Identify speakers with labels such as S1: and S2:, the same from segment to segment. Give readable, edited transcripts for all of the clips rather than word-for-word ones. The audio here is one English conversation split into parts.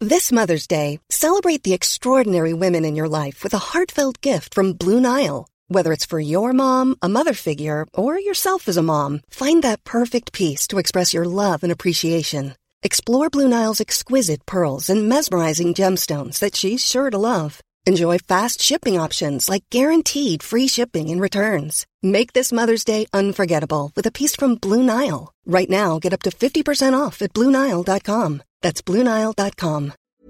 S1: This Mother's Day, celebrate the extraordinary women in your life with a heartfelt gift from Blue Nile. Whether it's for your mom, a mother figure, or yourself as a mom, find that perfect piece to express your love and appreciation. Explore Blue Nile's exquisite pearls and mesmerizing gemstones that she's sure to love. Enjoy fast shipping options like guaranteed free shipping and returns. Make this Mother's Day unforgettable with a piece from Blue Nile. Right now, get up to 50% off at BlueNile.com. That's BlueNile.com.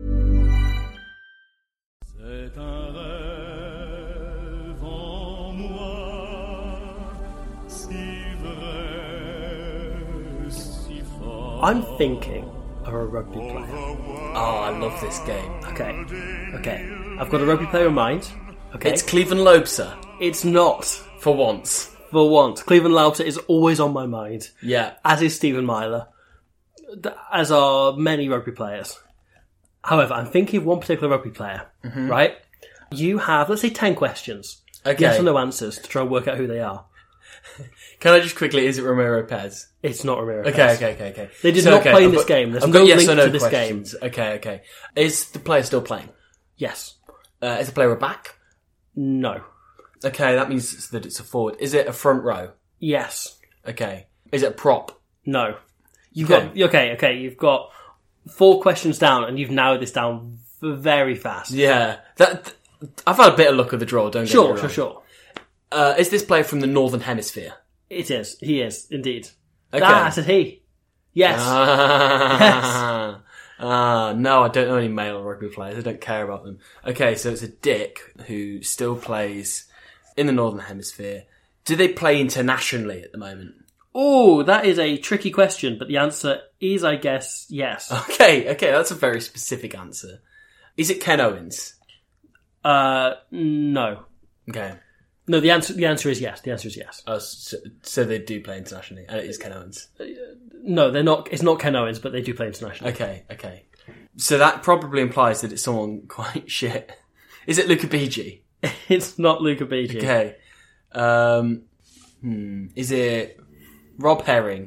S2: I'm thinking of a rugby player.
S3: Oh, I love this game.
S2: Okay. I've got a rugby player in mind. Okay.
S3: It's Cleveland Lobser.
S2: It's not.
S3: For once.
S2: Cleveland Lobser is always on my mind.
S3: Yeah.
S2: As is Stephen Myler. As are many rugby players. However, I'm thinking of one particular rugby player, right? You have, let's say, 10 questions.
S3: Okay.
S2: Yes or no answers to try and work out who they are.
S3: Can I just quickly, is it Ramiro Pez?
S2: It's not Ramiro Pez.
S3: Okay.
S2: They did not play in this game. There's no link to this game.
S3: Okay. Is the player still playing?
S2: Yes.
S3: Is the player a back?
S2: No.
S3: Okay, that means that it's a forward. Is it a front row?
S2: Yes.
S3: Okay. Is it a prop?
S2: No. You've got 4 questions down, and you've narrowed this down very fast.
S3: Yeah. I've had a bit of luck with the draw, don't get me wrong.
S2: Sure.
S3: Is this player from the Northern Hemisphere?
S2: It is. He is, indeed.
S3: Okay.
S2: I said he. Yes.
S3: Yes. No, I don't know any male rugby players. I don't care about them. Okay, so it's a Dick who still plays in the Northern Hemisphere. Do they play internationally at the moment?
S2: Oh, that is a tricky question, but the answer is, I guess, yes.
S3: Okay, that's a very specific answer. Is it Ken Owens?
S2: No.
S3: Okay.
S2: No, the answer is yes. The answer is yes.
S3: Oh, so they do play internationally, and it is Ken Owens.
S2: No, they're not. It's not Ken Owens, but they do play internationally.
S3: Okay. So that probably implies that it's someone quite shit. Is it Luca Bigi?
S2: It's not Luca Bigi.
S3: Okay. Is it Rob Herring?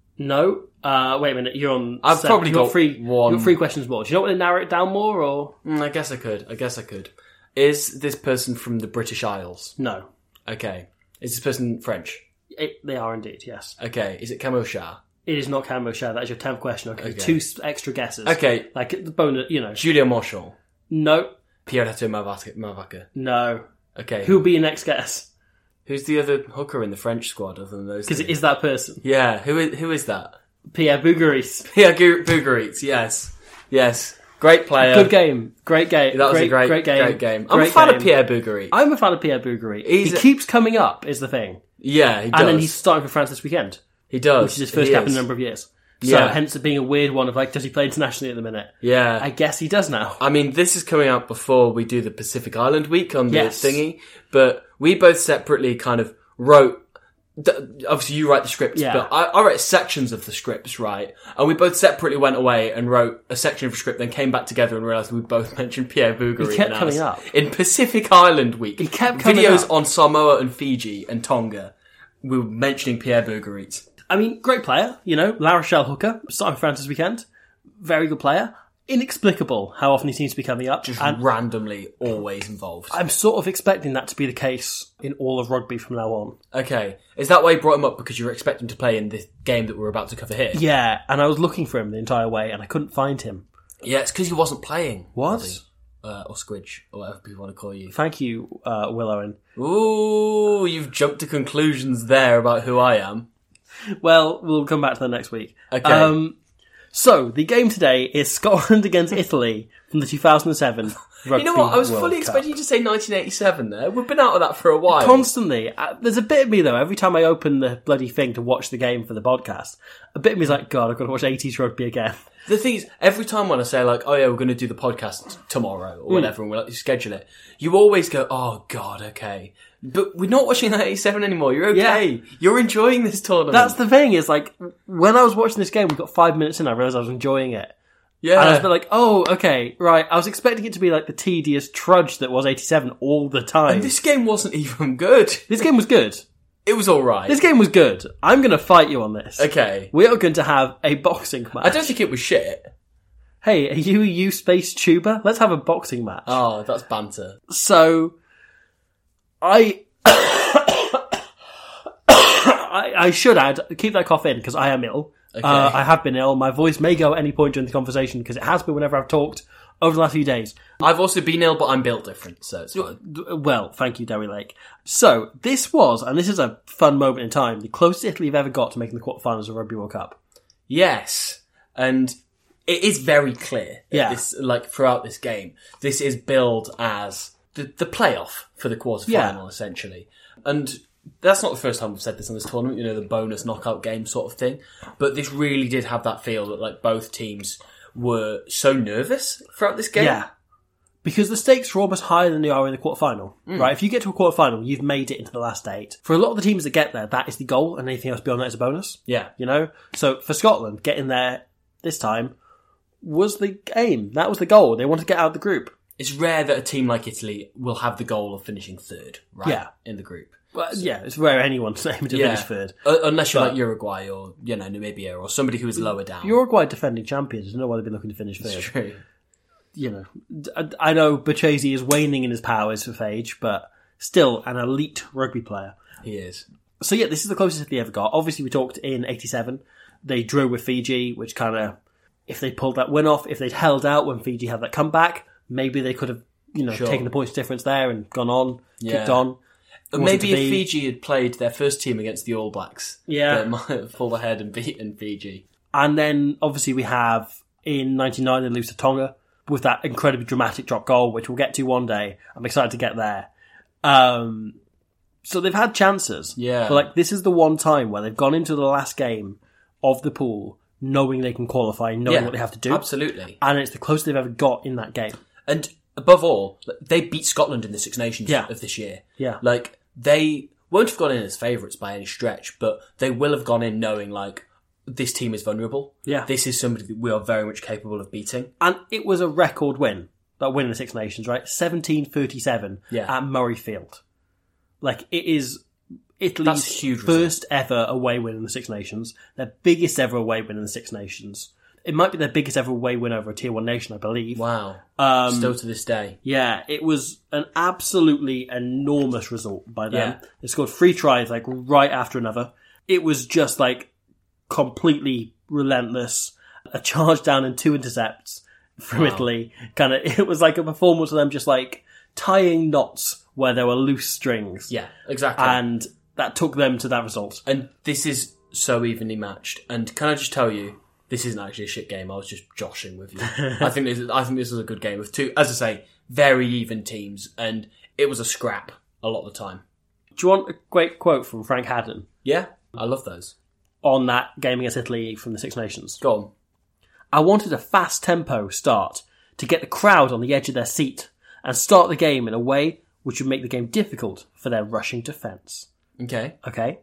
S2: No. Wait a minute. You're on.
S3: I've probably got
S2: three.
S3: one.
S2: You've got 3 questions more. Do you not want to narrow it down more, or?
S3: I guess I could. Is this person from the British Isles?
S2: No.
S3: Okay. Is this person French?
S2: They are indeed. Yes.
S3: Okay. Is it Camo Shah?
S2: It is not Cambo Shah. That is your 10th question. Okay. 2 extra guesses.
S3: Okay.
S2: Like the bonus.
S3: Julien Marchand?
S2: No.
S3: Pierre-Hato Mavaka?
S2: No.
S3: Okay.
S2: Who will be your next guess?
S3: Who's the other hooker in the French squad other than those?
S2: Because it is that person.
S3: Yeah. Who is that?
S2: Pierre Bougarit.
S3: Pierre Bougarit. Yes. Great player.
S2: Good game. Great game.
S3: That was a great game. I'm a fan of Pierre Bougarit.
S2: I'm a fan of Pierre Bougarit. He keeps coming up, is the thing.
S3: Yeah, he does.
S2: And then he's starting for France this weekend.
S3: He does.
S2: Which is his first cap in a number of years. So hence it being a weird one of does he play internationally at the minute?
S3: Yeah.
S2: I guess he does now.
S3: I mean, this is coming out before we do the Pacific Island week on the thingy, but we both separately kind of wrote, obviously you write the scripts, but I write sections of the scripts, right? And we both separately went away and wrote a section of the script, then came back together and realised we both mentioned Pierre Bougarit.
S2: He kept coming up.
S3: In Pacific Island week.
S2: He kept coming
S3: Videos
S2: up.
S3: on Samoa and Fiji and Tonga. We were mentioning Pierre Bougarit.
S2: I mean, great player, La Rochelle hooker, starting for France this weekend. Very good player. Inexplicable how often he seems to be coming up.
S3: Just randomly always involved.
S2: I'm sort of expecting that to be the case in all of rugby from now on.
S3: Okay. Is that why you brought him up? Because you were expecting to play in this game that we're about to cover here?
S2: Yeah, and I was looking for him the entire way and I couldn't find him.
S3: Yeah, it's because he wasn't playing.
S2: What?
S3: Or Squidge, or whatever people want to call you.
S2: Thank you, Will Owen.
S3: Ooh, you've jumped to conclusions there about who I am.
S2: Well, we'll come back to that next week.
S3: Okay.
S2: So, the game today is Scotland against Italy from the 2007 Rugby
S3: You know what? I was
S2: World
S3: fully
S2: Cup.
S3: expecting you to say 1987 there. We've been out of that for a while.
S2: Constantly. There's a bit of me, though, every time I open the bloody thing to watch the game for the podcast, a bit of me is like, God, I've got to watch 80s rugby again.
S3: The thing is, every time when I say oh yeah, we're going to do the podcast tomorrow or whatever, and we'll schedule it, you always go, oh God, okay. But we're not watching 87 anymore. You're okay. Yeah. You're enjoying this tournament.
S2: That's the thing, is when I was watching this game, we got 5 minutes in, I realised I was enjoying it.
S3: Yeah.
S2: And I was a bit like, oh, okay, right. I was expecting it to be the tedious trudge that was 87 all the time.
S3: And this game wasn't even good.
S2: This game was good.
S3: It was alright.
S2: This game was good. I'm going to fight you on this.
S3: Okay.
S2: We are going to have a boxing match.
S3: I don't think it was shit.
S2: hey, are you a U-Space tuber? Let's have a boxing match.
S3: Oh, that's banter.
S2: So, I should add, keep that cough in, because I am ill.
S3: Okay.
S2: I have been ill. My voice may go at any point during the conversation, because it has been whenever I've talked over the last few days.
S3: I've also been ill, but I'm built different, so it's fine.
S2: Well, thank you, Derry Lake. So, this was, and this is a fun moment in time, the closest Italy have ever got to making the quarterfinals of Rugby World Cup.
S3: Yes, and it is very clear, throughout this game, this is billed as the playoff for the quarterfinal, essentially. And that's not the first time we've said this in this tournament, the bonus knockout game sort of thing. But this really did have that feel that both teams were so nervous throughout this game.
S2: Yeah. Because the stakes are almost higher than they are in the quarterfinal, right? If you get to a quarterfinal, you've made it into the last 8. For a lot of the teams that get there, that is the goal, and anything else beyond that is a bonus.
S3: Yeah.
S2: So for Scotland, getting there this time was the aim. That was the goal. They wanted to get out of the group.
S3: It's rare that a team like Italy will have the goal of finishing third, right?
S2: Yeah.
S3: In the group.
S2: Well, it's rare anyone's aiming to finish third.
S3: Unless you're like Uruguay or, Namibia or somebody who is lower down.
S2: Uruguay defending champions. I don't know why they've been looking to finish third.
S3: It's true.
S2: I know Bocchese is waning in his powers with age, but still an elite rugby player.
S3: He is.
S2: So yeah, this is the closest they ever got. Obviously, we talked in 87. They drew with Fiji, which kind of, if they pulled that win off, if they'd held out when Fiji had that comeback, maybe they could have, taken the points difference there and gone on, kicked on.
S3: Maybe if Fiji had played their first team against the All Blacks, they might have pulled ahead and beaten Fiji.
S2: And then, obviously, we have, in 99, they lose to Tonga with that incredibly dramatic drop goal, which we'll get to one day. I'm excited to get there. So they've had chances.
S3: Yeah.
S2: But, this is the one time where they've gone into the last game of the pool knowing they can qualify, knowing what they have to do.
S3: Absolutely.
S2: And it's the closest they've ever got in that game.
S3: And above all, they beat Scotland in the Six Nations of this year.
S2: Yeah.
S3: They won't have gone in as favourites by any stretch, but they will have gone in knowing, this team is vulnerable.
S2: Yeah.
S3: This is somebody that we are very much capable of beating.
S2: And it was a record win, that win in the Six Nations, right? 17-37 at Murrayfield. It is Italy's first ever away win in the Six Nations, their biggest ever away win in the Six Nations. It might be their biggest ever away win over a Tier 1 nation, I believe.
S3: Wow. Still to this day.
S2: Yeah, it was an absolutely enormous result by them.
S3: Yeah.
S2: They scored 3 tries, right after another. It was just, completely relentless. A charge down and 2 intercepts from Italy. It was like a performance of them just, tying knots where there were loose strings.
S3: Yeah, exactly.
S2: And that took them to that result.
S3: And this is so evenly matched. And can I just tell you, this isn't actually a shit game. I was just joshing with you. I think this was a good game with 2, as I say, very even teams, and it was a scrap a lot of the time.
S2: Do you want a great quote from Frank Haddon?
S3: Yeah, I love those.
S2: On that game against Italy from the Six Nations.
S3: Go on.
S2: I wanted a fast tempo start to get the crowd on the edge of their seat and start the game in a way which would make the game difficult for their rushing defence.
S3: Okay.
S2: Okay.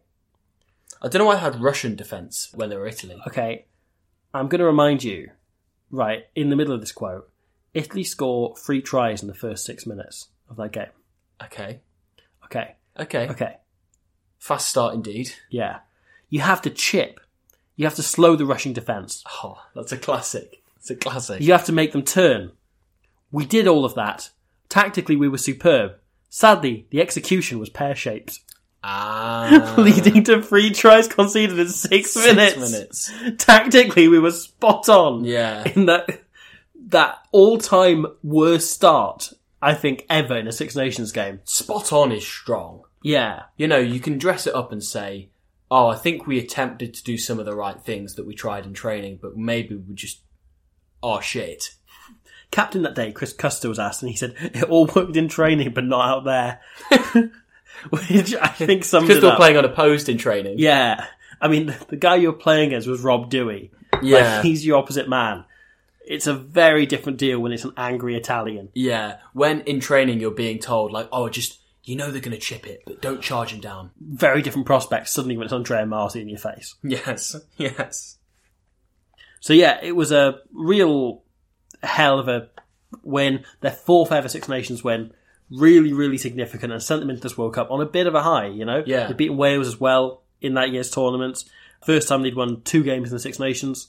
S3: I don't know why I had Russian defence when they were Italy.
S2: Okay. I'm going to remind you, right, in the middle of this quote, Italy score 3 tries in the first 6 minutes of that game.
S3: Okay.
S2: Okay.
S3: Okay.
S2: Okay.
S3: Fast start indeed.
S2: Yeah. You have to chip. You have to slow the rushing defence.
S3: Oh, that's a classic. It's a classic.
S2: You have to make them turn. We did all of that. Tactically, we were superb. Sadly, the execution was pear-shaped. Leading to 3 tries conceded in 6 minutes. Tactically, we were spot on.
S3: Yeah.
S2: In that all-time worst start, I think, ever in a Six Nations game.
S3: Spot on is strong.
S2: Yeah.
S3: You can dress it up and say, I think we attempted to do some of the right things that we tried in training, but maybe we just, shit.
S2: Captain that day, Chris Custer, was asked, and he said, it all worked in training, but not out there. Which I think sums it up.
S3: Because they were playing unopposed in training.
S2: Yeah. I mean, the guy you were playing against was Rob Dewey.
S3: Yeah.
S2: He's your opposite man. It's a very different deal when it's an angry Italian.
S3: Yeah. When in training you're being told, they're going to chip it, but don't charge him down.
S2: Very different prospects suddenly when it's Andrea Marti in your face.
S3: Yes. Yes.
S2: So yeah, it was a real hell of a win. Their 4th ever Six Nations win. Really, really significant, and sent them into this World Cup on a bit of a high,
S3: Yeah.
S2: They'd beaten Wales as well in that year's tournament. First time they'd won 2 games in the Six Nations.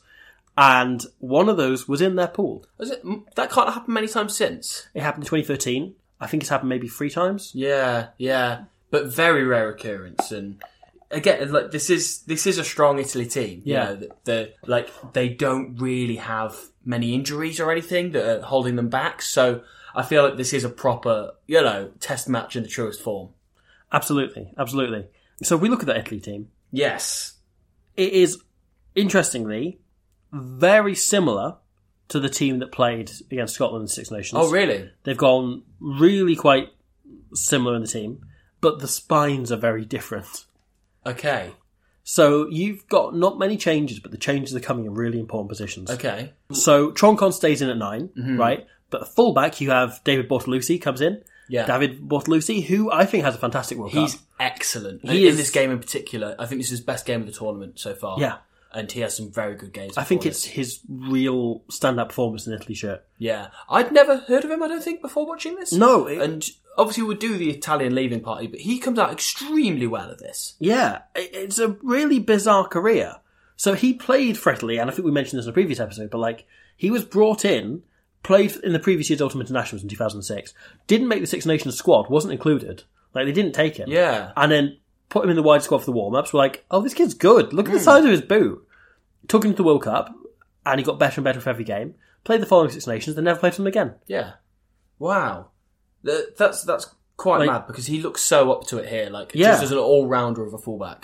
S2: And one of those was in their pool.
S3: That can't happen many times since.
S2: It happened in 2013. I think it's happened maybe 3 times.
S3: Yeah. But very rare occurrence. And again, like this is a strong Italy team.
S2: Yeah.
S3: You know, they don't really have many injuries or anything that are holding them back. So I feel like this is a proper, test match in the truest form.
S2: Absolutely. So if we look at that Italy team.
S3: Yes.
S2: It is, interestingly, very similar to the team that played against Scotland in the Six Nations.
S3: Oh, really?
S2: They've gone really quite similar in the team, but the spines are very different.
S3: Okay.
S2: So you've got not many changes, but the changes are coming in really important positions.
S3: Okay.
S2: So Troncon stays in at 9, right? But fullback, you have David Bortolussi comes in.
S3: Yeah.
S2: David Bortolussi, who I think has a fantastic World Cup.
S3: He's excellent. In this game in particular, I think this is his best game of the tournament so far.
S2: Yeah.
S3: And he has some very good games.
S2: I think it's his real stand-up performance in the Italy shirt.
S3: Yeah. I'd never heard of him, I don't think, before watching this.
S2: No.
S3: And obviously we'll do the Italian leaving party, but he comes out extremely well at this.
S2: Yeah. It's a really bizarre career. So he played for Italy, and I think we mentioned this in a previous episode, but he was brought in, played in the previous year's Ultimate Internationals in 2006, didn't make the Six Nations squad, wasn't included. They didn't take him.
S3: Yeah.
S2: And then put him in the wide squad for the warm-ups. We're like, oh, this kid's good. Look at the size of his boot. Took him to the World Cup, and he got better and better for every game. Played the following Six Nations, then never played for them again.
S3: Yeah. Wow. That's quite mad, because he looks so up to it here, just as an all-rounder of a fullback.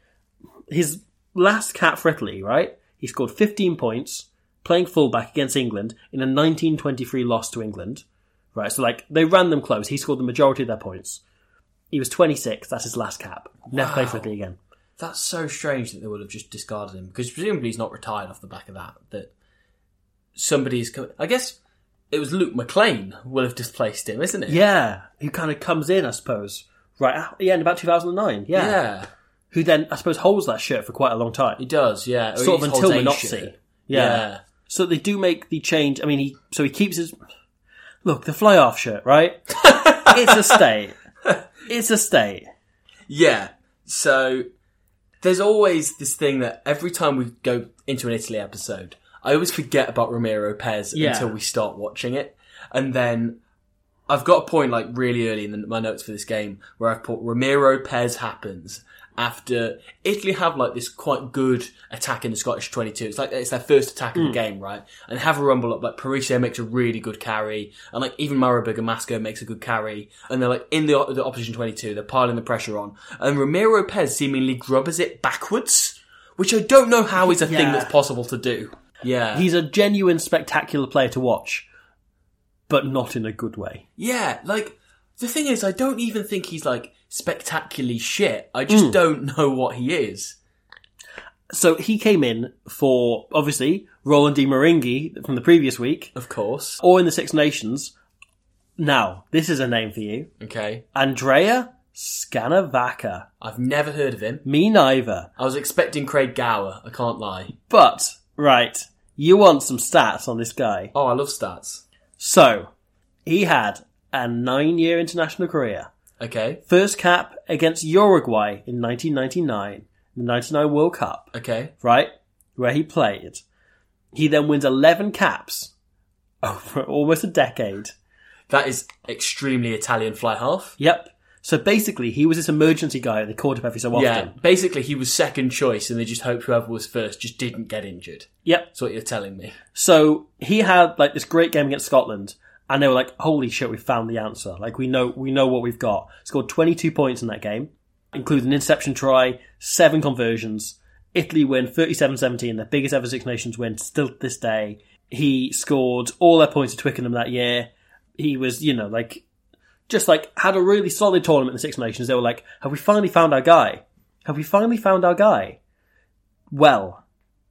S2: His last cap for Italy, right? He scored 15 points, playing fullback against England in a 1923 loss to England. Right, so they ran them close. He scored the majority of their points. He was 26, that's his last cap. Never played for Italy again.
S3: That's so strange that they would have just discarded him, because presumably he's not retired off the back of that somebody's come. I guess it was Luke McLean will have displaced him, isn't it?
S2: Yeah, who kind of comes in, I suppose. Right, in about 2009, yeah. Who then, I suppose, holds that shirt for quite a long time.
S3: He does, yeah.
S2: Sort of until Minozzi. Yeah. So they do make the change. I mean, he keeps his... Look, the fly-off shirt, right? It's a state. It's a state.
S3: Yeah. So there's always this thing that every time we go into an Italy episode, I always forget about Ramiro Pez until we start watching it. And then I've got a point really early in my notes for this game where I've put Ramiro Pez happens after Italy have this quite good attack in the Scottish 22. It's their first attack of the game, right? And have a rumble up. Parisio makes a really good carry, and even Mauro Bergamasco makes a good carry. And they're in the opposition 22. They're piling the pressure on, and Ramiro Pez seemingly grubbers it backwards, which I don't know how is a thing that's possible to do. Yeah,
S2: he's a genuine spectacular player to watch, but not in a good way.
S3: Yeah, the thing is, I don't even think he's spectacularly shit. I just don't know what he is.
S2: So he came in for, obviously, Roland Di Maringhi from the previous week.
S3: Of course.
S2: Or in the Six Nations. Now, this is a name for you.
S3: Okay.
S2: Andrea Scanavaca.
S3: I've never heard of him.
S2: Me neither.
S3: I was expecting Craig Gower, I can't lie.
S2: But, right, you want some stats on this guy.
S3: Oh, I love stats.
S2: So, he had a 9-year international career.
S3: Okay.
S2: First cap against Uruguay in 1999, the 99 World Cup.
S3: Okay.
S2: Right? Where he played. He then wins 11 caps over almost a decade.
S3: That is extremely Italian fly half.
S2: Yep. So basically, he was this emergency guy and they called him every so often.
S3: Yeah, basically he was second choice and they just hoped whoever was first just didn't get injured.
S2: Yep.
S3: That's what you're telling me.
S2: So he had this great game against Scotland. And they were like, holy shit, we found the answer. We know what we've got. Scored 22 points in that game, including an interception try, 7 conversions. Italy win 37-17, their biggest ever Six Nations win still to this day. He scored all their points at Twickenham that year. He was, had a really solid tournament in the Six Nations. They were like, have we finally found our guy? Have we finally found our guy? Well.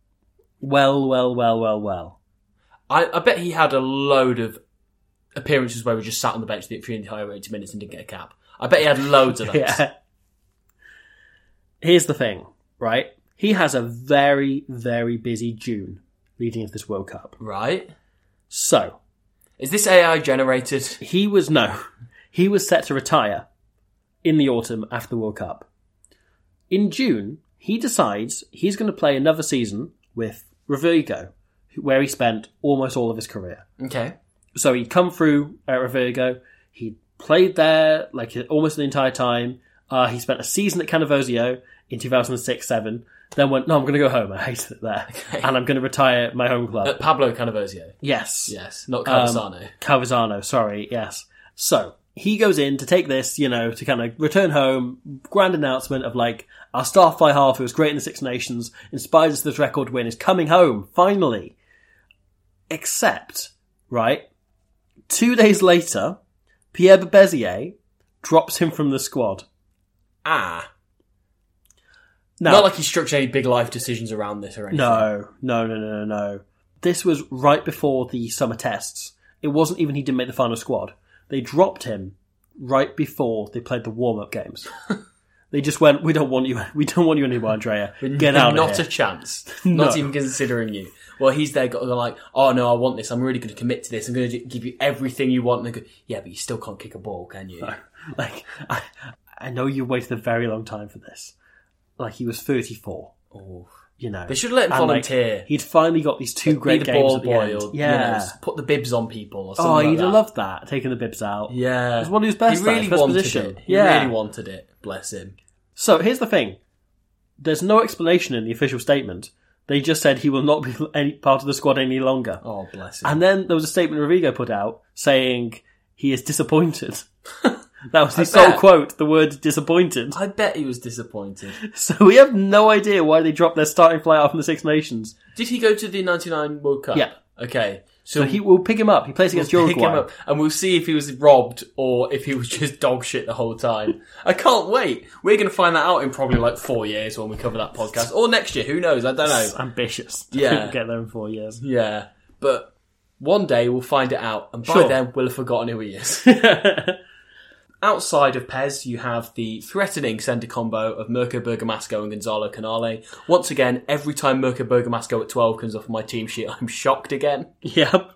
S3: I bet he had a load of appearances where we just sat on the bench for the entire 80 minutes and didn't get a cap. I bet he had loads of those.
S2: Yeah. Here's the thing, right? He has a very, very busy June leading into this World Cup.
S3: Right.
S2: So.
S3: Is this AI generated?
S2: He was set to retire in the autumn after the World Cup. In June, he decides he's going to play another season with Rovigo, where he spent almost all of his career.
S3: Okay.
S2: So he'd come through Revigo. He played there like almost the entire time. He spent a season at Canavozio in 2006-07. Then went, no, I'm going to go home. I hated it there. Okay. And I'm going to retire at my home club.
S3: At Pablo Canavozio?
S2: Yes.
S3: Yes, not Calvisano.
S2: Calvisano, sorry, yes. So, he goes in to take this, to kind of return home, grand announcement of like, our star fly half who was great in the Six Nations, inspired us to this record win, is coming home, finally. Except, right, 2 days later, Pierre Bezier drops him from the squad.
S3: No. Not like he structured any big life decisions around this or anything.
S2: No. This was right before the summer tests. It wasn't even he didn't make the final squad. They dropped him right before they played the warm-up games. They just went, we don't want you anymore, Andrea. Get out of here.
S3: Not a chance. Not even considering you. Well, he's there going like, oh no, I want this. I'm really going to commit to this. I'm going to give you everything you want. And they go, yeah, but you still can't kick a ball, can you?
S2: No. Like, I know you waited a very long time for this. Like, he was 34.
S3: Oh, they should have let him volunteer.
S2: Like, he'd finally got these two great games at the end.
S3: Yeah, put the bibs on people or something.
S2: He'd have loved that, taking the bibs out.
S3: Yeah,
S2: it was one of his best.
S3: He really wanted it. He really wanted it. Bless him.
S2: So here's the thing: there's no explanation in the official statement. They just said he will not be any part of the squad any longer.
S3: Oh, bless him.
S2: And then there was a statement Revigo put out saying he is disappointed. That was his sole quote, the word disappointed.
S3: I bet he was disappointed.
S2: So we have no idea why they dropped their starting fly out from the Six Nations.
S3: Did he go to the 99 World Cup?
S2: Yeah.
S3: Okay.
S2: So we'll pick him up. He plays against Uruguay. Pick him up,
S3: and we'll see if he was robbed or if he was just dog shit the whole time. I can't wait. We're going to find that out in probably like 4 years when we cover that podcast. Or next year, who knows? I don't know.
S2: It's ambitious.
S3: Yeah.
S2: Get there in 4 years.
S3: Yeah. But one day we'll find it out, and by then we'll have forgotten who he is. Outside of Pez, you have the threatening centre combo of Mirko Bergamasco and Gonzalo Canale. Once again, every time Mirko Bergamasco at 12 comes off my team sheet, I'm shocked again.
S2: Yep.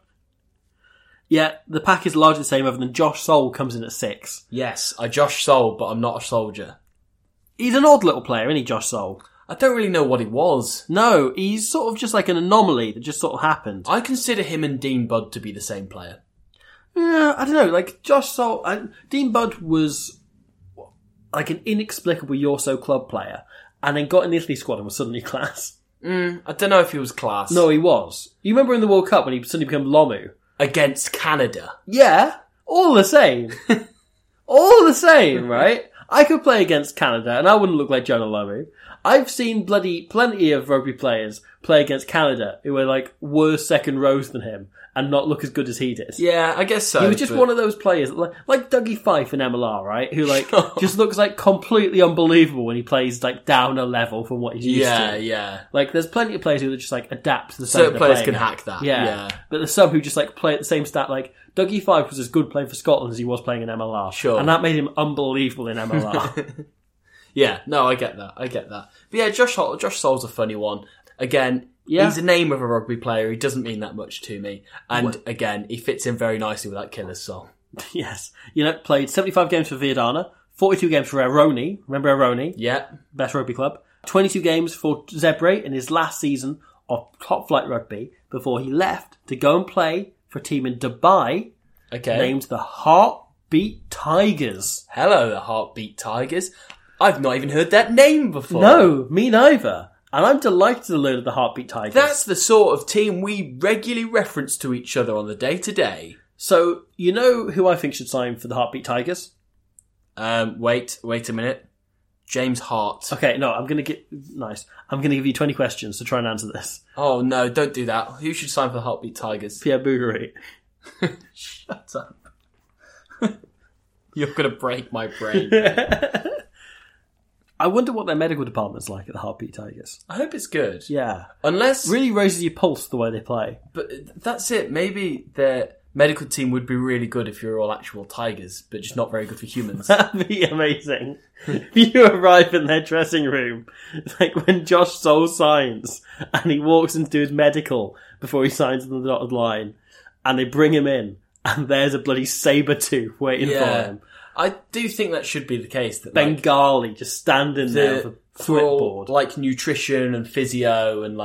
S2: Yeah, the pack is largely the same other than Josh Soul comes in at 6.
S3: Yes, I Josh Soul, but I'm not a soldier.
S2: He's an odd little player, isn't he, Josh Soul?
S3: I don't really know what he was.
S2: No, he's sort of just like an anomaly that just sort of happened.
S3: I consider him and Dean Budd to be the same player.
S2: Yeah, I don't know, like Josh Soul, Dean Budd was like an inexplicable Yorso club player and then got in the Italy squad and was suddenly class.
S3: I don't know if he was class.
S2: No, he was. You remember in the World Cup when he suddenly became Lomu?
S3: Against Canada.
S2: Yeah, all the same. All the same, right? I could play against Canada and I wouldn't look like Jonah Lomu. I've seen plenty of rugby players play against Canada who were like worse second rows than him and not look as good as he did.
S3: Yeah, I guess so.
S2: He was just one of those players, like Dougie Fife in MLR, right? Who just looks like completely unbelievable when he plays like down a level from what he's used to.
S3: Yeah.
S2: Like there's plenty of players who just like adapt to the style.
S3: Certain players can hack that.
S2: Yeah. But there's some who just like play at the same stat. Like Dougie Fife was as good playing for Scotland as he was playing in MLR.
S3: Sure.
S2: And that made him unbelievable in MLR.
S3: Yeah, no, I get that. But yeah, Josh Soul's a funny one. Again, he's the name of a rugby player. He doesn't mean that much to me. And again, he fits in very nicely with that killer's soul.
S2: Yes. Played 75 games for Viadana, 42 games for Aroni. Remember Aroni?
S3: Yeah.
S2: Best rugby club. 22 games for Zebre in his last season of top flight rugby before he left to go and play for a team in Dubai named the Heartbeat Tigers.
S3: Hello, the Heartbeat Tigers. I've not even heard that name before.
S2: No, me neither. And I'm delighted to learn of the Heartbeat Tigers.
S3: That's the sort of team we regularly reference to each other on the day-to-day.
S2: So, you know who I think should sign for the Heartbeat Tigers?
S3: Wait a minute. James Hart.
S2: Okay, no, I'm going to give you 20 questions to try and answer this.
S3: Oh, no, don't do that. Who should sign for the Heartbeat Tigers?
S2: Pierre Bougerie.
S3: Shut up. You're going to break my brain.
S2: I wonder what their medical department's like at the Heartbeat Tigers.
S3: I hope it's good.
S2: Yeah.
S3: Unless...
S2: really raises your pulse the way they play.
S3: But that's it. Maybe their medical team would be really good if you're all actual tigers, but just not very good for humans.
S2: That'd be amazing. If you arrive in their dressing room, like when Josh Soul signs, and he walks into his medical before he signs on the dotted line, and they bring him in, and there's a bloody saber-tooth waiting for him.
S3: I do think that should be the case. That
S2: Bengali just standing there with a
S3: for all,
S2: clipboard.
S3: like nutrition and physio and like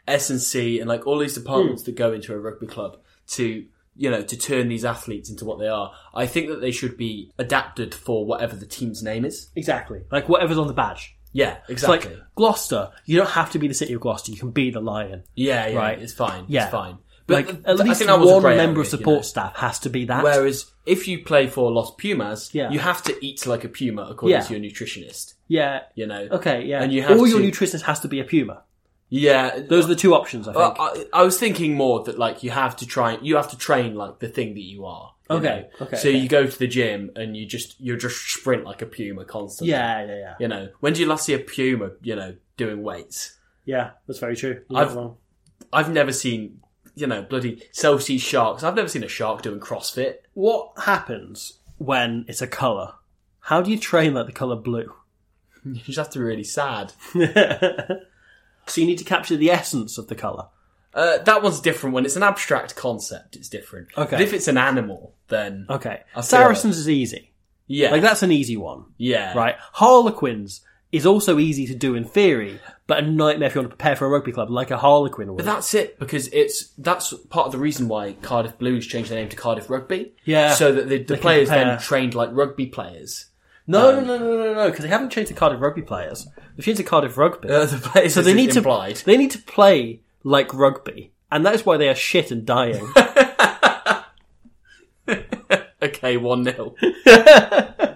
S3: S&C and like all these departments that go into a rugby club to turn these athletes into what they are. I think that they should be adapted for whatever the team's name is.
S2: Exactly. Like whatever's on the badge.
S3: Yeah, exactly.
S2: It's like Gloucester, you don't have to be the city of Gloucester. You can be the Lion.
S3: Yeah,
S2: right?
S3: It's fine.
S2: Yeah.
S3: It's fine. But
S2: like, at least one member of support staff has to be that.
S3: Whereas if you play for Los Pumas, you have to eat like a puma according to your nutritionist.
S2: Yeah.
S3: You know?
S2: Okay, yeah.
S3: And you have
S2: your nutritionist has to be a puma.
S3: Yeah.
S2: Those are the two options, I think.
S3: I was thinking more that like you have to train like the thing that you are.
S2: Okay.
S3: So you go to the gym and you just sprint like a puma constantly.
S2: Yeah.
S3: You know, when do you last see a puma, doing weights?
S2: Yeah, that's very true.
S3: I've never seen, bloody Celsius sharks. I've never seen a shark doing CrossFit.
S2: What happens when it's a colour? How do you train like the colour blue?
S3: You just have to be really sad.
S2: So you need to capture the essence of the colour.
S3: That one's different. When it's an abstract concept, it's different.
S2: Okay.
S3: But if it's an animal, then...
S2: Okay. Saracens is easy.
S3: Yeah.
S2: Like, that's an easy one.
S3: Yeah.
S2: Right? Harlequins is also easy to do in theory, but a nightmare if you want to prepare for a rugby club, like a Harlequin would.
S3: But that's it, because that's part of the reason why Cardiff Blues changed their name to Cardiff Rugby.
S2: Yeah.
S3: So that the players then trained like rugby players.
S2: No, because they haven't changed to Cardiff Rugby players. They've changed to Cardiff Rugby.
S3: The players
S2: so they need
S3: implied.
S2: They need to play like rugby, and that is why they are shit and dying.
S3: Okay, 1-0.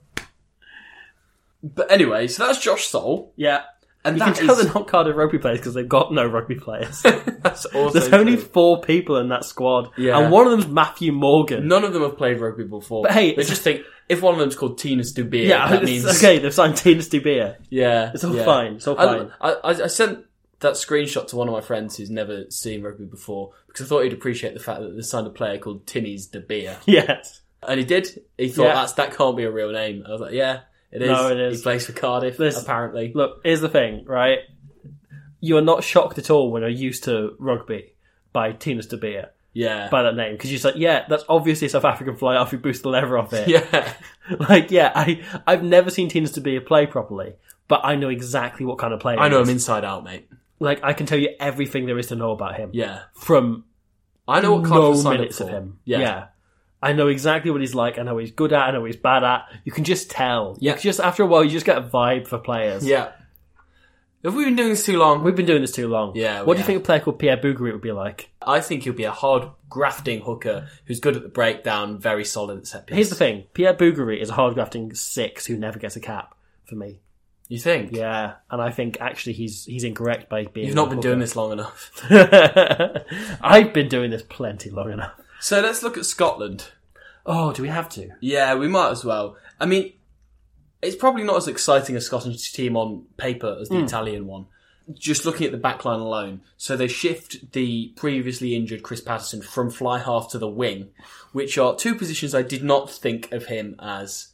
S3: But anyway, so that's Josh Soul.
S2: Yeah. And you can tell they're not Cardiff Rugby players because they've got no rugby players.
S3: That's also
S2: There's only 4 people in that squad.
S3: Yeah.
S2: And one of them's Matthew Morgan.
S3: None of them have played rugby before.
S2: But hey,
S3: they just think, if one of them's called Tinas Dubia, that means...
S2: Okay, they've signed Tinas Dubia.
S3: Yeah.
S2: It's all fine. It's all fine.
S3: I sent that screenshot to one of my friends who's never seen rugby before because I thought he'd appreciate the fact that they signed a player called Tinas Dubia.
S2: Yes.
S3: And he did. He thought that can't be a real name. I was like, yeah, it is.
S2: No, it is.
S3: He plays for Cardiff, apparently.
S2: Look, here's the thing, right? You're not shocked at all when you're used to rugby by Tinas Dubia.
S3: Yeah.
S2: By that name. Because you're just like, yeah, that's obviously a South African fly off who boosts the leather off it.
S3: Yeah.
S2: Like, yeah, I've never seen Tinas Dubia play properly, but I know exactly what kind of player
S3: I know
S2: he is.
S3: him inside out, mate.
S2: Like, I can tell you everything there is to know about him.
S3: Yeah.
S2: From
S3: I know what Cardiff signed
S2: minutes
S3: up for.
S2: of him.
S3: Yeah.
S2: I know exactly what he's like. I know what he's good at. I know what he's bad at. You can just tell.
S3: Yeah.
S2: Just after a while, you just get a vibe for players.
S3: Yeah. Have we been doing this too long?
S2: We've been doing this too long.
S3: Yeah.
S2: What do you think a player called Pierre Bougarit would be like?
S3: I think he'll be a hard grafting hooker who's good at the breakdown, very solid at set piece.
S2: Here's the thing. Pierre Bougarit is a hard grafting 6 who never gets a cap for me.
S3: You think?
S2: Yeah, and I think actually he's incorrect by being...
S3: You've not been doing this long enough.
S2: I've been doing this plenty long enough.
S3: So let's look at Scotland.
S2: Oh, do we have to?
S3: Yeah, we might as well. I mean, it's probably not as exciting a Scottish team on paper as the Italian one. Just looking at the backline alone. So they shift the previously injured Chris Patterson from fly half to the wing, which are 2 positions I did not think of as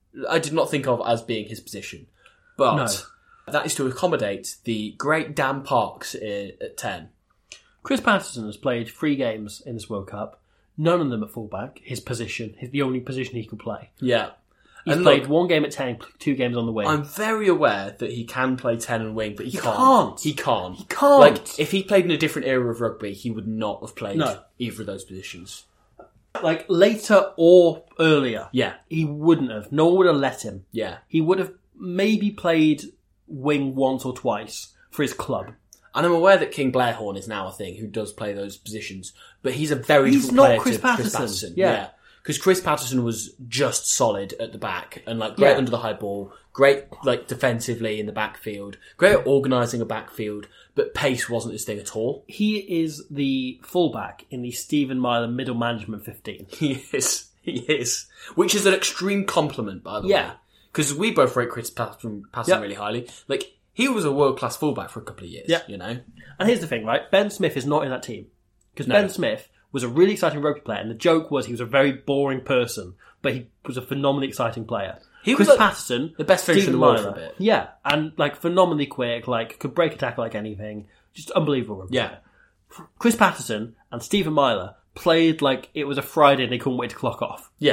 S3: being his position. But that is to accommodate the great Dan Parks at 10.
S2: Chris Patterson has played 3 games in this World Cup. None of them at fullback. His position, the only position he could play.
S3: Yeah.
S2: He's played 1 game at 10, 2 games on the wing.
S3: I'm very aware that he can play 10 and wing, but he can't. He can't. Like, if he played in a different era of rugby, he would not have played either of those positions.
S2: Like, later or earlier.
S3: Yeah.
S2: He wouldn't have. No one would have let him.
S3: Yeah.
S2: He would have maybe played wing once or twice for his club.
S3: And I'm aware that King Blairhorn is now a thing who does play those positions, but he's a very different player to Chris Patterson.
S2: Yeah.
S3: Because Chris Patterson was just solid at the back and like great under the high ball, great like defensively in the backfield, great at organising a backfield, but pace wasn't his thing at all.
S2: He is the fullback in the Stephen Myler middle management 15.
S3: He is. Which is an extreme compliment, by the way. Because we both rate Chris Patterson really highly. Like, he was a world-class fullback for a couple of years, you know?
S2: And here's the thing, right? Ben Smith is not in that team. Because Ben Smith was a really exciting rugby player, and the joke was he was a very boring person, but he was a phenomenally exciting player. Chris Patterson,
S3: the best finisher in the world for a bit.
S2: Yeah, and like phenomenally quick, like could break a tackle like anything. Just unbelievable rugby player. Chris Patterson and Stephen Myler played like it was a Friday and they couldn't wait to clock off.
S3: Yeah.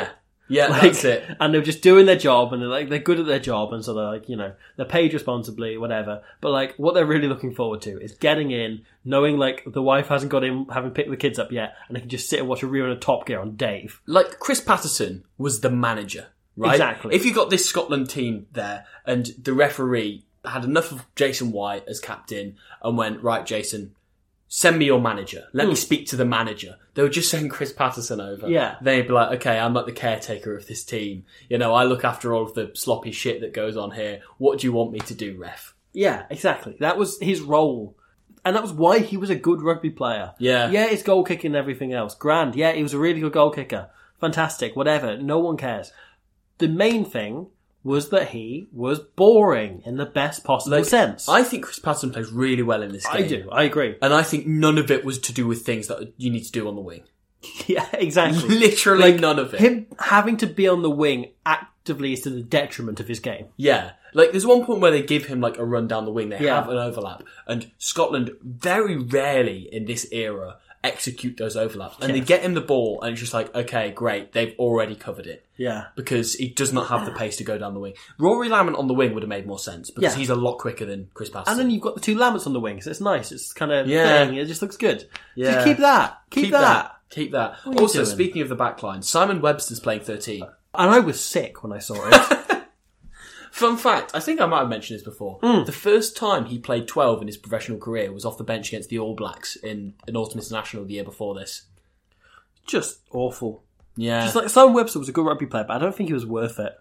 S3: Yeah, that's it.
S2: And they're just doing their job, and they're good at their job, and so they're like, they're paid responsibly, whatever. But like, what they're really looking forward to is getting in, knowing like the wife hasn't got in, haven't picked the kids up yet, and they can just sit and watch a rerun of Top Gear on Dave.
S3: Like Chris Patterson was the manager, right?
S2: Exactly.
S3: If you got this Scotland team there, and the referee had enough of Jason White as captain, and went, right, Jason, send me your manager. Let me speak to the manager. They would just send Chris Patterson over.
S2: Yeah.
S3: They'd be like, okay, I'm like the caretaker of this team. I look after all of the sloppy shit that goes on here. What do you want me to do, ref?
S2: Yeah, exactly. That was his role. And that was why he was a good rugby player.
S3: Yeah.
S2: Yeah, his goal kicking and everything else. Grand. Yeah, he was a really good goal kicker. Fantastic. Whatever. No one cares. The main thing was that he was boring in the best possible sense.
S3: I think Chris Patterson plays really well in this game.
S2: I do, I agree.
S3: And I think none of it was to do with things that you need to do on the wing.
S2: Yeah, exactly.
S3: Literally none of it.
S2: Him having to be on the wing actively is to the detriment of his game.
S3: Yeah. Like, there's one point where they give him, like, a run down the wing. They have an overlap. And Scotland, very rarely in this era, execute those overlaps. And they get him the ball, and it's just like, okay, great, they've already covered it.
S2: Yeah.
S3: Because he does not have the pace to go down the wing. Rory Lamont on the wing would have made more sense, because he's a lot quicker than Chris Patterson.
S2: And then you've got the two Lammonts on the wing, so it's nice. It's kind of thing. It just looks good.
S3: Yeah.
S2: Just keep that. Keep that.
S3: Keep that. Also, speaking of the back line, Simon Webster's playing 13.
S2: And I was sick when I saw it.
S3: Fun fact, I think I might have mentioned this before. The first time he played 12 in his professional career was off the bench against the All Blacks in an Autumn International the year before this.
S2: Just awful.
S3: Yeah.
S2: Just like, Simon Webster was a good rugby player, but I don't think he was worth it.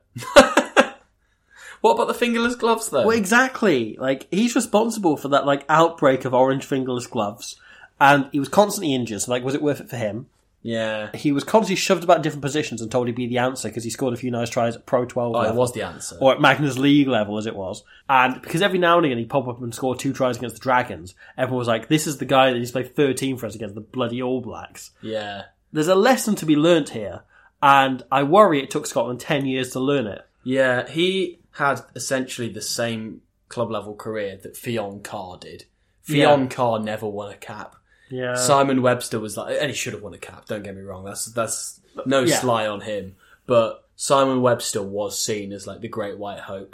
S3: What about the fingerless gloves, though?
S2: Well, exactly. Like, he's responsible for that, like, outbreak of orange fingerless gloves. And he was constantly injured, so, like, was it worth it for him?
S3: Yeah.
S2: He was constantly shoved about in different positions and told he'd be the answer because he scored a few nice tries at Pro 12 level.
S3: It was the answer.
S2: Or at Magnus League level, as it was. And because every now and again he'd pop up and score 2 tries against the Dragons, everyone was like, this is the guy that needs to play 13 for us against the bloody All Blacks.
S3: Yeah.
S2: There's a lesson to be learnt here, and I worry it took Scotland 10 years to learn it.
S3: Yeah, he had essentially the same club-level career that Fionn Carr did. Fionn Carr never won a cap.
S2: Yeah.
S3: Simon Webster was like, and he should have won a cap, don't get me wrong, that's no sly on him, but Simon Webster was seen as like the Great White Hope,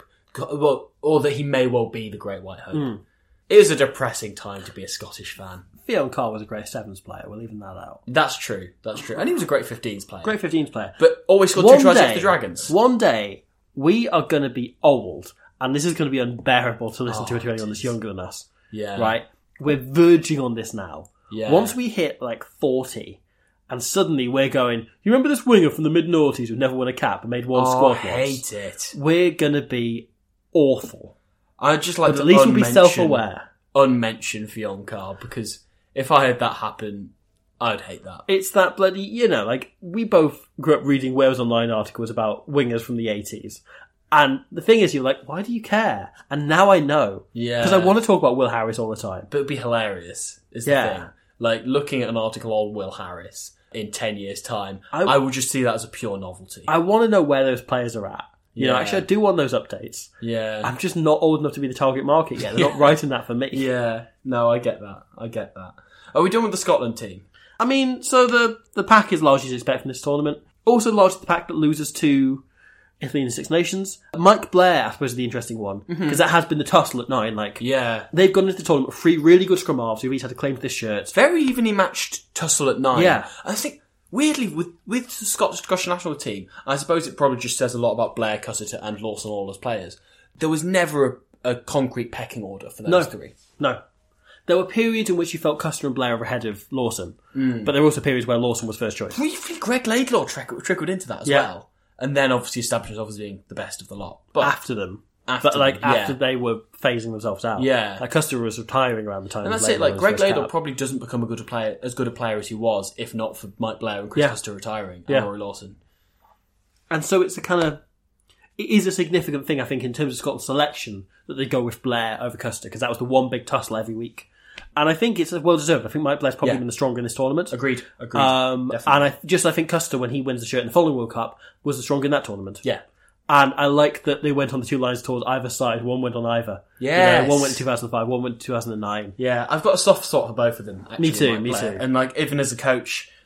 S3: or that he may well be the Great White Hope. It is a depressing time to be a Scottish fan.
S2: Fionn Carr was a great sevens player, we're leaving that out.
S3: That's true, and he was a great 15s player.
S2: Great 15s player.
S3: But always scored 2 tries against the Dragons.
S2: One day, we are going to be old, and this is going to be unbearable to listen to anyone that's younger than us.
S3: Yeah.
S2: Right? We're verging on this now.
S3: Yeah.
S2: Once we hit like 40, and suddenly we're going, you remember this winger from the mid-noughties who never won a cap and made one squad once?
S3: I hate it.
S2: We're going to be awful.
S3: I'd just like
S2: but
S3: to
S2: at least we'll be self-aware.
S3: Unmention Fionn Carr, because if I had that happen, I'd hate that.
S2: It's that bloody, like, we both grew up reading Wales Online articles about wingers from the 80s. And the thing is, you're like, why do you care? And now I know.
S3: Yeah.
S2: Because I want to talk about Will Harris all the time.
S3: But it'd be hilarious, is the thing. Like, looking at an article on Will Harris in 10 years' time, I would just see that as a pure novelty.
S2: I want to know where those players are at. Actually, I do want those updates.
S3: Yeah.
S2: I'm just not old enough to be the target market yet. They're not writing that for me.
S3: Yeah. No, I get that. Are we done with the Scotland team?
S2: I mean, so the pack is largely as expected from this tournament. Also largely the pack that loses to Italy in the Six Nations. Mike Blair, I suppose, is the interesting one, because that has been the tussle at 9. Like, they've gone into the tournament with 3 really good scrum halves who've each had to claim to this shirt.
S3: Very evenly matched tussle at 9.
S2: Yeah.
S3: I think, weirdly, with the Scottish national team, I suppose it probably just says a lot about Blair, Cussiter and Lawson all as players. There was never a concrete pecking order for those 3.
S2: No. There were periods in which you felt Custer and Blair were ahead of Lawson, but there were also periods where Lawson was first choice.
S3: Briefly, Greg Laidlaw trickled into that as well. And then obviously established as obviously being the best of the lot. But
S2: after they were phasing themselves out.
S3: Yeah.
S2: Like Custer was retiring around the time.
S3: And that's it, like Greg Laidlaw probably doesn't become as good a player as he was, if not for Mike Blair and Chris Custer retiring and Rory Lawson.
S2: And so it is a significant thing, I think, in terms of Scotland's selection, that they go with Blair over Custer, because that was the one big tussle every week. And I think it's well deserved. I think Mike Blair's probably been the stronger in this tournament.
S3: Agreed.
S2: And I think Custer, when he wins the shirt in the following World Cup, was the stronger in that tournament.
S3: Yeah.
S2: And I like that they went on the 2 lines towards either side. One went on either.
S3: Yeah.
S2: One went in 2005, one went in 2009.
S3: Yeah, I've got a soft spot for both of them, actually.
S2: Me too.
S3: And like, even as a coach,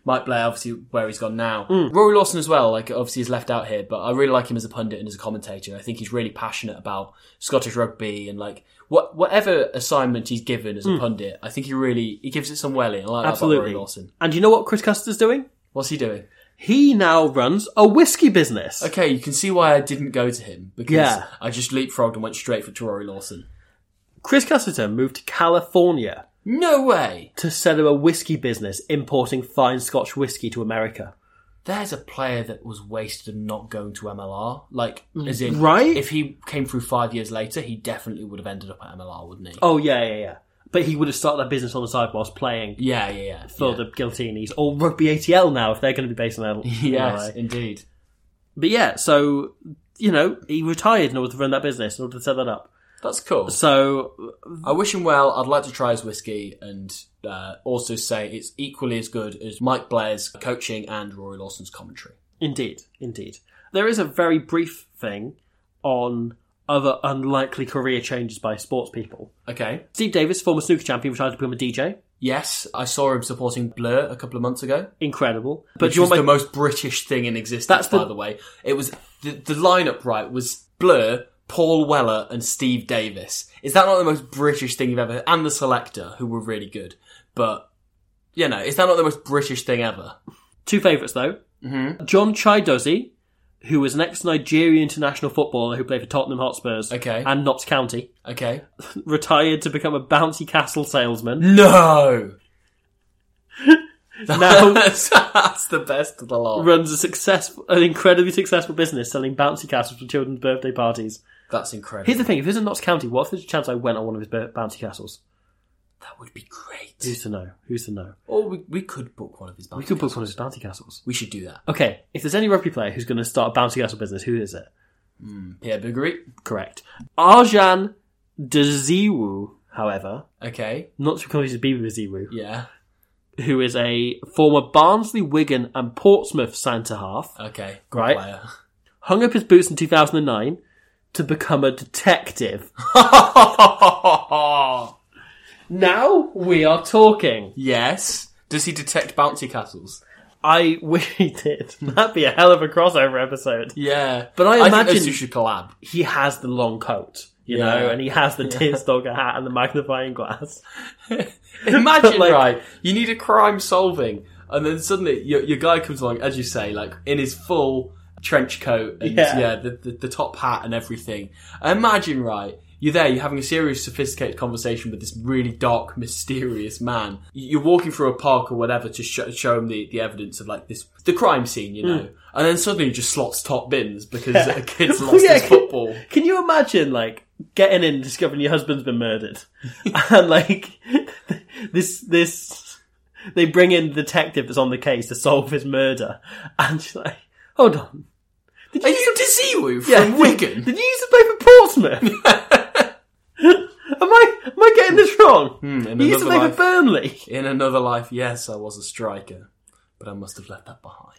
S3: Mike Blair, obviously, where he's gone now. Rory Lawson as well, like, obviously he's left out here, but I really like him as a pundit and as a commentator. I think he's really passionate about Scottish rugby and, like, whatever assignment he's given as a pundit, I think he gives it some welly. I like that about Rory Lawson.
S2: And you know what Chris Custer's doing?
S3: What's he doing?
S2: He now runs a whiskey business.
S3: Okay, you can see why I didn't go to him, because I just leapfrogged and went straight for Rory Lawson.
S2: Chris Custerton moved to California.
S3: No way!
S2: To set up a whiskey business importing fine Scotch whiskey to America.
S3: There's a player that was wasted and not going to MLR. Like, as in,
S2: right?
S3: If he came through 5 years later, he definitely would have ended up at MLR, wouldn't he?
S2: Oh, yeah. But he would have started that business on the side whilst playing for the Giltinis. Or Rugby ATL now, if they're going to be based on LA.
S3: Yes, indeed.
S2: But yeah, so, he retired in order to run that business, in order to set that up.
S3: That's cool.
S2: So
S3: I wish him well. I'd like to try his whiskey and also say it's equally as good as Mike Blair's coaching and Rory Lawson's commentary.
S2: Indeed. There is a very brief thing on other unlikely career changes by sports people.
S3: Okay.
S2: Steve Davis, former snooker champion, retired to become a DJ.
S3: Yes, I saw him supporting Blur a couple of months ago.
S2: Incredible.
S3: Which was the most British thing in existence, by the way. It was the lineup, right, was Blur, Paul Weller and Steve Davis. Is that not the most British thing you've ever... And the Selector, who were really good. But, is that not the most British thing ever?
S2: Two favourites, though. Mm-hmm. John Chaidozie, who was an ex-Nigerian international footballer who played for Tottenham Hotspurs and Notts County. Okay. Retired to become a bouncy castle salesman.
S3: No! Now that's the best of the lot.
S2: Runs an incredibly successful business selling bouncy castles for children's birthday parties.
S3: That's incredible.
S2: Here's the thing, if it's in Notts County, what if there's a chance I went on one of his bouncy castles?
S3: That would be great.
S2: Who's to know?
S3: Or we could book one of his bouncy castles.
S2: Book one of his bouncy castles.
S3: We should do that.
S2: Okay, if there's any rugby player who's going to start a bouncy castle business, who is it?
S3: Pierre Bougary.
S2: Correct. Arjan Deziwu, however.
S3: Okay.
S2: Not to be confused with Bibi Deziwu.
S3: Yeah.
S2: Who is a former Barnsley, Wigan and Portsmouth centre-half.
S3: Okay, good player.
S2: Hung up his boots in 2009 to become a detective. Now we are talking.
S3: Yes. Does he detect bouncy castles?
S2: I wish he did. That'd be a hell of a crossover episode.
S3: Yeah.
S2: But I imagine
S3: think those two should collab.
S2: He has the long coat, you know, and he has the Deerstalker hat and the magnifying glass.
S3: Imagine, right, you need a crime solving, and then suddenly your guy comes along, as you say, like, in his full trench coat and the top hat and everything. Imagine, right, you're there, you're having a serious, sophisticated conversation with this really dark, mysterious man. You're walking through a park or whatever to show him the evidence of, like, the crime scene, you know. And then suddenly he just slots top bins because a kid's lost his football.
S2: Can you imagine, like, getting in and discovering your husband's been murdered? And, like, they bring in the detective that's on the case to solve his murder. And she's like, hold on.
S3: Are you Deziwu from Wigan?
S2: Did you used to play for Portsmouth? Am I getting this wrong? He used to play for Burnley.
S3: In another life, yes, I was a striker. But I must have left that behind.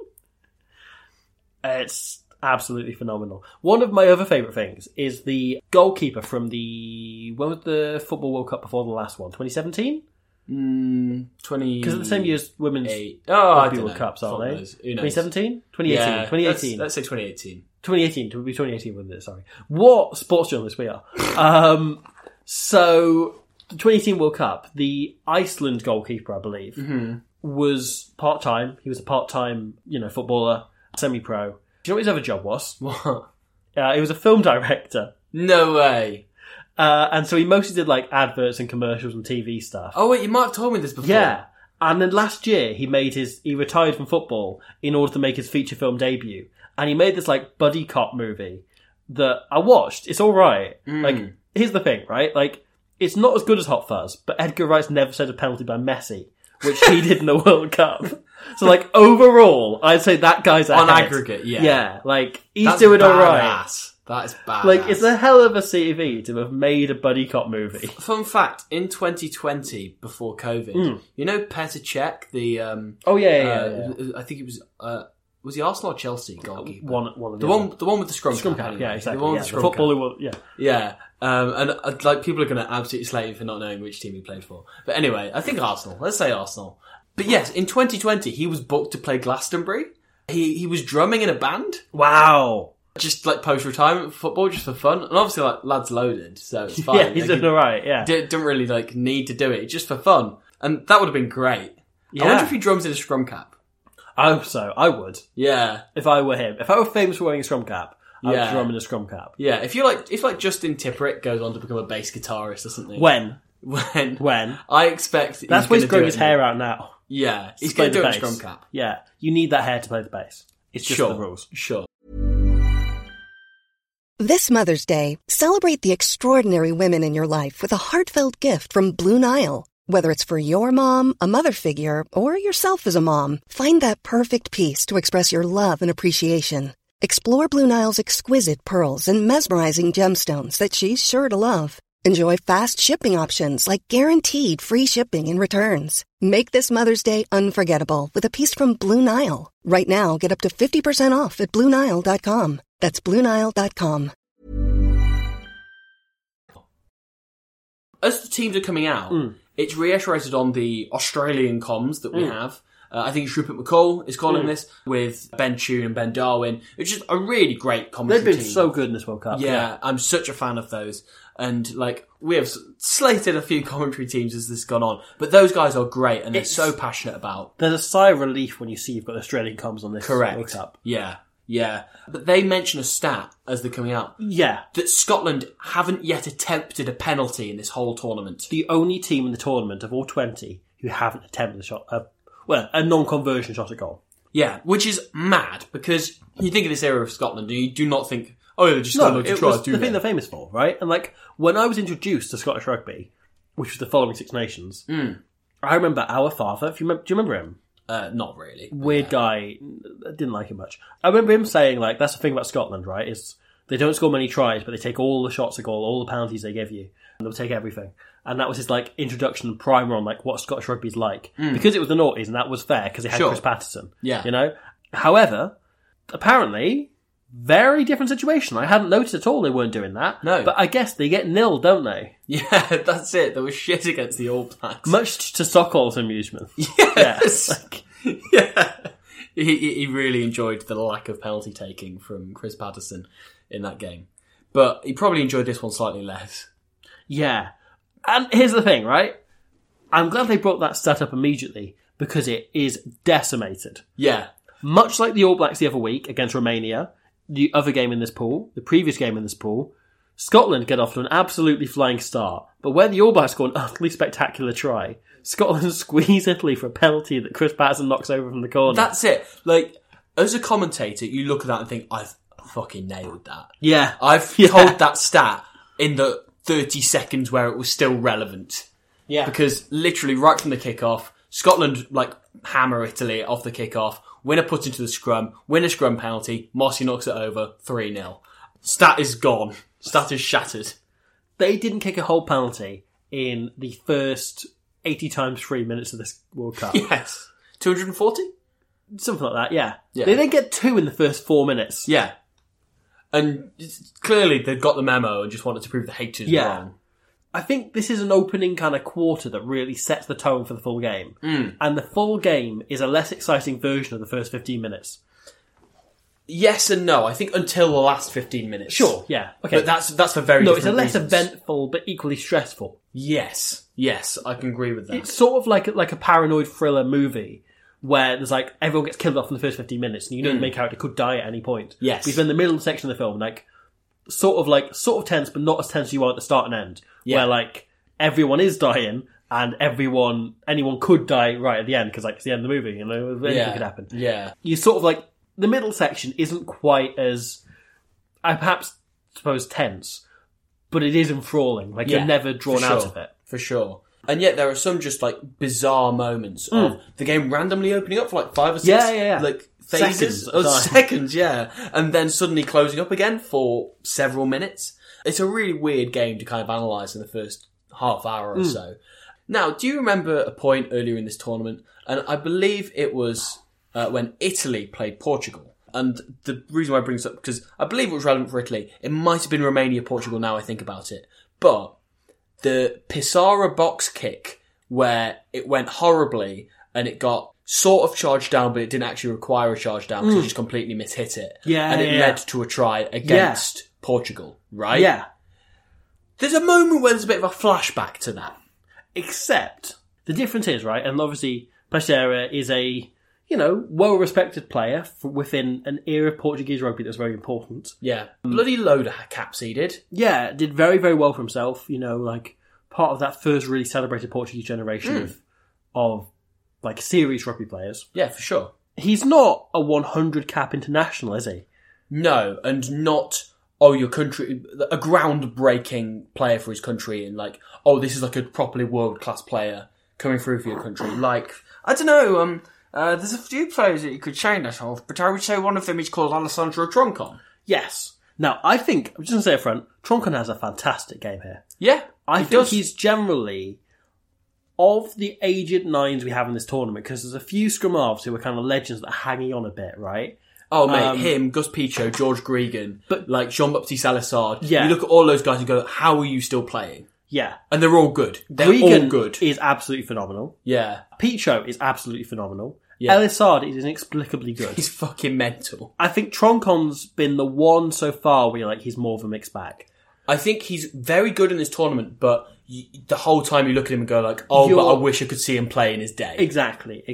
S2: It's absolutely phenomenal. One of my other favourite things is the goalkeeper from when was the Football World Cup before the last one? 2017?
S3: 20...
S2: Because it's the same year as Women's
S3: Rugby
S2: World Cups, aren't they?
S3: 2017?
S2: 2018?
S3: Yeah,
S2: 2018.
S3: Let's say 2018.
S2: 2018, to be 2018 with it, sorry. What sports journalists we are. So, the 2018 World Cup, the Iceland goalkeeper, I believe, was part-time. He was a part-time, footballer, semi-pro. Do you know what his other job was?
S3: What?
S2: He was a film director.
S3: No way.
S2: And so he mostly did, like, adverts and commercials and TV stuff.
S3: Oh, wait, you might have told me this before.
S2: Yeah. And then last year, he retired from football in order to make his feature film debut. And he made this, like, buddy cop movie that I watched. It's alright. Like, here's the thing, right? Like, it's not as good as Hot Fuzz, but Edgar Wright's never saved a penalty by Messi, which he did in the World Cup. So, like, overall, I'd say that guy's ahead.
S3: On aggregate, yeah.
S2: Yeah, like, he's doing alright.
S3: That is bad.
S2: Like, it's a hell of a CV to have made a buddy cop movie.
S3: Fun fact, in 2020, before COVID, you know Petr Cech, the... I think it was the Arsenal or Chelsea goalkeeper?
S2: One of
S3: the one with the scrum cap.
S2: Anyway. Yeah, exactly.
S3: The one with the scrum
S2: footballer,
S3: cap. Yeah. And like, people are going to absolutely slate you for not knowing which team he played for. But anyway, I think Arsenal. Let's say Arsenal. But yes, in 2020, he was booked to play Glastonbury. He was drumming in a band.
S2: Wow.
S3: Just like post-retirement football, just for fun. And obviously, like, lad's loaded, so it's fine.
S2: Yeah, he's doing alright, yeah.
S3: Didn't really, like, need to do it, just for fun. And that would have been great. Yeah. I wonder if he drums in a scrum cap.
S2: I hope so. I would.
S3: Yeah.
S2: If I were him. If I were famous for wearing a scrum cap, I would drum in a scrum cap.
S3: Yeah, if Justin Tipperick goes on to become a bass guitarist or something.
S2: When?
S3: I expect
S2: that's why he's growing his hair out now.
S3: Yeah, he's going to do it in a scrum cap.
S2: Yeah, you need that hair to play the bass. It's just the rules.
S3: Sure.
S1: This Mother's Day, celebrate the extraordinary women in your life with a heartfelt gift from Blue Nile. Whether it's for your mom, a mother figure, or yourself as a mom, find that perfect piece to express your love and appreciation. Explore Blue Nile's exquisite pearls and mesmerizing gemstones that she's sure to love. Enjoy fast shipping options like guaranteed free shipping and returns. Make this Mother's Day unforgettable with a piece from Blue Nile. Right now, get up to 50% off at BlueNile.com. That's BlueNile.com.
S3: As the teams are coming out, it's reiterated on the Australian comms that we have. I think it's Rupert McCall is calling this, with Ben Tune and Ben Darwin, which is a really great commentary
S2: They've been
S3: team.
S2: so good in this World Cup.
S3: Yeah, I'm such a fan of those. And, like, we have slated a few commentary teams as this has gone on, but those guys are great and they're so passionate about.
S2: There's a sigh of relief when you see you've got Australian comms on this World Cup.
S3: Yeah. But they mention a stat as they're coming out.
S2: Yeah.
S3: That Scotland haven't yet attempted a penalty in this whole tournament.
S2: The only team in the tournament of all 20 who haven't attempted a shot, a non-conversion shot at goal.
S3: Yeah, which is mad, because you think of this era of Scotland and you do not think, oh, they're just going to try to do
S2: the thing they're famous for, right? And, like, when I was introduced to Scottish rugby, which was the following Six Nations, I remember our father, do you remember him?
S3: Not really.
S2: Weird guy, didn't like him much. I remember him saying, like, that's the thing about Scotland, right, is they don't score many tries, but they take all the shots at goal, all the penalties they give you, and they'll take everything. And that was his, like, introduction and primer on, like, what Scottish rugby's like. Because it was the noughties, and that was fair, because they had Chris Patterson.
S3: Yeah.
S2: You know? However, apparently, very different situation. I hadn't noticed at all they weren't doing that.
S3: No.
S2: But I guess they get nil, don't they?
S3: Yeah, that's it. They were shit against the All Blacks.
S2: Much to Stockholm's amusement.
S3: Yes. Yeah. He really enjoyed the lack of penalty taking from Chris Patterson in that game. But he probably enjoyed this one slightly less.
S2: Yeah. And here's the thing, right? I'm glad they brought that stat up immediately, because it is decimated.
S3: Yeah.
S2: Much like the All Blacks the other week against Romania, the other game in this pool, the previous game in this pool, Scotland get off to an absolutely flying start. But where the All Blacks score an utterly spectacular try, Scotland squeeze Italy for a penalty that Chris Patterson knocks over from the corner.
S3: That's it. Like, as a commentator, you look at that and think, I've fucking nailed that.
S2: Yeah.
S3: I've told that stat in the 30 seconds where it was still relevant.
S2: Yeah.
S3: Because literally right from the kickoff, Scotland, like, hammer Italy off the kickoff, winner put into the scrum, win a scrum penalty, Mossy knocks it over, 3-0. Stat is gone. Stat is shattered.
S2: They didn't kick a whole penalty in the first 80 times 3 minutes of this World Cup.
S3: Yes. 240?
S2: Something like that, yeah. They then get 2 in the first 4 minutes.
S3: Yeah. And clearly they've got the memo and just wanted to prove the haters wrong.
S2: I think this is an opening kind of quarter that really sets the tone for the full game. And the full game is a less exciting version of the first 15 minutes.
S3: Yes and no. I think until the last 15 minutes.
S2: Sure, yeah. Okay.
S3: But that's for very different reasons.
S2: No, it's a less eventful but equally stressful.
S3: Yes, I can agree with that.
S2: It's sort of like a paranoid thriller movie where there's like, everyone gets killed off in the first 15 minutes and you know the main character could die at any point.
S3: Yes.
S2: Because in the middle section of the film, sort of tense, but not as tense as you are at the start and end. Yeah. Where, like, everyone is dying and anyone could die right at the end, because, like, it's the end of the movie, you know, anything could happen.
S3: Yeah.
S2: You sort of, like, the middle section isn't quite as, I perhaps suppose, tense, but it is enthralling. Like, you're never drawn out of it.
S3: For sure. And yet there are some just, like, bizarre moments of the game randomly opening up for, like, 5 or 6. Like, phases. Seconds, yeah. And then suddenly closing up again for several minutes. It's a really weird game to kind of analyse in the first half hour or so. Now, do you remember a point earlier in this tournament? And I believe it was when Italy played Portugal. And the reason why I bring this up, because I believe it was relevant for Italy. It might have been Romania-Portugal now I think about it. But the Pissarra box kick, where it went horribly and it got sort of charged down, but it didn't actually require a charge down because he just completely mishit it.
S2: Yeah,
S3: and it led to a try against Portugal, right?
S2: Yeah.
S3: There's a moment where there's a bit of a flashback to that.
S2: Except, the difference is, right, and obviously Teixeira is a, well-respected player within an era of Portuguese rugby that's very important.
S3: Yeah. Bloody load of caps he did.
S2: Yeah, did very, very well for himself, part of that first really celebrated Portuguese generation of serious rugby players.
S3: Yeah, for sure.
S2: He's not a 100 cap international, is he?
S3: No, and not, your country, a groundbreaking player for his country, and this is a properly world-class player coming through for your country. I don't know, there's a few players that you could chain that off, but I would say one of them is called Alessandro Troncon.
S2: Yes. Now, I'm just going to say up front, Troncon has a fantastic game here.
S3: Yeah,
S2: I think he's generally, of the aged nines we have in this tournament, because there's a few scrum halves who are kind of legends that are hanging on a bit, right?
S3: Oh, mate, him, Gus Pichot, George Gregan, but Jean-Baptiste Salazar.
S2: Yeah.
S3: You look at all those guys and go, how are you still playing?
S2: Yeah.
S3: And they're all good. They're
S2: Gregan
S3: all good.
S2: Is absolutely phenomenal.
S3: Yeah.
S2: Pichot is absolutely phenomenal.
S3: Yeah.
S2: Elisard is inexplicably good.
S3: He's fucking mental.
S2: I think Troncon's been the one so far where he's more of a mixed bag.
S3: I think he's very good in this tournament, but the whole time you look at him and go but I wish I could see him play in his day.
S2: Exactly.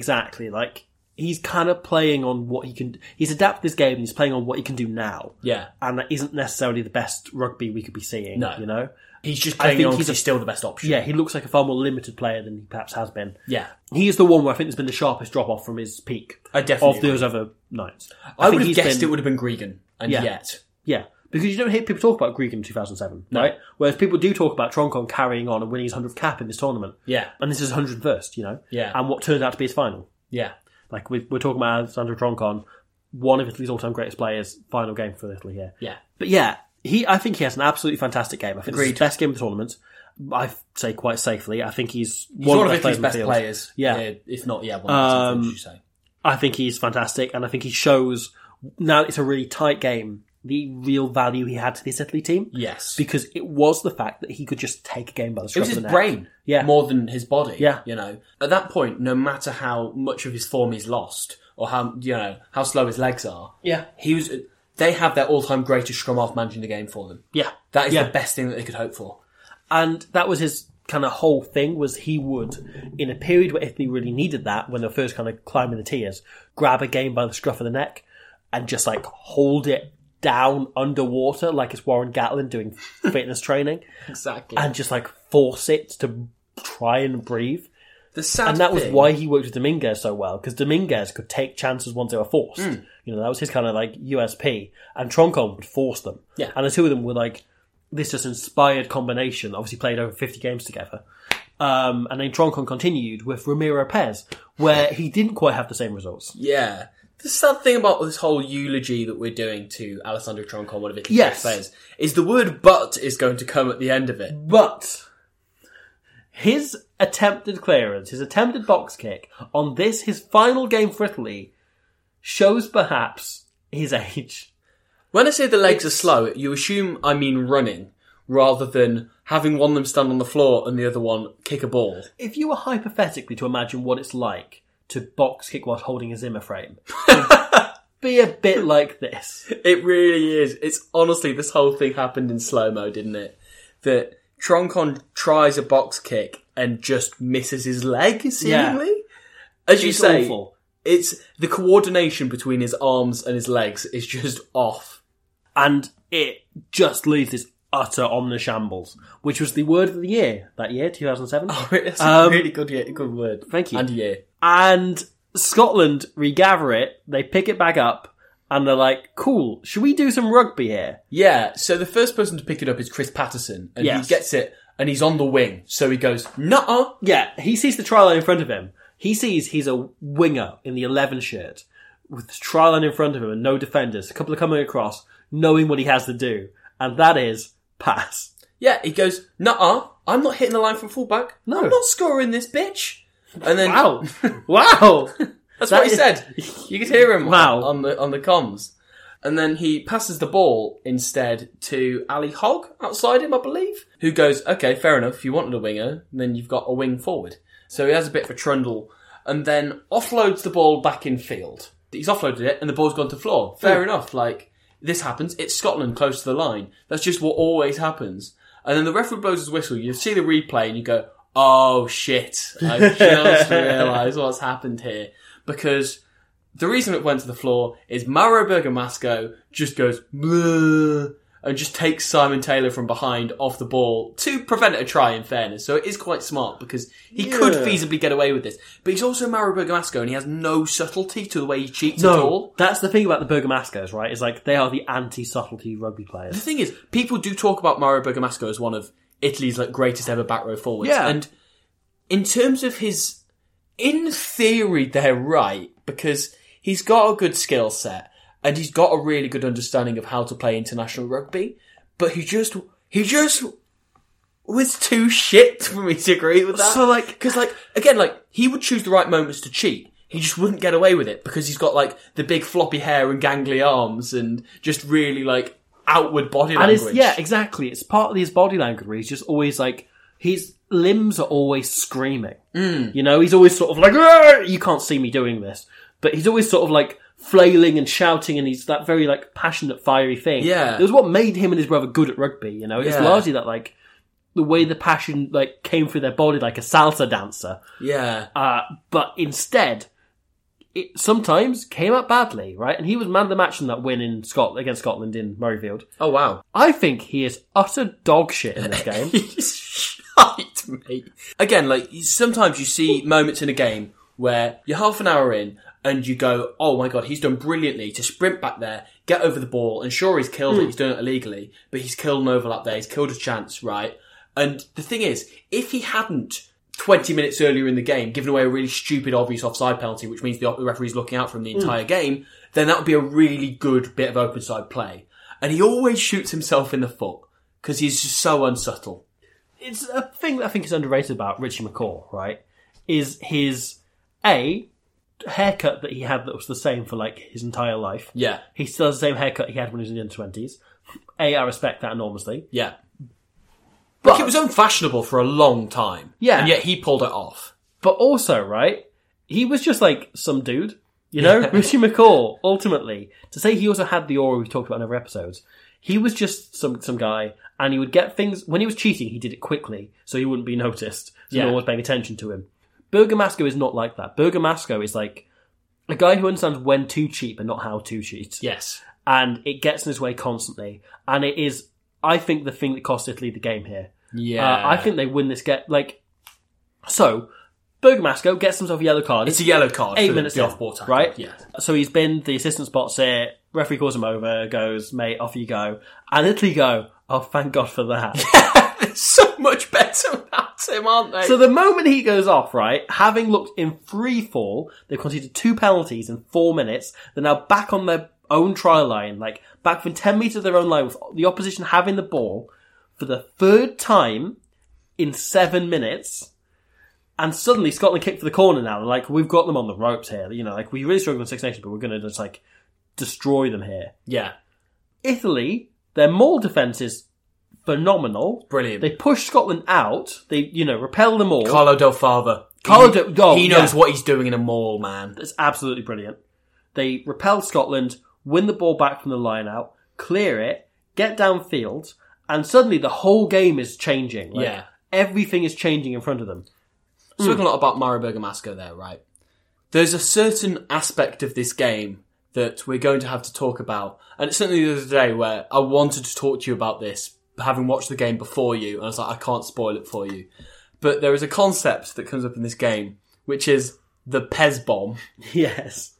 S2: He's kind of playing on what he can... He's adapted this game and he's playing on what he can do now.
S3: Yeah.
S2: And that isn't necessarily the best rugby we could be seeing,
S3: No. He's just playing on because he's still the best option.
S2: Yeah, he looks like a far more limited player than he perhaps has been.
S3: Yeah.
S2: He is the one where I think there's been the sharpest drop-off from his peak.
S3: I definitely
S2: Of those other nights.
S3: I would have guessed it would have been Gregan, and yet...
S2: Yeah, because you don't hear people talk about Gregan in 2007, right? Whereas people do talk about Troncon carrying on and winning his 100th cap in this tournament.
S3: Yeah.
S2: And this is 101st,
S3: Yeah.
S2: And what turned out to be his final.
S3: Yeah.
S2: We're talking about Alessandro Troncon, one of Italy's all-time greatest players, final game for Italy here.
S3: Yeah.
S2: But yeah, I think he has an absolutely fantastic game. I think it's his best game of the tournament. I say quite safely. I think he's one of Italy's
S3: best players.
S2: Yeah.
S3: If not, one of the best players, would you say?
S2: I think he's fantastic, and I think he shows, now it's a really tight game, the real value he had to this Italy team.
S3: Yes.
S2: Because it was the fact that he could just take a game by the scruff of the neck.
S3: It was his brain.
S2: Yeah.
S3: More than his body.
S2: Yeah.
S3: At that point, no matter how much of his form he's lost, or how slow his legs are.
S2: Yeah.
S3: They have their all-time greatest scrum half managing the game for them.
S2: Yeah.
S3: That is the best thing that they could hope for.
S2: And that was his kind of whole thing, was he would, in a period where Italy really needed that, when they're first kind of climbing the tiers, grab a game by the scruff of the neck and just hold it down underwater like it's Warren Gatlin doing fitness training.
S3: Exactly.
S2: And just force it to try and breathe.
S3: And
S2: that was why he worked with Dominguez so well, because Dominguez could take chances once they were forced. That was his kind of USP. And Troncon would force them.
S3: Yeah.
S2: And the two of them were this just inspired combination, obviously played over 50 games together. And then Troncon continued with Ramiro Pez, where he didn't quite have the same results.
S3: Yeah. The sad thing about this whole eulogy that we're doing to Alessandro Troncon, one of Italy's best players, is the word "but" is going to come at the end of it.
S2: But his attempted clearance, his attempted box kick on his final game for Italy, shows perhaps his age.
S3: When I say the legs are slow, you assume I mean running, rather than having one of them stand on the floor and the other one kick a ball.
S2: If you were hypothetically to imagine what it's like to box kick whilst holding a Zimmer frame, be a bit like this.
S3: It really is. It's honestly, this whole thing happened in slow-mo, didn't it? That Troncon tries a box kick and just misses his leg, seemingly. Yeah. As you say,
S2: awful.
S3: It's the coordination between his arms and his legs is just off.
S2: And it just leaves this utter omnishambles, which was the word of the year that year, 2007.
S3: Oh, it's a really good word.
S2: Thank you.
S3: And year.
S2: And Scotland regather it, they pick it back up, and they're like, cool, should we do some rugby here?
S3: Yeah, so the first person to pick it up is Chris Patterson, and he gets it, and he's on the wing, so he goes, nuh-uh.
S2: Yeah, he sees the try line in front of him. He sees he's a winger in the 11 shirt, with the try line in front of him and no defenders, a couple are coming across, knowing what he has to do, and that is pass.
S3: Yeah, he goes, nuh-uh, I'm not hitting the line from fullback.
S2: No.
S3: I'm not scoring this, bitch. And then...
S2: Wow. Wow.
S3: That's what he said. You could hear him on the comms. And then he passes the ball instead to Ali Hogg outside him, I believe, who goes, okay, fair enough, if you wanted a winger, then you've got a wing forward. So he has a bit of a trundle and then offloads the ball back in field. He's offloaded it, and the ball's gone to floor. Fair enough. Like, this happens. It's Scotland close to the line. That's just what always happens. And then the referee blows his whistle. You see the replay, and you go, "Oh shit! I just realised what's happened here." Because the reason it went to the floor is Mauro Bergamasco just goes bleh, and just takes Simon Taylor from behind off the ball to prevent a try, in fairness. So it is quite smart because he could feasibly get away with this. But he's also Mauro Bergamasco and he has no subtlety to the way he cheats at all.
S2: That's the thing about the Bergamascos, right? Is like they are the anti-subtlety rugby players.
S3: The thing is, people do talk about Mauro Bergamasco as one of Italy's like greatest ever back row forwards.
S2: Yeah.
S3: And in terms of his... In theory, they're right, because he's got a good skill set. And he's got a really good understanding of how to play international rugby, but he just was too shit for me to agree with that.
S2: So
S3: because again, he would choose the right moments to cheat. He just wouldn't get away with it because he's got like the big floppy hair and gangly arms and just really like outward body language.
S2: Yeah, exactly. It's partly his body language where he's just always like, his limbs are always screaming. You know, he's always sort of like, "Arr!" You can't see me doing this, but he's always sort of like, flailing and shouting, and he's that very like passionate, fiery thing.
S3: Yeah,
S2: it was what made him and his brother good at rugby. You know, it's largely that like the way the passion like came through their body like a salsa dancer.
S3: Yeah,
S2: but instead, it sometimes came out badly, right? And he was man of the match in that win in against Scotland in Murrayfield.
S3: Oh wow!
S2: I think he is utter dog shit in this game.
S3: He's shite, mate. Again, like sometimes you see moments in a game where you're half an hour in. And you go, oh my god, he's done brilliantly to sprint back there, get over the ball, and sure, he's killed it, he's done it illegally, but he's killed an overlap there, he's killed a chance, right? And the thing is, if he hadn't 20 minutes earlier in the game given away a really stupid, obvious offside penalty, which means the referee's looking out from the entire game, then that would be a really good bit of open side play. And he always shoots himself in the foot, because he's just so unsubtle.
S2: It's a thing that I think is underrated about Richie McCaw, right? Is his, haircut that he had that was the same for like his entire life.
S3: Yeah.
S2: He still has the same haircut he had when he was in the under-20s. I respect that enormously.
S3: Yeah. But it was unfashionable for a long time.
S2: Yeah.
S3: And yet he pulled it off.
S2: But also, right, he was just like some dude. You know? Richie McCaw, ultimately, to say he also had the aura we've talked about in other episodes, he was just some guy, and he would get things... When he was cheating, he did it quickly, so he wouldn't be noticed. So no one was paying attention to him. Bergamasco is not like that. Bergamasco is like a guy who understands when to cheat but not how to cheat.
S3: Yes.
S2: And it gets in his way constantly. And it is, I think, the thing that cost Italy the game here.
S3: Yeah.
S2: I think they win this game. So, Bergamasco gets himself a yellow card.
S3: It's a yellow card
S2: 8 minutes
S3: the
S2: in,
S3: off-ball tackle.
S2: Right?
S3: Yeah.
S2: So he's been, the assistant spots it, referee calls him over, goes, mate, off you go. And Italy go, oh, thank God for that.
S3: They're so much better without him, aren't they?
S2: So the moment he goes off, right, having looked in free fall, they've conceded 2 penalties in 4 minutes. They're now back on their own try line, like back within 10 metres of their own line, with the opposition having the ball for the 3rd time in 7 minutes. And suddenly Scotland kick for the corner now. Like, we've got them on the ropes here. You know, like, we really struggle in Six Nations, but we're going to just, like, destroy them here.
S3: Yeah.
S2: Italy, their maul defence is phenomenal.
S3: Brilliant.
S2: They push Scotland out. They, repel them all.
S3: Carlo Del Fava. He knows what he's doing in a maul, man.
S2: It's absolutely brilliant. They repel Scotland, win the ball back from the line out, clear it, get downfield, and suddenly the whole game is changing. Like, everything is changing in front of them.
S3: Talking a lot about Mauro Bergamasco there, right? There's a certain aspect of this game that we're going to have to talk about. And it's certainly the other day where I wanted to talk to you about this, having watched the game before you, and I was like, I can't spoil it for you. But there is a concept that comes up in this game, which is the Pez bomb.
S2: Yes.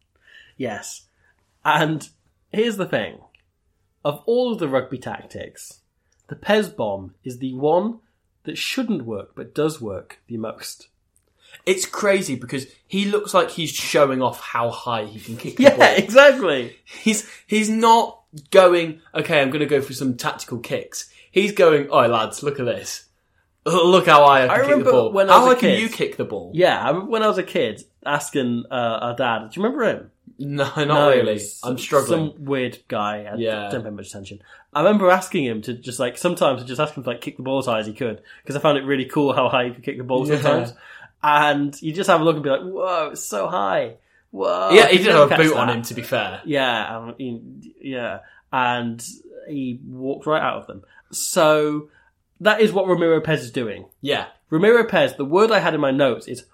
S2: And here's the thing. Of all of the rugby tactics, the Pez bomb is the one that shouldn't work, but does work the most.
S3: It's crazy because he looks like he's showing off how high he can kick the ball.
S2: Yeah, exactly.
S3: He's not going, okay, I'm going to go for some tactical kicks. He's going, oh, lads, look at this. Look how high I can kick the ball. How high can you kick the ball?
S2: Yeah, I remember when I was a kid asking our dad, do you remember him?
S3: No, not really. I'm struggling.
S2: Some weird guy. I don't pay much attention. I remember asking him to sometimes ask him to kick the ball as high as he could, because I found it really cool how high he could kick the ball sometimes. And you just have a look and be like, whoa, it's so high. Whoa.
S3: Yeah, he did have a boot on him, to be fair.
S2: Yeah, yeah. And he walked right out of them. So that is what Ramiro Pez is doing.
S3: Yeah.
S2: Ramiro Pez, the word I had in my notes is,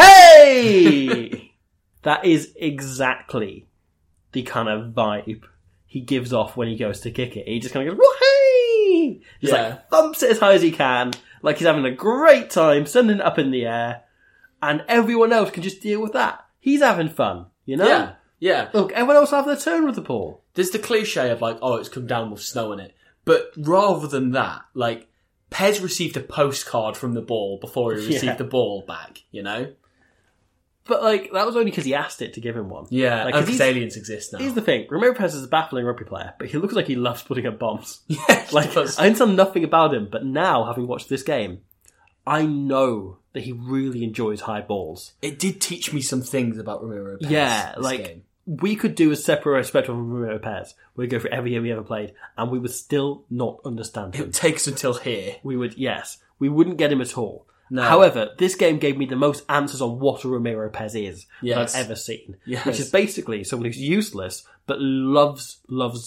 S2: wah-hey! That is exactly the kind of vibe he gives off when he goes to kick it. He just kind of goes, wah-hey! Just like thumps it as high as he can, like he's having a great time, sending it up in the air, and everyone else can just deal with that. He's having fun, you know?
S3: Yeah, yeah.
S2: Look, everyone else will have their turn with the ball.
S3: There's the cliche of like, oh, it's come down with snow in it. But rather than that, like, Pez received a postcard from the ball before he received the ball back, you know?
S2: But, like, that was only because he asked it to give him one.
S3: Yeah, because aliens exist now.
S2: Here's the thing. Ramiro Pez is a baffling rugby player, but he looks like he loves putting up bombs.
S3: Yeah,
S2: like, I understand nothing about him, but now, having watched this game, I know that he really enjoys high balls.
S3: It did teach me some things about Ramiro Pez.
S2: Yeah, like, game. We could do a separate spectrum from Ramiro Pez. We'd go for every game we ever played, and we would still not understand him.
S3: It takes until here.
S2: We would, yes. We wouldn't get him at all.
S3: No.
S2: However, this game gave me the most answers on what a Ramiro Pez is that I've ever seen.
S3: Yes.
S2: Which is basically someone who's useless, but loves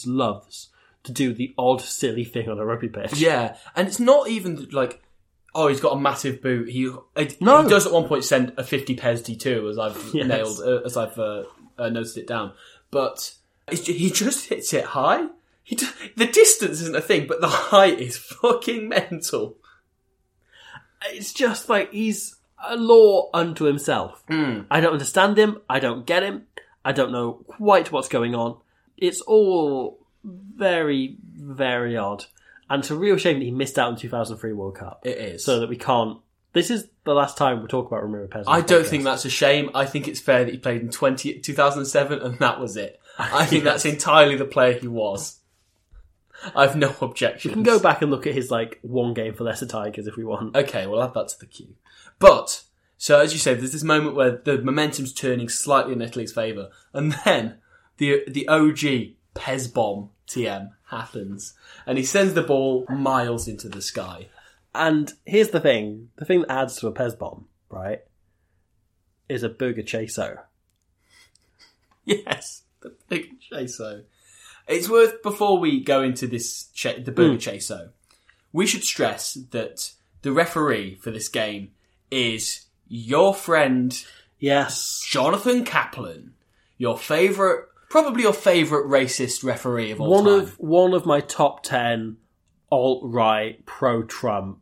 S2: to do the odd, silly thing on a rugby pitch.
S3: Yeah, and it's not even like, oh, he's got a massive boot. He does at one point send a 50 Pez D2, as I've noted it down. But he just hits it high. The distance isn't a thing, but the height is fucking mental.
S2: It's just like he's a law unto himself.
S3: Mm.
S2: I don't understand him. I don't get him. I don't know quite what's going on. It's all very, very odd. And it's a real shame that he missed out on the 2003 World Cup.
S3: It is.
S2: So that we can't... This is the last time we talk about Ramiro Pez.
S3: I don't think that's a shame. I think it's fair that he played in 2007 and that was it. I think that's entirely the player he was. I have no objections.
S2: We can go back and look at his, like, one game for Leicester Tigers if we want.
S3: Okay, we'll add that to the queue. But, so as you say, there's this moment where the momentum's turning slightly in Italy's favour, and then the OG Pez bomb TM happens, and he sends the ball miles into the sky.
S2: And here's the thing that adds to a Pez bomb, right, is a Burger Chaso.
S3: Yes, the Burger Chaso. It's worth, before we go into this, the Burger Chaso, we should stress that the referee for this game is your friend,
S2: yes,
S3: Jonathan Kaplan, probably your favourite racist referee of all time.
S2: One of my top 10 alt-right, pro-Trump,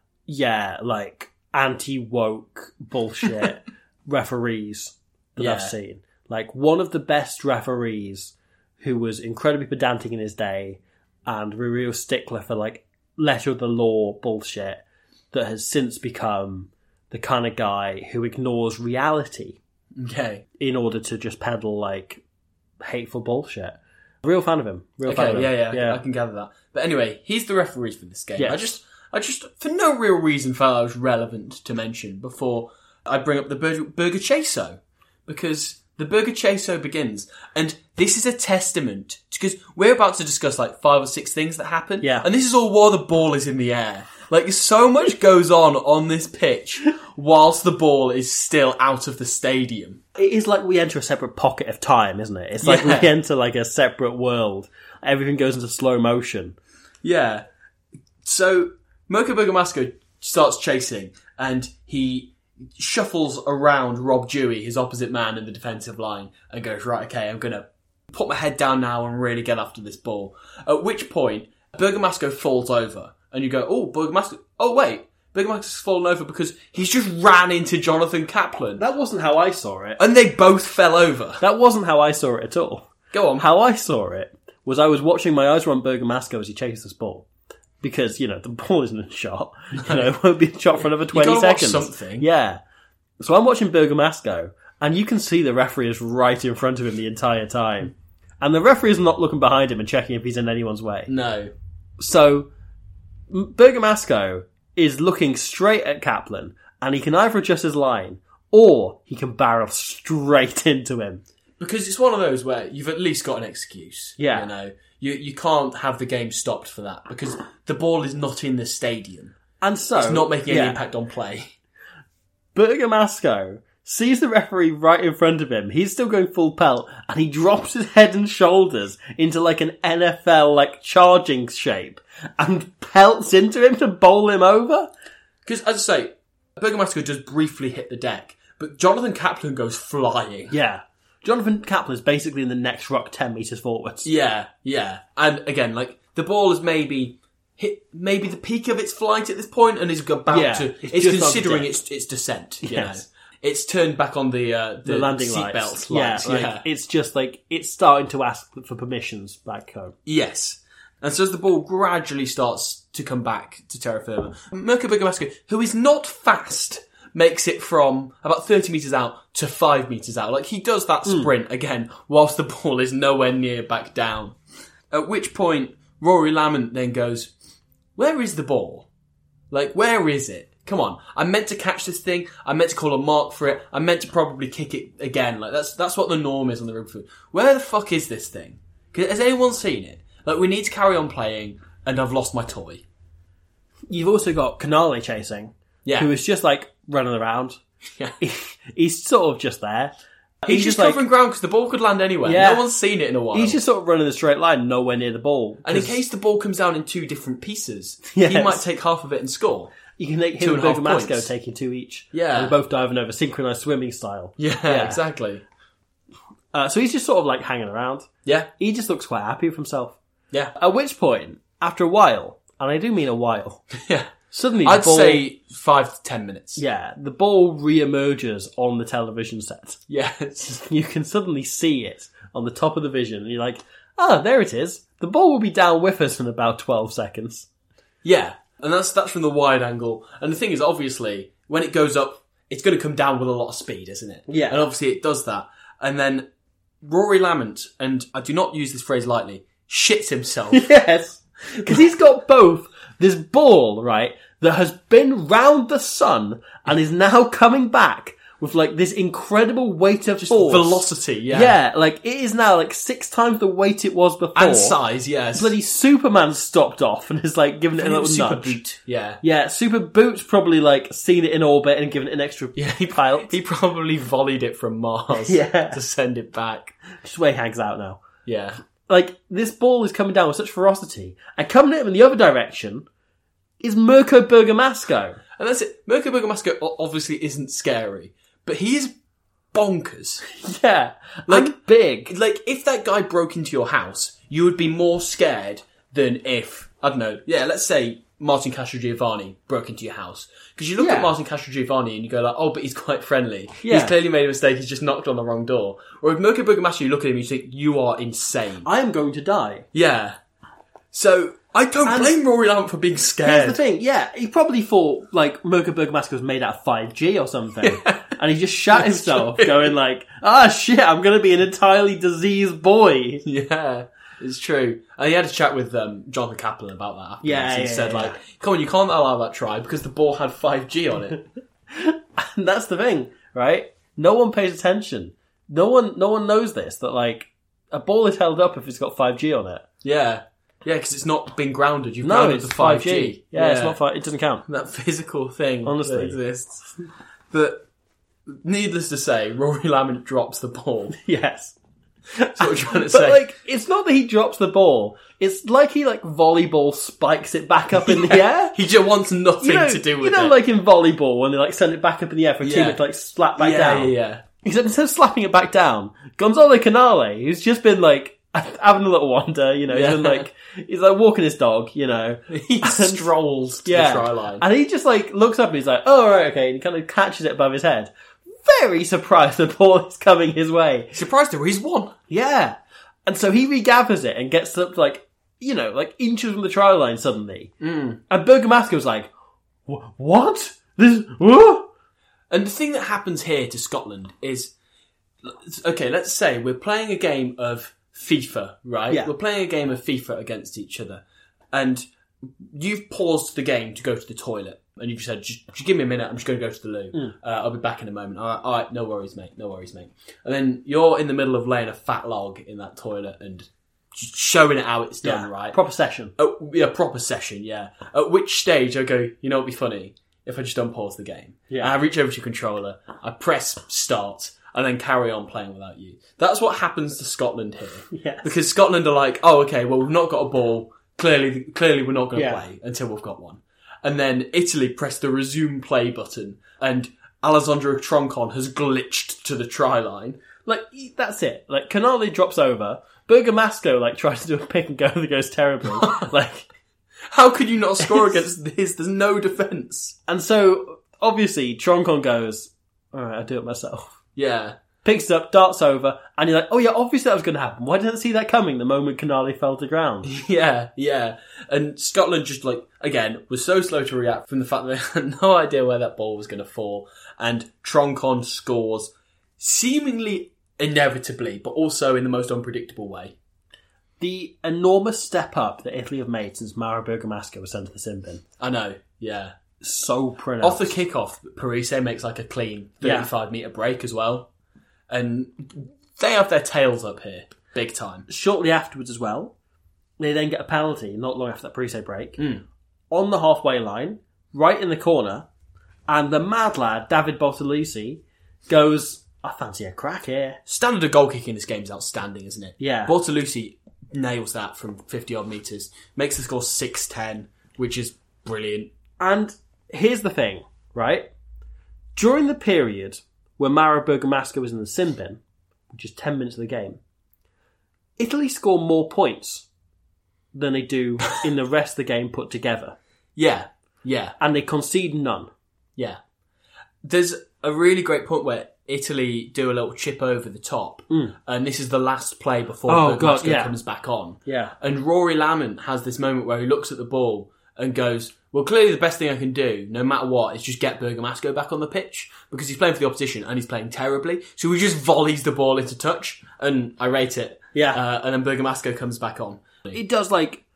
S2: like, anti-woke bullshit referees that I've seen. Like, one of the best referees who was incredibly pedantic in his day and a real stickler for, like, letter of the law bullshit that has since become the kind of guy who ignores reality in order to just peddle, like, hateful bullshit. Real fan of him.
S3: Yeah, I can gather that. But anyway, he's the referee for this game. Yes. I just, for no real reason, felt it was relevant to mention before I bring up the Burger Chaso. Because the Burger Chaso begins, and this is a testament, because we're about to discuss like 5 or 6 things that happen, and this is all while the ball is in the air. Like, so much goes on this pitch whilst the ball is still out of the stadium.
S2: It is like we enter a separate pocket of time, isn't it? It's like we enter like a separate world. Everything goes into slow motion.
S3: Yeah. So, Moko Bergamasco starts chasing, and he shuffles around Rob Dewey, his opposite man in the defensive line, and goes, right, okay, I'm going to put my head down now and really get after this ball. At which point, Bergamasco falls over, and you go, oh, Bergamasco, oh wait, Bergamasco's fallen over because he's just ran into Jonathan Kaplan.
S2: That wasn't how I saw it.
S3: And they both fell over.
S2: That wasn't how I saw it at all.
S3: Go on.
S2: How I saw it was I was watching, my eyes were on Bergamasco as he chased this ball. Because, the ball isn't a shot. It won't be a shot for another 20 seconds.
S3: Watch something.
S2: Yeah. So I'm watching Bergamasco, and you can see the referee is right in front of him the entire time. And the referee is not looking behind him and checking if he's in anyone's way.
S3: No.
S2: So, Bergamasco is looking straight at Kaplan, and he can either adjust his line, or he can barrel straight into him.
S3: Because it's one of those where you've at least got an excuse.
S2: Yeah.
S3: You can't have the game stopped for that, because the ball is not in the stadium.
S2: And so...
S3: It's not making any impact on play.
S2: Bergamasco sees the referee right in front of him. He's still going full pelt, and he drops his head and shoulders into like an NFL like charging shape and pelts into him to bowl him over.
S3: Because, as I say, Bergamasco does briefly hit the deck, but Jonathan Kaplan goes flying.
S2: Yeah. Jonathan Kaplan is basically in the next rock 10 metres forwards.
S3: Yeah. And again, like, the ball has maybe hit the peak of its flight at this point and is about to... It's considering its descent, you know. It's turned back on the
S2: landing
S3: seatbelt
S2: lights. It's just like, it's starting to ask for permissions back home.
S3: Yes. And so as the ball gradually starts to come back to terra firma, Mirko Bergamasco, who is not fast, makes it from about 30 metres out to 5 metres out. Like, he does that sprint again, whilst the ball is nowhere near back down. At which point, Rory Lamont then goes, where is the ball? Like, where is it? Come on. I meant to catch this thing. I meant to call a mark for it. I meant to probably kick it again. Like, that's what the norm is on the rugby field. Where the fuck is this thing? Has anyone seen it? Like, we need to carry on playing, and I've lost my toy.
S2: You've also got Canale chasing, who is just, like, running around.
S3: Yeah.
S2: He's sort of just there.
S3: He's just covering ground because the ball could land anywhere. Yeah. No one's seen it in a while.
S2: He's just sort of running a straight line, nowhere near the ball.
S3: And in case the ball comes down in 2 different pieces, he might take half of it and score.
S2: You can make him and Bergamasco taking 2 each.
S3: Yeah.
S2: And they're both diving over, synchronised swimming style.
S3: Yeah, exactly.
S2: So he's just sort of like hanging around.
S3: Yeah.
S2: He just looks quite happy with himself.
S3: Yeah.
S2: At which point, after a while, and I do mean a while, suddenly
S3: I'd say 5 to 10 minutes.
S2: Yeah, the ball re-emerges on the television set.
S3: Yes.
S2: You can suddenly see it on the top of the vision, and you're like, there it is. The ball will be down with us in about 12 seconds.
S3: Yeah. And that's from the wide angle. And the thing is, obviously, when it goes up, it's going to come down with a lot of speed, isn't it?
S2: Yeah.
S3: And obviously it does that. And then Rory Lamont, and I do not use this phrase lightly, shits himself.
S2: Yes. Because he's got both this ball, right, that has been round the sun and is now coming back with, like, this incredible weight of force.
S3: Velocity, yeah.
S2: Yeah, like, it is now, like, 6 times the weight it was before.
S3: And size, yes.
S2: Bloody Superman stopped off and is, like, giving it a little
S3: Super
S2: nudge.
S3: Boot, yeah.
S2: Yeah, Super Boot's probably, like, seen it in orbit and given it an extra pile.
S3: He probably volleyed it from Mars to send it back.
S2: Just where he hangs out now.
S3: Yeah.
S2: Like, this ball is coming down with such ferocity, and coming at him in the other direction is Mirko Bergamasco.
S3: And that's it. Mirko Bergamasco obviously isn't scary, but he is bonkers.
S2: Yeah. Like, big.
S3: Like, if that guy broke into your house, you would be more scared than if, I don't know, let's say Martin Castrogiovanni broke into your house. Because you look at Martin Castrogiovanni and you go like, oh, but he's quite friendly. Yeah. He's clearly made a mistake, he's just knocked on the wrong door. Or if Mirko Bergamasco, you look at him and you think, you are insane.
S2: I am going to die.
S3: Yeah. So, I don't blame Rory Lamont for being scared.
S2: Here's the thing, he probably thought, like, Mirko Bergamasco was made out of 5G or something. And he just shat himself, going like, shit, I'm going to be an entirely diseased boy.
S3: Yeah, it's true. And he had a chat with Jonathan Kaplan about that afterwards. He said, like, come on, you can't allow that try because the ball had 5G on it.
S2: And that's the thing, right? No one pays attention. No one knows this, that, like, a ball is held up if it's got 5G on it.
S3: Yeah. Yeah, because it's not been grounded. You've grounded the 5G.
S2: Yeah, it's not it doesn't count.
S3: That physical thing
S2: honestly
S3: that exists. But needless to say, Rory Lamont drops the ball.
S2: Yes.
S3: That's what we're trying to say.
S2: But, like, it's not that he drops the ball. It's like he, like, volleyball spikes it back up in the air.
S3: He just wants nothing to do with it.
S2: You know, like in volleyball, when they, like, send it back up in the air for a teammate to, like, slap back down?
S3: Yeah.
S2: Except instead of slapping it back down, Gonzalo Canale, who's just been, like, having a little wander, you know, he's like walking his dog, you know.
S3: He strolls to the try line.
S2: And he just like looks up and he's like, oh, right, okay, and he kind of catches it above his head. Very surprised the ball is coming his way.
S3: Surprised that he's won.
S2: Yeah. And so he regathers it and gets up to like, you know, like inches from the try line suddenly. And Bergamasco's like, what? This, what?
S3: And the thing that happens here to Scotland is, okay, let's say we're playing a game of FIFA, right?
S2: Yeah.
S3: We're playing a game of FIFA against each other. And you've paused the game to go to the toilet. And you've said, just give me a minute, I'm just going to go to the loo. I'll be back in a moment. All right, no worries, mate. And then you're in the middle of laying a fat log in that toilet and just showing it how it's done, right?
S2: Proper session.
S3: Proper session, yeah. At which stage I go, you know what would be funny? if I just unpause the game.
S2: Yeah.
S3: And I reach over to your controller, I press start, and then carry on playing without you. That's what happens to Scotland here.
S2: Yes.
S3: Because Scotland are like, oh, okay, well, we've not got a ball. Clearly we're not going to play until we've got one. And then Italy press the resume play button, and Alessandro Troncon has glitched to the try line.
S2: Like, that's it. Like, Canale drops over. Bergamasco, like, tries to do a pick and go that goes terribly. Like,
S3: how could you not score against this? There's no defence.
S2: And so, obviously, Troncon goes, alright, I'll do it myself.
S3: Yeah.
S2: Picks it up, darts over, and you're like, oh yeah, obviously that was going to happen. Why didn't I see that coming the moment Canale fell to ground?
S3: Yeah. And Scotland just, like, again, was so slow to react from the fact that they had no idea where that ball was going to fall. And Troncon scores seemingly inevitably, but also in the most unpredictable way.
S2: The enormous step up that Italy have made since Mauro Bergamasco was sent to the sin bin.
S3: I know, yeah.
S2: So pronounced.
S3: Off the kickoff, Parise makes like a clean 35-metre break as well. And they have their tails up here, big time.
S2: Shortly afterwards as well, they then get a penalty, not long after that Parise break, on the halfway line, right in the corner, and the mad lad, David Bortolucci, goes, I fancy a crack here.
S3: Standard of goal kicking in this game is outstanding, isn't it?
S2: Yeah.
S3: Bortolucci nails that from 50-odd metres, makes the score 6-10, which is brilliant.
S2: And here's the thing, right? During the period where Mauro Bergamasco was in the sin bin, which is 10 minutes of the game, Italy score more points than they do in the rest of the game put together.
S3: Yeah.
S2: And they concede none.
S3: Yeah. There's a really great point where Italy do a little chip over the top, and this is the last play before Bergamasco comes back on.
S2: Yeah.
S3: And Rory Lamont has this moment where he looks at the ball and goes, well, clearly the best thing I can do, no matter what, is just get Bergamasco back on the pitch, because he's playing for the opposition and he's playing terribly. So he just volleys the ball into touch, and I rate it.
S2: Yeah.
S3: And then Bergamasco comes back on.
S2: It does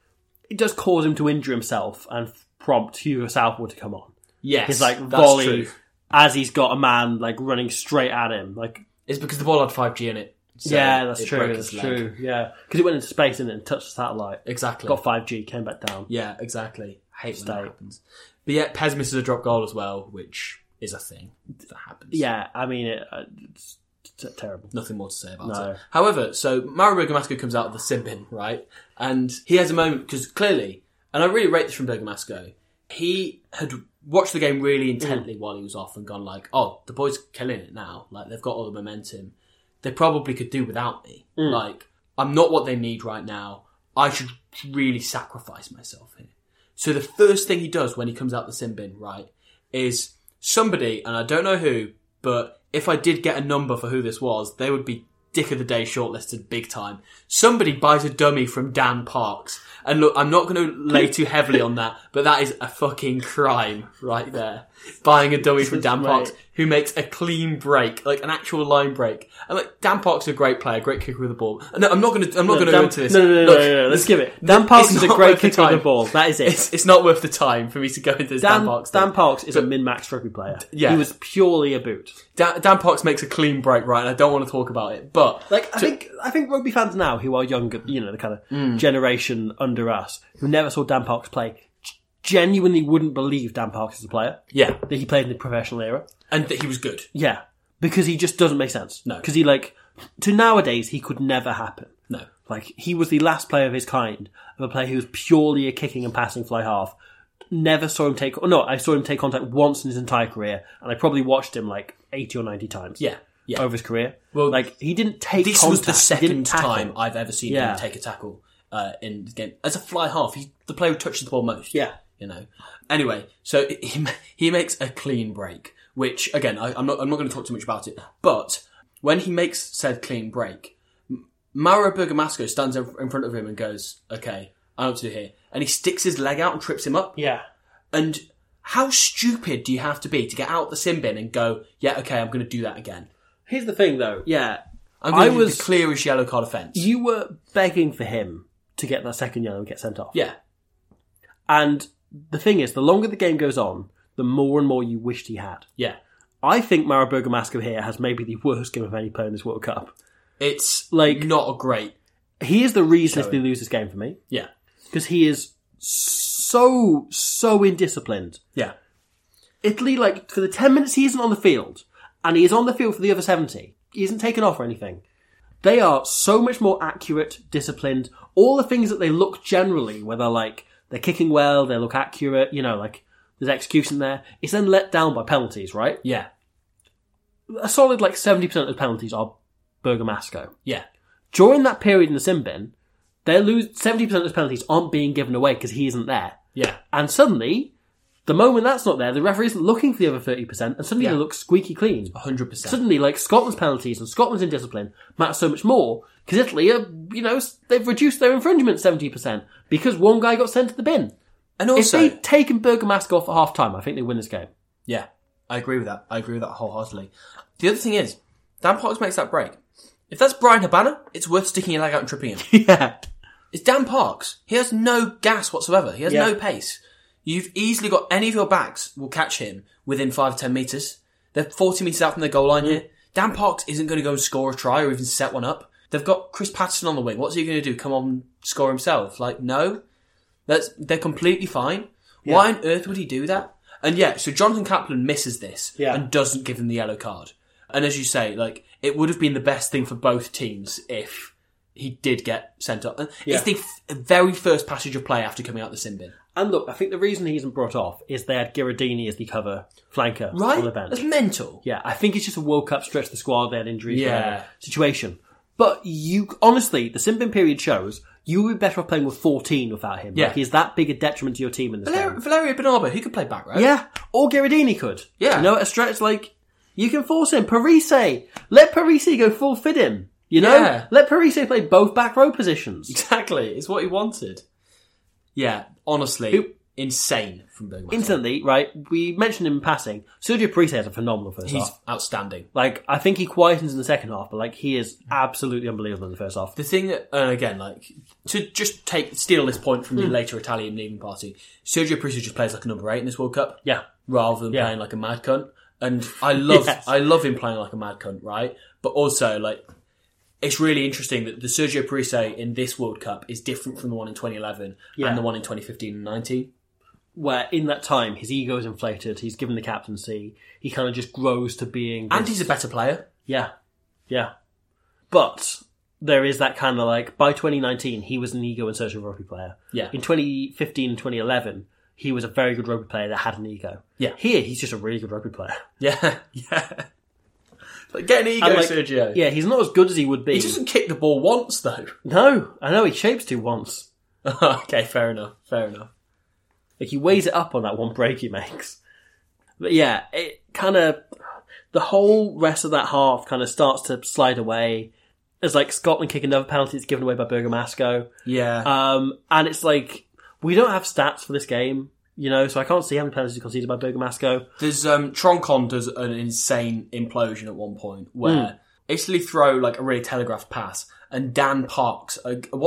S2: cause him to injure himself and prompt Hugo Southwood to come on.
S3: Yes,
S2: his
S3: that's
S2: volley
S3: true.
S2: As he's got a man running straight at him.
S3: It's because the ball had 5G in it. So
S2: yeah, that's true. That's true. Yeah, because it went into space and touched the satellite.
S3: Exactly.
S2: Got 5G, came back down.
S3: Yeah, exactly. I hate when that happens. But yeah, Pez misses a drop goal as well, which is a thing that happens.
S2: Yeah, I mean, it's terrible.
S3: Nothing more to say about it. However, so Mauro Bergamasco comes out of the sin bin, right? And he has a moment, because clearly, and I really rate this from Bergamasco, he had watched the game really intently while he was off and gone like, oh, the boys are killing it now. Like, they've got all the momentum. They probably could do without me. Like, I'm not what they need right now. I should really sacrifice myself here. So the first thing he does when he comes out the sin bin, right, is somebody, and I don't know who, but if I did get a number for who this was, they would be Dick of the Day shortlisted big time. Somebody buys a dummy from Dan Parks. And look, I'm not going to lay too heavily on that, but that is a fucking crime right there. Buying a dummy from Dan Parks, who makes a clean break, like an actual line break. And like, Dan Parks is a great player, great kicker with the ball. No, I'm not going to go into this.
S2: No, let's give it. Dan Parks is a great kicker with the ball. That is it.
S3: It's not worth the time for me to go into this Dan Parks thing.
S2: Dan Parks is a min-max rugby player. Yeah. He was purely a boot.
S3: Dan Parks makes a clean break, right, and I don't want to talk about it, but...
S2: I think rugby fans now, who are younger, the kind of generation under us, who never saw Dan Parks play, genuinely wouldn't believe Dan Parks is a player.
S3: Yeah.
S2: That he played in the professional era.
S3: And that he was good.
S2: Yeah. Because he just doesn't make sense.
S3: No.
S2: Because he, to nowadays, he could never happen.
S3: No.
S2: He was the last player of his kind, of a player who was purely a kicking and passing fly half. Never saw him take... No, I saw him take contact once in his entire career, and I probably watched him 80 or 90 times.
S3: Yeah.
S2: Over his career.
S3: Well,
S2: he didn't take
S3: this
S2: contact.
S3: Was the second time I've ever seen him take a tackle in the game. As a fly half, he's the player who touches the ball most.
S2: Yeah.
S3: Anyway, so he makes a clean break, which, again, I'm not going to talk too much about it, but when he makes said clean break, Mauro Bergamasco stands in front of him and goes, okay, I know what to do here. And he sticks his leg out and trips him up.
S2: Yeah.
S3: And how stupid do you have to be to get out the sin bin and go, yeah, okay, I'm going to do that again?
S2: Here's the thing, though. Yeah.
S3: I'm going to do the clearest yellow card offence.
S2: You were begging for him to get that second yellow and get sent off.
S3: Yeah.
S2: And the thing is, the longer the game goes on, the more and more you wished he had.
S3: Yeah.
S2: I think Mauro Bergamasco here has maybe the worst game of any player in this World Cup.
S3: It's not a great...
S2: He is the reason if they lose this game for me.
S3: Yeah.
S2: Because he is so indisciplined.
S3: Yeah.
S2: Italy, like, for the 10 minutes he isn't on the field, and he is on the field for the other 70, he isn't taken off or anything. They are so much more accurate, disciplined, all the things that they look generally, where they're like, they're kicking well, they look accurate, you know, like, there's execution there. It's then let down by penalties, right?
S3: Yeah.
S2: A solid, like, 70% of the penalties are Bergamasco.
S3: Yeah.
S2: During that period in the sin bin, 70% of the penalties aren't being given away because he isn't there.
S3: Yeah.
S2: And suddenly, the moment that's not there, the referee isn't looking for the other 30%, and suddenly they look squeaky clean.
S3: 100%.
S2: Suddenly, like, Scotland's penalties and Scotland's indiscipline matter so much more, because Italy are, you know, they've reduced their infringement 70%, because one guy got sent to the bin.
S3: And also,
S2: if they'd taken Bergamasco off at half-time, I think they'd win this game.
S3: Yeah, I agree with that. I agree with that wholeheartedly. The other thing is, Dan Parks makes that break. If that's Brian Habana, it's worth sticking your leg out and tripping him.
S2: Yeah.
S3: It's Dan Parks. He has no gas whatsoever. He has no pace. You've easily got any of your backs will catch him within 5 or 10 metres. They're 40 metres out from their goal line here. Dan Parks isn't going to go and score a try or even set one up. They've got Chris Patterson on the wing. What's he going to do? Come on, score himself? Like, no. They're completely fine. Yeah. Why on earth would he do that? And so Jonathan Kaplan misses this and doesn't give him the yellow card. And as you say, like, it would have been the best thing for both teams if he did get sent up. It's the very first passage of play after coming out the sin bin.
S2: And look, I think the reason he isn't brought off is they had Ghiardini as the cover flanker on the bench.
S3: That's mental.
S2: Yeah, I think it's just a World Cup stretch the squad, they had injuries, situation. But honestly, the sin bin period shows you would be better off playing with 14 without him.
S3: Yeah.
S2: Like, he's that big a detriment to your team in this game.
S3: Valerio Benarbo, he could play back, right?
S2: Yeah, or Ghiardini could.
S3: Yeah.
S2: You know, at a stretch, like, you can force him. Parise, let Parise go full fit him. You know? Yeah. Let Parise play both back row positions.
S3: Exactly, it's what he wanted. Yeah, honestly, insane from Bergamasco.
S2: Instantly, right, we mentioned him in passing, Sergio Parise has a phenomenal first half.
S3: He's outstanding.
S2: Like, I think he quietens in the second half, but like, he is absolutely unbelievable in the first half.
S3: The thing that, and again, like, to just steal this point from the later Italian leaving party, Sergio Parise just plays like a number 8 in this World Cup.
S2: Yeah.
S3: Rather than playing like a mad cunt. And I love him playing like a mad cunt, right? But also, like, it's really interesting that the Sergio Parise in this World Cup is different from the one in 2011 and the one in 2015 and 19.
S2: Where in that time, his ego is inflated, he's given the captaincy, he kind of just grows to being...
S3: And he's a better player.
S2: Yeah. Yeah. But there is that kind of like, by 2019, he was an ego and social rugby player.
S3: Yeah.
S2: In 2015 and 2011, he was a very good rugby player that had an ego.
S3: Yeah.
S2: Here, he's just a really good rugby player.
S3: Yeah. Yeah. Like, get an ego, like, Sergio.
S2: Yeah, he's not as good as he would be.
S3: He doesn't kick the ball once, though.
S2: No, I know, he shapes to once.
S3: Okay, fair enough.
S2: Like, he weighs it up on that one break he makes. But yeah, it kind of... The whole rest of that half kind of starts to slide away. There's like Scotland kicking another penalty that's given away by Bergamasco.
S3: Yeah.
S2: And it's like, we don't have stats for this game. You know, so I can't see how many penalties conceded by Bergamasco.
S3: There's Troncon does an insane implosion at one point where Italy throw like a really telegraphed pass, and Dan Parks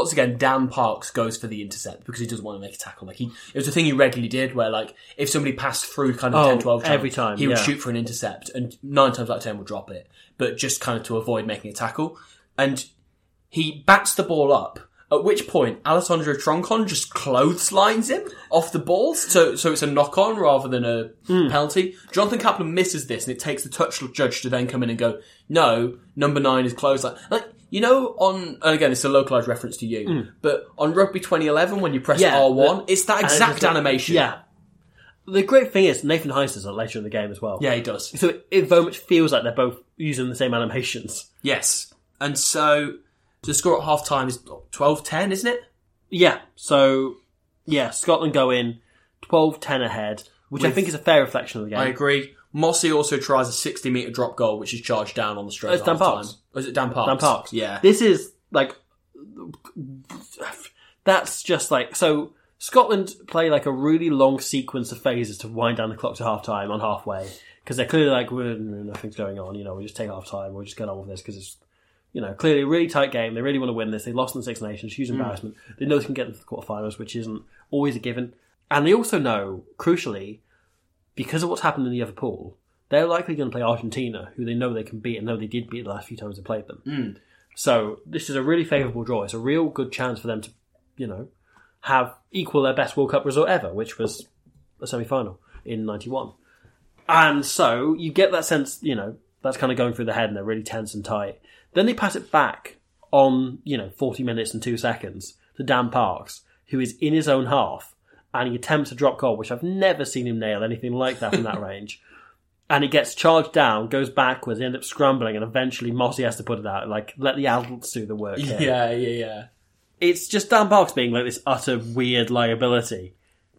S3: goes for the intercept because he doesn't want to make a tackle. Like it was a thing he regularly did where like if somebody passed through kind of 10-12 times,
S2: every time
S3: he would shoot for an intercept, and 9 times out of 10 would drop it, but just kind of to avoid making a tackle. And he bats the ball up. At which point, Alessandro Troncon just clotheslines him off the ball, so it's a knock-on rather than a penalty. Jonathan Kaplan misses this, and it takes the touch judge to then come in and go, no, number 9 is clothesline. Like, you know, and again, it's a localised reference to you, but on Rugby 2011, when you press R1, it's that exact animation.
S2: Yeah. The great thing is, Nathan Hines does it later in the game as well.
S3: Yeah, he does.
S2: So it very much feels like they're both using the same animations.
S3: Yes. And so... The score at half-time is 12-10, isn't it?
S2: Yeah. So, yeah, Scotland go in 12-10 ahead, which I think is a fair reflection of the game.
S3: I agree. Mossy also tries a 60-metre drop goal, which is charged down on the straight at
S2: Dan Parks.
S3: Oh, is it Dan Parks?
S2: Dan Parks.
S3: Yeah.
S2: This is, like... That's just like... So, Scotland play like a really long sequence of phases to wind down the clock to half-time on halfway, because they're clearly like, nothing's going on, you know, we just take half-time, we'll just get on with this, because it's... You know, clearly a really tight game. They really want to win this. They lost in the Six Nations. Huge embarrassment. They know they can get into the quarterfinals, which isn't always a given. And they also know, crucially, because of what's happened in the other pool, they're likely going to play Argentina, who they know they can beat and know they did beat the last few times they played them. So this is a really favourable draw. It's a real good chance for them to, you know, equal their best World Cup result ever, which was a semi-final in 91. And so you get that sense, that's kind of going through the head and they're really tense and tight. Then they pass it back on, 40 minutes and 2 seconds to Dan Parks, who is in his own half, and he attempts a drop goal, which I've never seen him nail anything like that from that range. And he gets charged down, goes backwards, they end up scrambling, and eventually Mossy has to put it out. Let the adults do the work here.
S3: Yeah.
S2: It's just Dan Parks being this utter weird liability.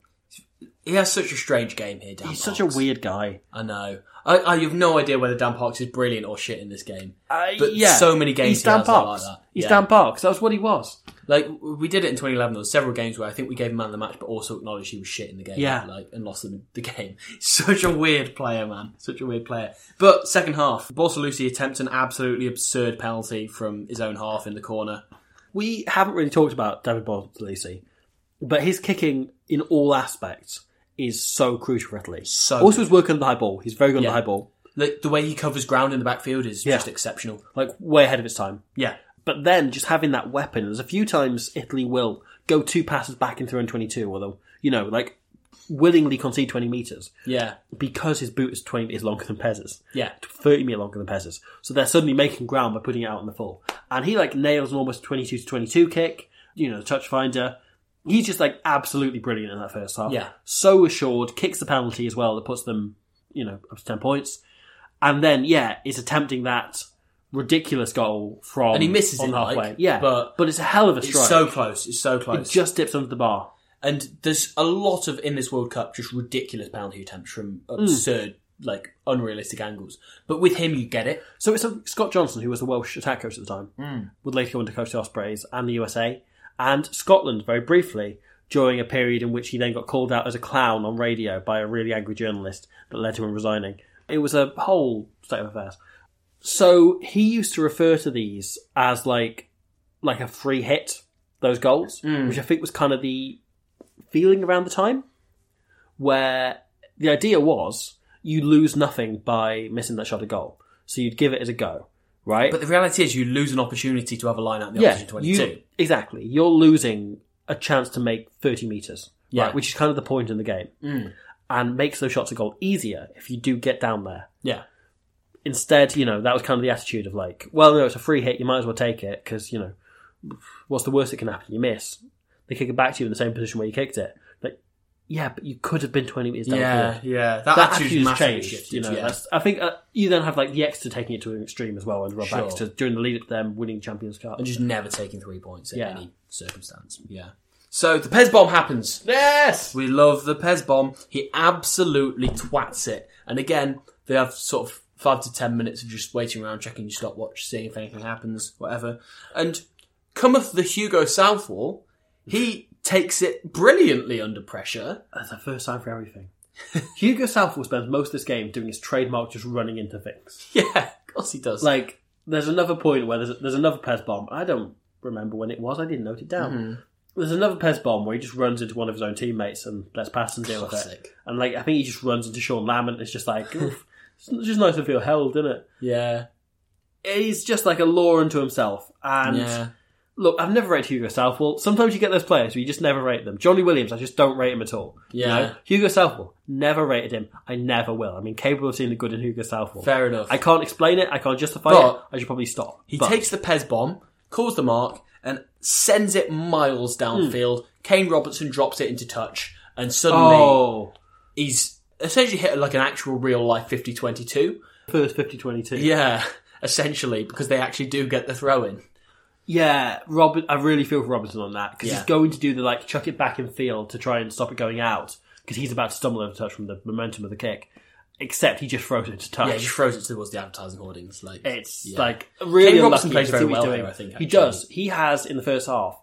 S3: He has such a strange game here, Dan Parks.
S2: He's such a weird guy.
S3: I know. I have no idea whether Dan Parks is brilliant or shit in this game. But so many games
S2: he's Dan Parks.
S3: Like that.
S2: He's Dan Parks. That was what he was.
S3: We did it in 2011. There were several games where I think we gave him man of the match, but also acknowledged he was shit in the game.
S2: Yeah.
S3: And lost the game. Such a weird player, man. Such a weird player. But second half, Bortolussi attempts an absolutely absurd penalty from his own half in the corner.
S2: We haven't really talked about David Bortolussi, but his kicking in all aspects is so crucial for Italy. Also his work on the high ball. He's very good on the high ball.
S3: The way he covers ground in the backfield is just exceptional.
S2: Way ahead of his time.
S3: Yeah.
S2: But then just having that weapon, there's a few times Italy will go 2 passes back into their own 22, or they'll, willingly concede 20 metres.
S3: Yeah.
S2: Because his boot is 20 metres longer than Pez's.
S3: Yeah.
S2: 30 metres longer than Pez's. So they're suddenly making ground by putting it out on the full. And he, nails an almost 22 to 22 kick, the touch finder. He's just, absolutely brilliant in that first half.
S3: Yeah.
S2: So assured, kicks the penalty as well that puts them, up to 10 points. And then, is attempting that ridiculous goal from...
S3: And he misses it,
S2: halfway. But it's a hell of a strike.
S3: It's so close.
S2: It just dips under the bar.
S3: And there's a lot of, in this World Cup, just ridiculous penalty attempts from absurd, unrealistic angles. But with him, you get it.
S2: So it's Scott Johnson, who was the Welsh attack coach at the time, would later go on to coach the Ospreys and the USA, and Scotland, very briefly, during a period in which he then got called out as a clown on radio by a really angry journalist that led to him resigning. It was a whole state of affairs. So he used to refer to these as like a free hit, those goals, which I think was kind of the feeling around the time, where the idea was you lose nothing by missing that shot at goal. So you'd give it as a go, right?
S3: But the reality is you lose an opportunity to have a line out in the opposition 22.
S2: Exactly. You're losing a chance to make 30 metres, right? Which is kind of the point in the game. And makes those shots at goal easier if you do get down there.
S3: Yeah.
S2: Instead, that was kind of the attitude of it's a free hit, you might as well take it, because, what's the worst that can happen? You miss. They kick it back to you in the same position where you kicked it. But you could have been 20 metres downfield.
S3: Yeah.
S2: That attitude has changed. Shifted, I think you then have the Exeter taking it to an extreme as well, and Rob Exeter during the lead up to them winning Champions Cup.
S3: And just never taking 3 points in any circumstance. Yeah. So the Pez bomb happens.
S2: Yes!
S3: We love the Pez bomb. He absolutely twats it. And again, they have sort of 5 to 10 minutes of just waiting around, checking your stopwatch, seeing if anything happens, whatever. And cometh the Hugo Southall. He takes it brilliantly under pressure.
S2: That's the first time for everything. Hugo Southall spends most of this game doing his trademark just running into things.
S3: Yeah, of course he does.
S2: There's another point where there's another Pez bomb. I don't remember when it was. I didn't note it down. Mm-hmm. There's another Pez bomb where he just runs into one of his own teammates and lets pass and deal with it. And I think he just runs into Sean Lamb and it's just oof. It's just nice to feel held, isn't it?
S3: Yeah.
S2: He's just a law unto himself. And look, I've never rated Hugo Southall. Sometimes you get those players where you just never rate them. Johnny Williams, I just don't rate him at all.
S3: Yeah.
S2: Hugo Southall, never rated him. I never will. I mean, capable of seeing the good in Hugo Southall.
S3: Fair enough.
S2: I can't explain it. I can't justify it. I should probably stop.
S3: He takes the Pez bomb, calls the mark, and sends it miles downfield. Kane Robertson drops it into touch, and suddenly he's essentially hit an actual real-life 50-22.
S2: First 50-22.
S3: Yeah, essentially, because they actually do get the throw-in.
S2: Yeah, I really feel for Robertson on that, because he's going to do the chuck it back in field to try and stop it going out, because he's about to stumble over touch from the momentum of the kick. Except he just throws it to touch.
S3: Yeah, he just throws it towards the advertising hoardings.
S2: It's really
S3: Kane
S2: unlucky.
S3: Robertson plays very well there, I think.
S2: He does. He has, in the first half,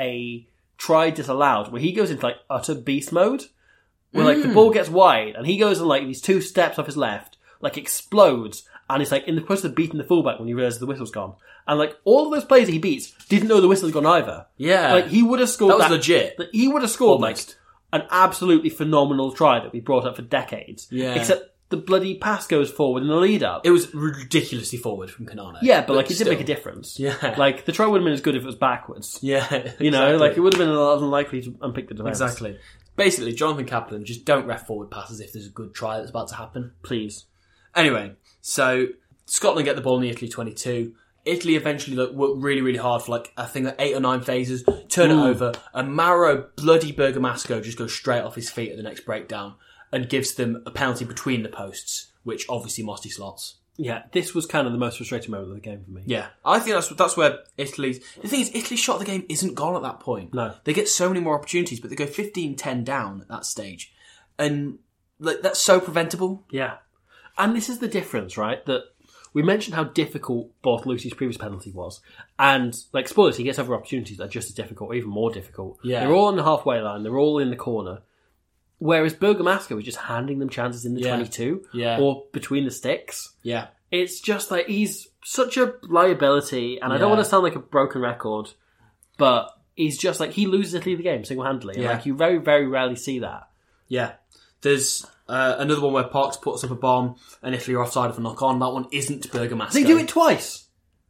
S2: a try disallowed, where he goes into utter beast mode, where the ball gets wide, and he goes in these 2 steps off his left, explodes, and it's in the process of beating the fullback when he realises the whistle's gone. And all of those players that he beats didn't know the whistle had gone either.
S3: Yeah.
S2: He would have scored
S3: that. Was legit.
S2: He would have scored an absolutely phenomenal try that we brought up for decades.
S3: Yeah.
S2: Except the bloody pass goes forward in the lead up.
S3: It was ridiculously forward from Konano.
S2: Yeah, but like, it did make a difference.
S3: Yeah.
S2: Like, the try would have been as good if it was backwards.
S3: Yeah.
S2: You know,
S3: exactly.
S2: like, it would have been a lot unlikely to unpick the defence.
S3: Exactly. Basically, Jonathan Kaplan, just don't ref forward passes if there's a good try that's about to happen.
S2: Please.
S3: Anyway, so Scotland get the ball in the Italy 22. Italy eventually work really, really hard for like, I think 8 or 9 phases, turn it over, and Mauro bloody Bergamasco just goes straight off his feet at the next breakdown and gives them a penalty between the posts, which obviously Mosti slots.
S2: Yeah, this was kind of the most frustrating moment of the game for me.
S3: Yeah, I think that's where Italy's... The thing is, Italy's shot of the game isn't gone at that point.
S2: No.
S3: They get so many more opportunities, but they go 15-10 down at that stage. And like that's so preventable.
S2: Yeah. And this is the difference, right? That we mentioned how difficult Bortolusi's previous penalty was. And, like, spoilers, he gets other opportunities that are just as difficult, or even more difficult.
S3: Yeah.
S2: They're all on the halfway line. They're all in the corner. Whereas Bergamasco was just handing them chances in the 22 or between the sticks.
S3: Yeah.
S2: It's just like, he's such a liability, and I don't want to sound like a broken record, but he's just like, he loses Italy the game single-handedly. And like, you very, very rarely see that.
S3: Yeah. There's another one where Parks puts up a bomb and Italy are offside for knock-on. That one isn't Bergamasco.
S2: They do it twice.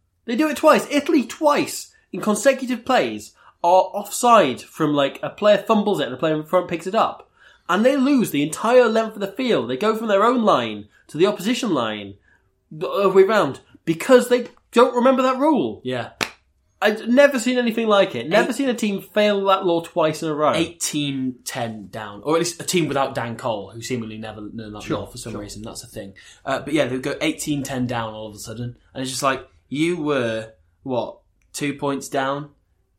S2: Italy twice in consecutive plays are offside from like a player fumbles it and a player in front picks it up. And they lose the entire length of the field. They go from their own line to the opposition line the other way round because they don't remember that rule.
S3: Yeah.
S2: I've never seen anything like it. Never seen a team fail that law twice in a row.
S3: 18-10 down. Or at least a team without Dan Cole, who seemingly never learned that law for some reason. That's the thing. But yeah, they go 18-10 down all of a sudden. And it's just like, you were, 2 points down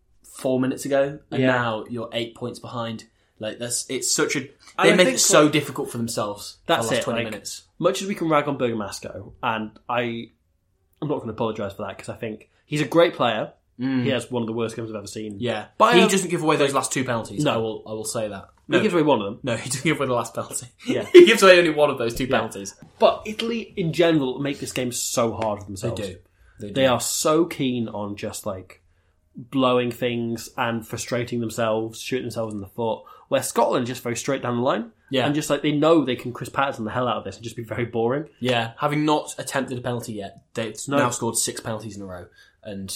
S3: 4 minutes ago? And now you're 8 points behind. Like, it's such a... They make it so difficult for themselves for the last 20 minutes.
S2: Much as we can rag on Bergamasco, and I'm not going to apologise for that, because I think he's a great player. He has one of the worst games I've ever seen.
S3: Yeah. But he doesn't give away those last 2 penalties. No. I will say that.
S2: No. He gives away one of them.
S3: No, he doesn't give away the last penalty.
S2: Yeah.
S3: He gives away only one of those 2 penalties.
S2: But Italy, in general, make this game so hard for themselves.
S3: They do.
S2: They are so keen on just, like, blowing things and frustrating themselves, shooting themselves in the foot, where Scotland are just very straight down the line. Yeah. And just, like, they know they can Chris Patterson the hell out of this and just be very boring.
S3: Yeah. Having not attempted a penalty yet, they've now scored 6 penalties in a row and...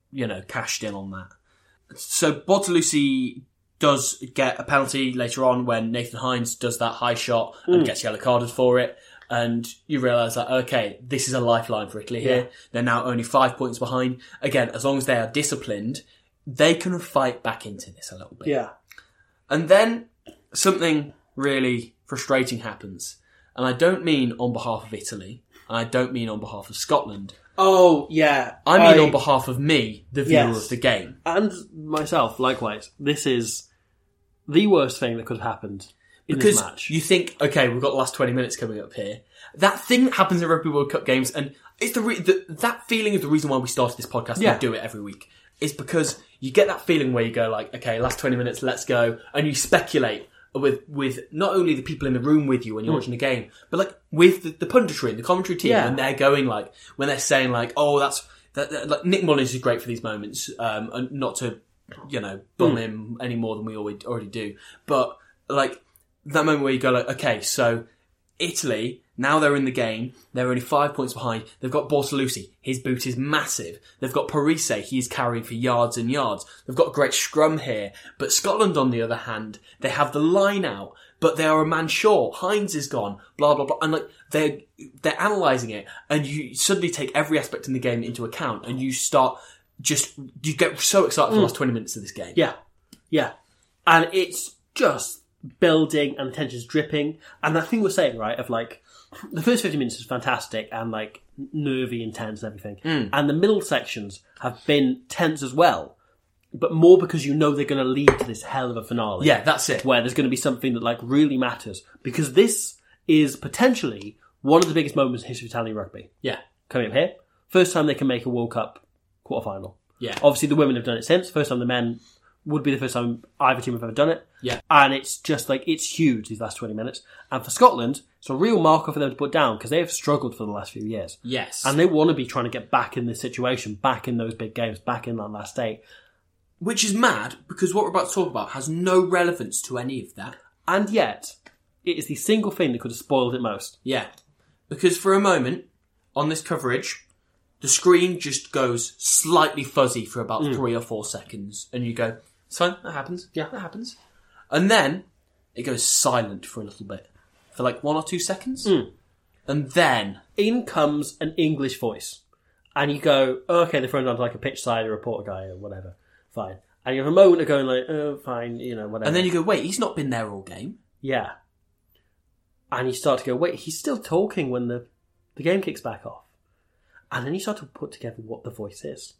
S3: cashed in on that. So Bortolusi does get a penalty later on when Nathan Hines does that high shot and gets yellow carded for it. And you realise that, okay, this is a lifeline for Italy here. They're now only 5 points behind. Again, as long as they are disciplined, they can fight back into this a little bit.
S2: Yeah.
S3: And then something really frustrating happens. And I don't mean on behalf of Italy, and I don't mean on behalf of Scotland.
S2: Oh, yeah.
S3: I mean on behalf of me, the viewer of the game.
S2: And myself, likewise. This is the worst thing that could have happened in this match.
S3: Because you think, okay, we've got the last 20 minutes coming up here. That thing that happens in Rugby World Cup games, and it's that feeling is the reason why we started this podcast and we do it every week. It's because you get that feeling where you go like, okay, last 20 minutes, let's go. And you speculate with not only the people in the room with you when you're watching the game, but like with the punditry and the commentary team when they're going like, when they're saying like, oh, like Nick Mullins is great for these moments, and not to, bum him any more than we already do. But like that moment where you go like, okay, so Italy, now they're in the game, they're only 5 points behind. They've got Bortolusi, his boot is massive. They've got Parise, he's carrying for yards and yards. They've got a great scrum here. But Scotland, on the other hand, they have the line out, but they are a man short. Hines is gone, blah, blah, blah. And like, they're analysing it, and you suddenly take every aspect in the game into account, and you get so excited for the last 20 minutes of this game.
S2: Yeah. Yeah. And it's just building and the tension's dripping. And that thing we're saying, right, of like, the first 50 minutes is fantastic and like nervy and tense and everything. And the middle sections have been tense as well. But more because they're going to lead to this hell of a finale.
S3: Yeah, that's it.
S2: Where there's going to be something that like really matters. Because this is potentially one of the biggest moments in the history of Italian rugby.
S3: Yeah.
S2: Coming up here. First time they can make a World Cup quarterfinal.
S3: Yeah.
S2: Obviously the women have done it since. First time the men would be the first time either team have ever done it.
S3: Yeah.
S2: And it's just like, it's huge these last 20 minutes. And for Scotland, it's a real marker for them to put down because they have struggled for the last few years.
S3: Yes.
S2: And they want to be trying to get back in this situation, back in those big games, back in that last 8.
S3: Which is mad because what we're about to talk about has no relevance to any of that.
S2: And yet, it is the single thing that could have spoiled it most.
S3: Yeah. Because for a moment, on this coverage, the screen just goes slightly fuzzy for about 3 or 4 seconds. And you go, it's fine, that happens. Yeah, that happens. And then it goes silent for a little bit. For like 1 or 2 seconds. And then
S2: in comes an English voice. And you go, oh, okay, they're thrown down to like a pitch side, a reporter guy or whatever. Fine. And you have a moment of going like, oh, fine, whatever.
S3: And then you go, wait, he's not been there all game.
S2: Yeah. And you start to go, wait, he's still talking when the game kicks back off. And then you start to put together what the voice is.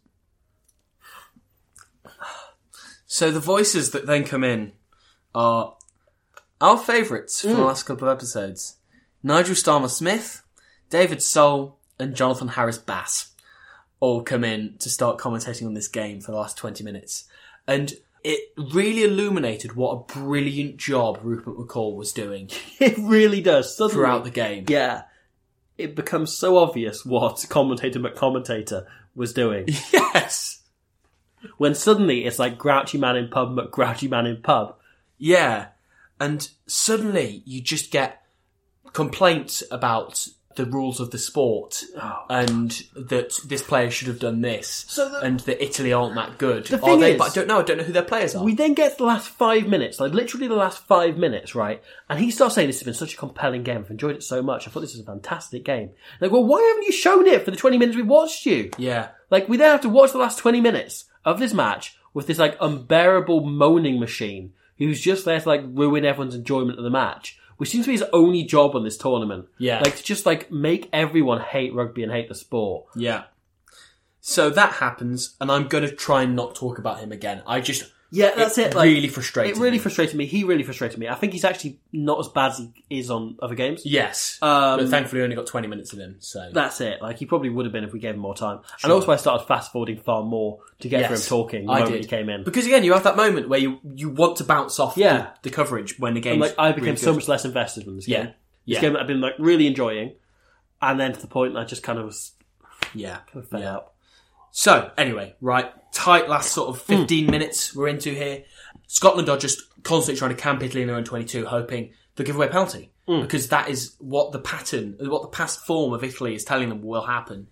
S3: So the voices that then come in are our favourites from the last couple of episodes. Nigel Starmer-Smith, David Soul, and Jonathan Harris-Bass all come in to start commentating on this game for the last 20 minutes. And it really illuminated what a brilliant job Rupert McCall was doing.
S2: It really does.
S3: Throughout the game.
S2: Yeah. It becomes so obvious what commentator McCommentator was doing.
S3: Yes.
S2: When suddenly it's like Grouchy Man in Pub, McGrouchy Man in Pub.
S3: Yeah. And suddenly you just get complaints about the rules of the sport and that this player should have done this and that Italy aren't that good. Are they? But I don't know who their players are.
S2: We then get to the last 5 minutes, like literally the last 5 minutes, right? And he starts saying, this has been such a compelling game. I've enjoyed it so much. I thought this was a fantastic game. Like, well, why haven't you shown it for the 20 minutes we watched you?
S3: Yeah.
S2: Like, we then have to watch the last 20 minutes of this match with this like unbearable moaning machine who's just there to like ruin everyone's enjoyment of the match. Which seems to be his only job on this tournament.
S3: Yeah.
S2: Like, to just, like, make everyone hate rugby and hate the sport.
S3: Yeah. So that happens, and I'm going to try and not talk about him again.
S2: Yeah, that's it.
S3: Like, really frustrated
S2: me. It really frustrated me. He really frustrated me. I think he's actually not as bad as he is on other games.
S3: Yes. But thankfully we only got 20 minutes of him, so...
S2: That's it. Like, he probably would have been if we gave him more time. Sure. And also I started fast-forwarding far more to get through him talking the moment he came in.
S3: Because again, you have that moment where you want to bounce off the coverage when the game's
S2: like, I became so much less invested in this game. This game that I've been, like, really enjoying. And then to the point that I just kind of was... kind of fed up.
S3: So, anyway, right, tight last sort of 15 minutes we're into here. Scotland are just constantly trying to camp Italy in their own 22, hoping they'll give away a penalty. Because that is what the pattern, what the past form of Italy is telling them will happen,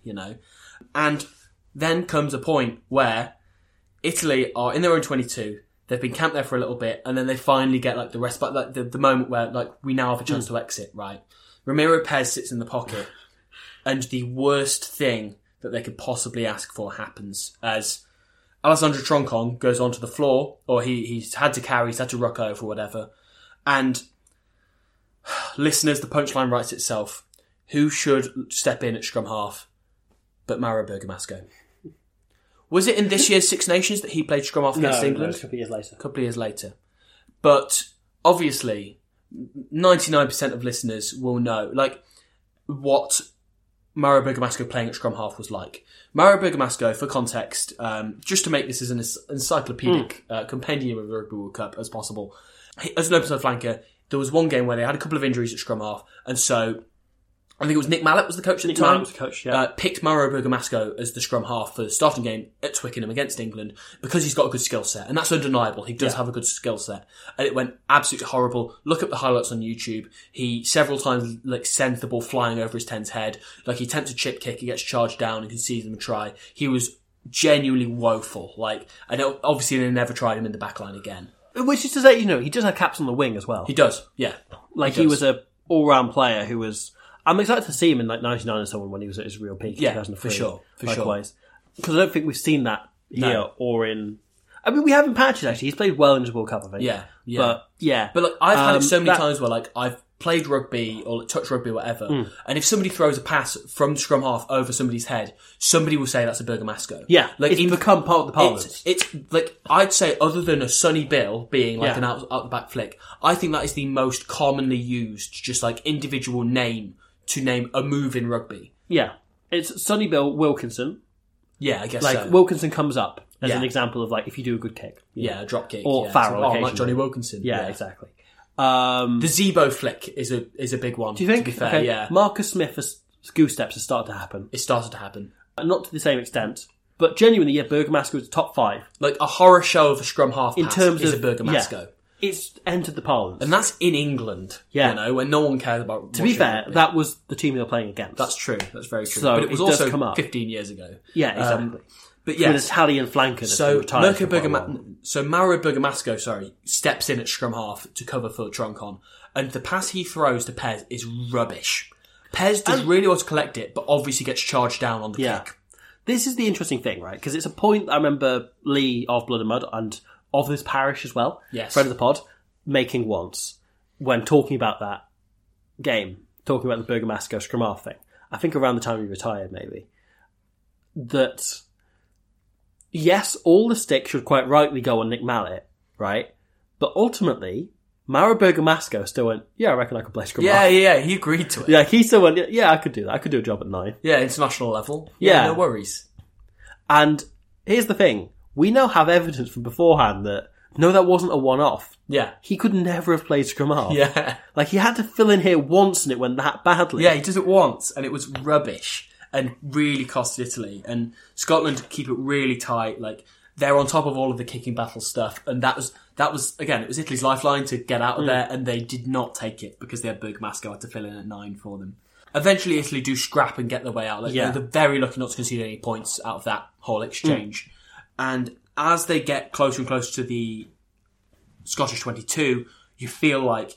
S3: And then comes a point where Italy are in their own 22, they've been camped there for a little bit, and then they finally get like the respite, like the moment where like we now have a chance to exit, right? Ramiro Pez sits in the pocket, and the worst thing that they could possibly ask for happens as Alessandro Troncon goes onto the floor, or he's had to ruck over or whatever. And listeners, the punchline writes itself. Who should step in at scrum half but Mauro Bergamasco? Was it in this year's Six Nations that he played scrum half against England?
S2: No, a couple of years later.
S3: But obviously, 99% of listeners will know like what Mauro Bergamasco playing at scrum half was like. Mauro Bergamasco, for context, just to make this as an encyclopedic compendium of the Rugby World Cup as possible, as an open side flanker, there was one game where they had a couple of injuries at scrum half, and so I think it was Nick Mallett was the coach at the time.
S2: Mallett was the coach,
S3: picked Mauro Bergamasco as the scrum half for the starting game at Twickenham against England because he's got a good skill set, and that's undeniable. He does have a good skill set, and it went absolutely horrible. Look up the highlights on YouTube. He several times like sends the ball flying over his 10's head. Like he attempts a chip kick, he gets charged down and concedes them a try. He was genuinely woeful. Like, and obviously they never tried him in the back line again.
S2: Which is to say, he does have caps on the wing as well.
S3: He does, yeah.
S2: Like he was a all-round player who was. I'm excited to see him in like 99 and so on when he was at his real peak in 2003.
S3: For sure.
S2: Likewise. Because I don't think we've seen that here or in... I mean, we have in patches, actually. He's played well in his World Cup, I think.
S3: Yeah. But like, I've had it so many times where like I've played rugby or like, touched rugby or whatever, and if somebody throws a pass from the scrum half over somebody's head, somebody will say that's a Bergamasco.
S2: Yeah, like it's become part of the parliament.
S3: It's like, I'd say other than a Sonny Bill being like an out the back flick, I think that is the most commonly used, just like individual name to name a move in rugby.
S2: Yeah. It's Sonny Bill, Wilkinson.
S3: Yeah, I guess
S2: like,
S3: so.
S2: Wilkinson comes up as an example of like, if you do a good kick.
S3: Yeah, a drop kick.
S2: Or Farrell occasionally.
S3: Like Johnny Wilkinson.
S2: Yeah, exactly.
S3: The Zebo flick is a big one.
S2: Do you think?
S3: To be fair, yeah.
S2: Marcus Smith's goose steps has started to happen.
S3: It started to happen.
S2: Not to the same extent, but genuinely, Bergamasco is top 5.
S3: Like a horror show of a scrum half
S2: in
S3: pass
S2: terms
S3: is
S2: of
S3: a Bergamasco.
S2: It's entered the parlance.
S3: And that's in England, when no one cares about...
S2: To be fair, that was the team they were playing against.
S3: That's true. That's very true.
S2: So
S3: but it was also 15 years ago.
S2: Yeah, exactly.
S3: But yeah.
S2: With an Italian flanker that's retired.
S3: So Mauro Bergamasco, steps in at scrum half to cover for Troncon. And the pass he throws to Pez is rubbish. Pez does really want to collect it, but obviously gets charged down on the kick.
S2: This is the interesting thing, right? Because it's a point I remember Lee of Blood and Mud and of this parish as well, friend of the pod, making once when talking about that game, talking about the Bergamasco scrum half thing. I think around the time he retired, maybe. That, yes, all the stick should quite rightly go on Nick Mallett, right? But ultimately, Mauro Bergamasco still went, I reckon I could play scrum half.
S3: Yeah, he agreed to it.
S2: Yeah, he still went, I could do that. I could do a job at 9.
S3: Yeah, international level.
S2: Yeah.
S3: No worries.
S2: And here's the thing. We now have evidence from beforehand that, no, that wasn't a one-off.
S3: Yeah.
S2: He could never have played scrum half.
S3: Yeah.
S2: Like, he had to fill in here once and it went that badly.
S3: Yeah, he does it once and it was rubbish and really cost Italy. And Scotland keep it really tight. Like, they're on top of all of the kicking battle stuff. And that was again, it was Italy's lifeline to get out of there, and they did not take it because they had Bergamasco had to fill in at 9 for them. Eventually, Italy do scrap and get their way out. They're very lucky not to concede any points out of that whole exchange. And as they get closer and closer to the Scottish 22, you feel like,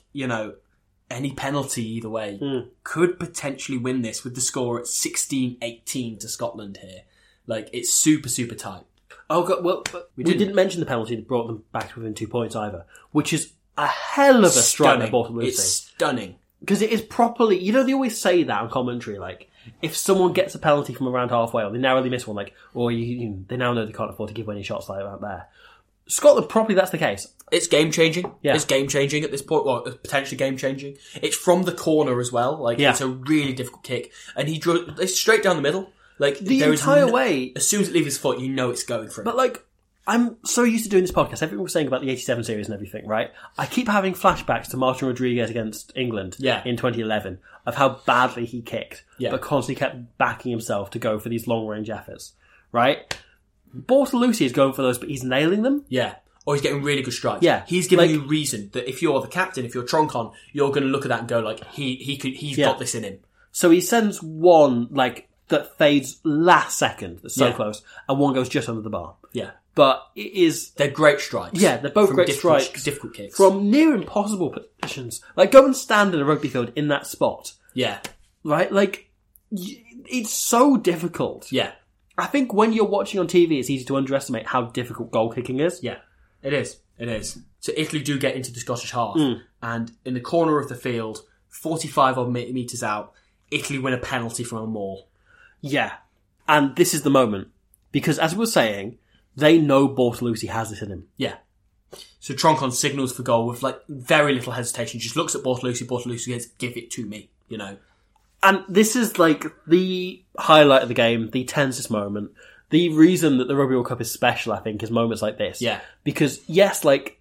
S3: any penalty either way could potentially win this with the score at 16-18 to Scotland here. Like, it's super, super tight.
S2: Oh, God, well, we didn't mention the penalty that brought them back to within 2 points either, which is a hell of a strike by Bortolussi.
S3: It's stunning.
S2: Because it is properly... they always say that on commentary, like, if someone gets a penalty from around halfway, or they narrowly miss one, like, or they now know they can't afford to give any shots like that there. Scotland, properly, that's the case.
S3: It's game-changing.
S2: Yeah.
S3: It's game-changing at this point. Well, potentially game-changing. It's from the corner as well. Like, it's a really difficult kick. And it's straight down the middle. Like,
S2: the entire way.
S3: As soon as it leaves his foot, you know it's going for it.
S2: But, like, I'm so used to doing this podcast. Everything we're saying about the 87 series and everything, right? I keep having flashbacks to Martin Rodriguez against England in 2011 of how badly he kicked, but constantly kept backing himself to go for these long-range efforts, right? Bortolussi is going for those, but he's nailing them.
S3: Yeah. Or he's getting really good strikes.
S2: Yeah.
S3: He's giving you reason that if you're the captain, if you're Troncon, you're going to look at that and go, like, he's got this in him.
S2: So he sends one, like, that fades last second, that's so close, and one goes just under the bar.
S3: Yeah.
S2: But it is...
S3: They're great strikes.
S2: Yeah, they're both great strikes.
S3: Difficult kicks.
S2: From near impossible positions. Like, go and stand in a rugby field in that spot.
S3: Yeah.
S2: Right? Like, it's so difficult.
S3: Yeah.
S2: I think when you're watching on TV, it's easy to underestimate how difficult goal kicking is.
S3: Yeah, it is. It is. So Italy do get into the Scottish half, and in the corner of the field, 45 odd metres out, Italy win a penalty from a maul.
S2: Yeah. And this is the moment. Because as we were saying, they know Bortolussi has this in him.
S3: Yeah. So Troncon signals for goal with, like, very little hesitation. Just looks at Bortolussi. Bortolussi goes, give it to me,
S2: And this is, like, the highlight of the game, the tensest moment. The reason that the Rugby World Cup is special, I think, is moments like this.
S3: Yeah.
S2: Because, yes, like,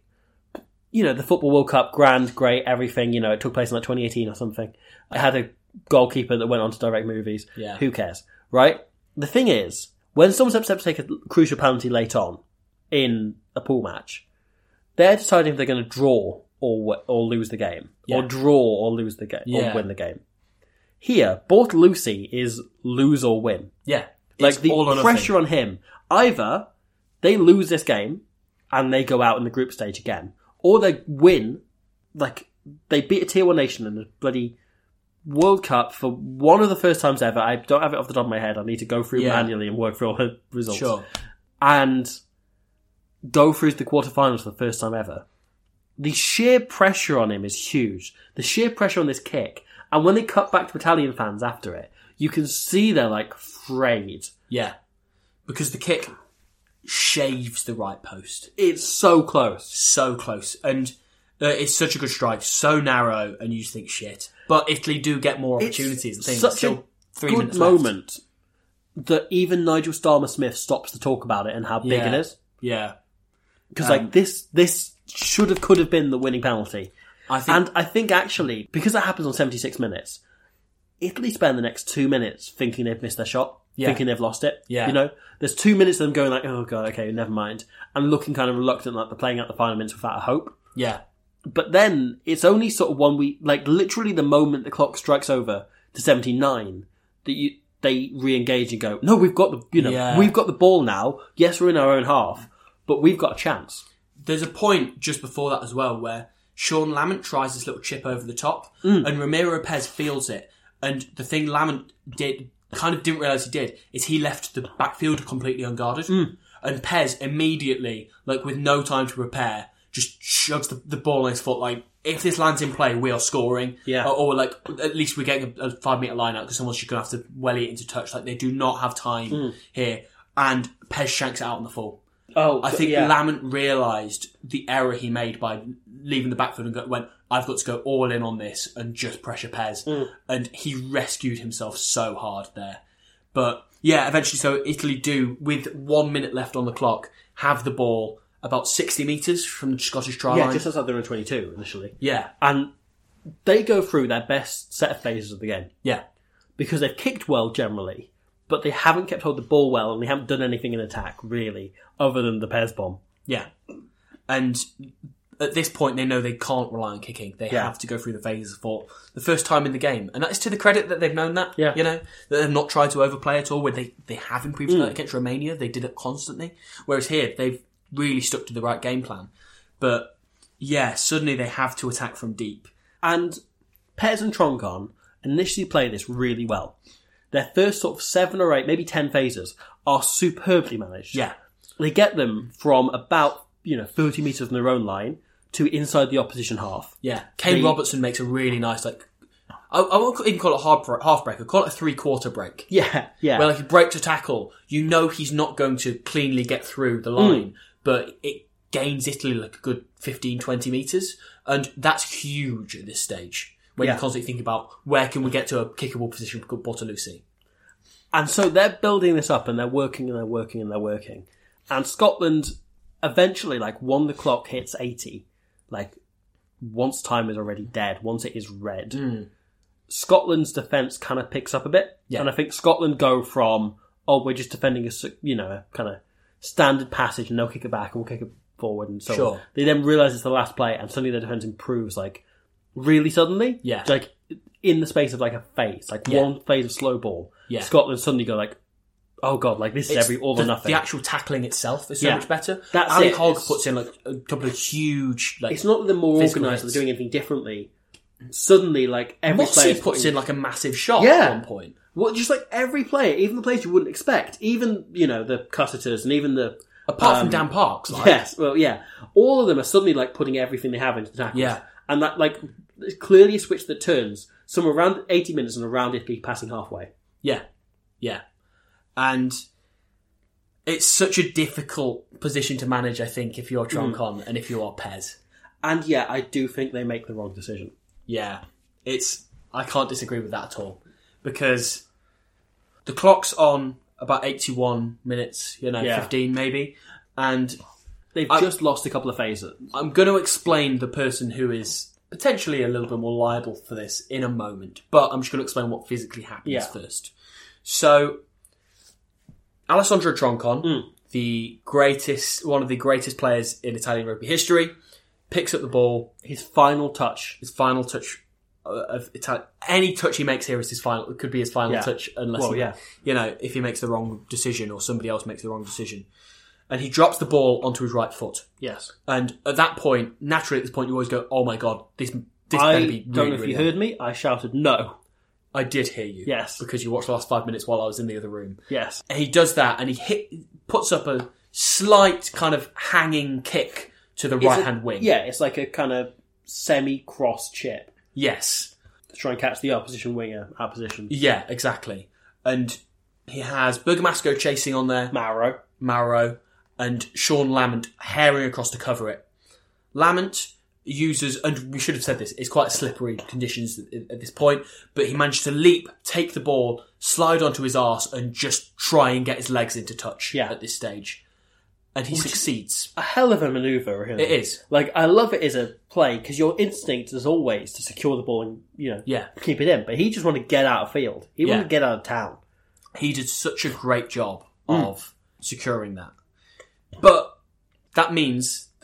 S2: the Football World Cup, grand, great, everything, it took place in, like, 2018 or something. I had a goalkeeper that went on to direct movies.
S3: Yeah.
S2: Who cares, right? The thing is, when someone's upset to take a crucial penalty late on in a pool match, they're deciding if they're going to draw or lose the game. Yeah. Or draw or lose the game. Or win the game. Here, Bortolussi is lose or win.
S3: Yeah.
S2: Like, the pressure on him. Either they lose this game and they go out in the group stage again, or they win, like, they beat a Tier 1 nation in the bloody World Cup for one of the first times ever. I don't have it off the top of my head. I need to go through manually and work through all the results.
S3: Sure.
S2: And go through the quarterfinals for the first time ever. The sheer pressure on him is huge. The sheer pressure on this kick. And when they cut back to Italian fans after it, you can see they're, like, frayed.
S3: Yeah. Because the kick shaves the right post.
S2: It's so close.
S3: So close. And it's such a good strike. So narrow, and you just think, shit. But Italy do get more opportunities.
S2: It's such a good moment that even Nigel Starmer-Smith stops to talk about it and how big it is.
S3: Yeah.
S2: Because, this could have been the winning penalty. I think actually, because that happens on 76 minutes, Italy spend the next 2 minutes thinking they've missed their shot, thinking they've lost it.
S3: Yeah.
S2: There's 2 minutes of them going like, oh god, okay, never mind, and looking kind of reluctant, like they're playing out the final minutes without a hope.
S3: Yeah.
S2: But then it's only sort of when literally the moment the clock strikes over to 17-9 that they re-engage and go, no, we've got the ball now. Yes, we're in our own half, but we've got a chance.
S4: There's a point just before that as well where Sean Lamont tries this little chip over the top and Ramiro Pez fields it. And the thing Lamont didn't realise he did, is he left the backfield completely unguarded. And Pez immediately, with no time to prepare, just shoves the ball on his foot, if this lands in play, we are scoring.
S2: Yeah.
S4: Or at least we're getting a 5 metre line out because someone's just going to have to welly it into touch. They do not have time here. And Pez shanks it out on the full. I think Lamont realised the error he made by leaving the backfield and went, I've got to go all in on this and just pressure Pez. And he rescued himself so hard there. But yeah, eventually, so Italy do, with 1 minute left on the clock, have the ball about 60 metres from the Scottish try line.
S2: Yeah, just outside their own 22 initially.
S4: Yeah.
S2: And they go through their best set of phases of the game.
S4: Yeah.
S2: Because they've kicked well generally, but they haven't kept hold of the ball well and they haven't done anything in attack, really, other than the Pez bomb.
S4: Yeah. And at this point, they know they can't rely on kicking. They have to go through the phases for the first time in the game. And that is to the credit that they've known that, that they've not tried to overplay at all, where they have improved that against Romania. They did it constantly. Whereas here, they've really stuck to the right game plan. But yeah, suddenly they have to attack from deep.
S2: And Pez and Troncon initially play this really well. Their first sort of 7 or 8, maybe 10 phases are superbly managed.
S4: Yeah.
S2: They get them from about, 30 metres from their own line to inside the opposition half.
S4: Yeah. Kane Robertson makes a really nice, I won't even call it a half break, I'll call it a 3/4 break.
S2: Yeah, yeah.
S4: Where he breaks a tackle, he's not going to cleanly get through the line, but it gains Italy a good 15, 20 metres, and that's huge at this stage. When you're constantly thinking about where can we get to a kickable position for Bortolucci.
S2: And so they're building this up and they're working and they're working and they're working. And Scotland eventually, once the clock hits 80, once time is already dead, once it is red, Scotland's defence kind of picks up a bit. Yeah. And I think Scotland go from, we're just defending a kind of standard passage and they'll kick it back and we'll kick it forward and so on. They then realise it's the last play and suddenly their defence improves, really suddenly.
S4: Yeah.
S2: In the space of a phase, one phase of slow ball. Yeah. Scotland suddenly go oh god, this is all or nothing.
S4: The actual tackling itself is so much better.
S2: That's
S4: Ali Hogg puts in a couple of huge
S2: it's not that they're more organised or they're doing anything differently. Suddenly, every player
S4: puts in a massive shot at one point.
S2: Well, just every player, even the players you wouldn't expect, even the Cussiters and even the
S4: apart from Dan Parks.
S2: Yes, well, yeah, all of them are suddenly putting everything they have into tackles.
S4: Yeah,
S2: and that it's clearly a switch that turns somewhere around 80 minutes and around Italy passing halfway.
S4: Yeah, yeah, and it's such a difficult position to manage. I think if you're Troncon and if you are Pez,
S2: and yeah, I do think they make the wrong decision.
S4: Yeah, I can't disagree with that at all because the clock's on about 81 minutes, 15 maybe, and
S2: they've just lost a couple of phases.
S4: I'm going to explain the person who is potentially a little bit more liable for this in a moment, but I'm just going to explain what physically happens first. So, Alessandro Troncon, one of the greatest players in Italian rugby history, picks up the ball. His final touch of any touch he makes here is his final. It could be his final touch, unless if he makes the wrong decision or somebody else makes the wrong decision. And he drops the ball onto his right foot.
S2: Yes.
S4: And at that point, naturally, at this point, you always go, "Oh my god, this better be really,
S2: I don't know if you heard me. I shouted no.
S4: I did hear you.
S2: Yes.
S4: Because you watched the last 5 minutes while I was in the other room.
S2: Yes.
S4: And he does that, and he puts up a slight kind of hanging kick to the right-hand wing.
S2: Yeah, it's like a kind of semi-cross chip.
S4: Yes.
S2: To try and catch the opposition winger out of position.
S4: Yeah, exactly. And he has Bergamasco chasing on there. Mauro. And Sean Lamont herring across to cover it. Lamont uses, and we should have said this, it's quite slippery conditions at this point, but he managed to leap, take the ball, slide onto his arse, and just try and get his legs into touch at this stage. And he succeeds.
S2: A hell of a manoeuvre. Really.
S4: It is.
S2: I love it as a play, because your instinct is always to secure the ball and, keep it in. But he just wanted to get out of field. He wanted to get out of town.
S4: He did such a great job of securing that. But that means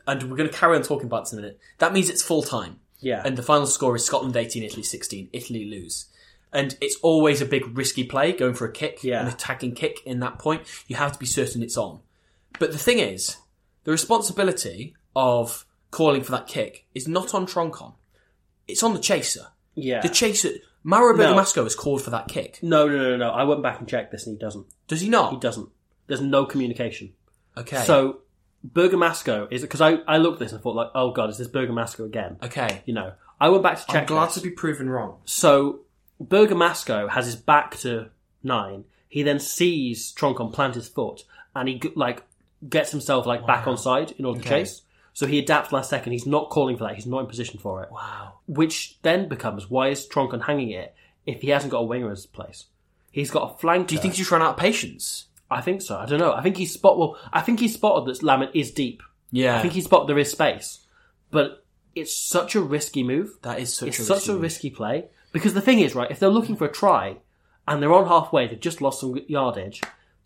S4: and we're going to carry on talking about this in a minute, that means it's full time.
S2: Yeah.
S4: And the final score is Scotland 18, Italy 16. Italy lose. And it's always a big risky play, going for a kick, an attacking kick in that point. You have to be certain it's on. But the thing is, the responsibility of calling for that kick is not on Troncon. It's on the chaser.
S2: Yeah.
S4: The chaser... Mauro Bergamasco has called for that kick.
S2: No. I went back and checked this and he doesn't.
S4: Does he not?
S2: He doesn't. There's no communication.
S4: Okay.
S2: So, Bergamasco is... Because I looked at this and thought, like, oh God, is this Bergamasco again?
S4: Okay.
S2: You know, I went back to check
S4: I'm glad to be proven wrong.
S2: So, Bergamasco has his back to 9. He then sees Troncon plant his foot and he, like, gets himself, like, back on side in order to chase. So he adapts last second. He's not calling for that. He's not in position for it.
S4: Wow.
S2: Which then becomes, why is Troncon hanging it if he hasn't got a winger in his place? He's got a flanker.
S4: Do you think he's run out of patience?
S2: I think so. I don't know. I think he's spotted that Lamin is deep.
S4: Yeah.
S2: I think he spotted there is space. But it's such a risky move.
S4: That is
S2: It's such a risky play. Because the thing is, right, if they're looking for a try and they're on halfway, they've just lost some yardage,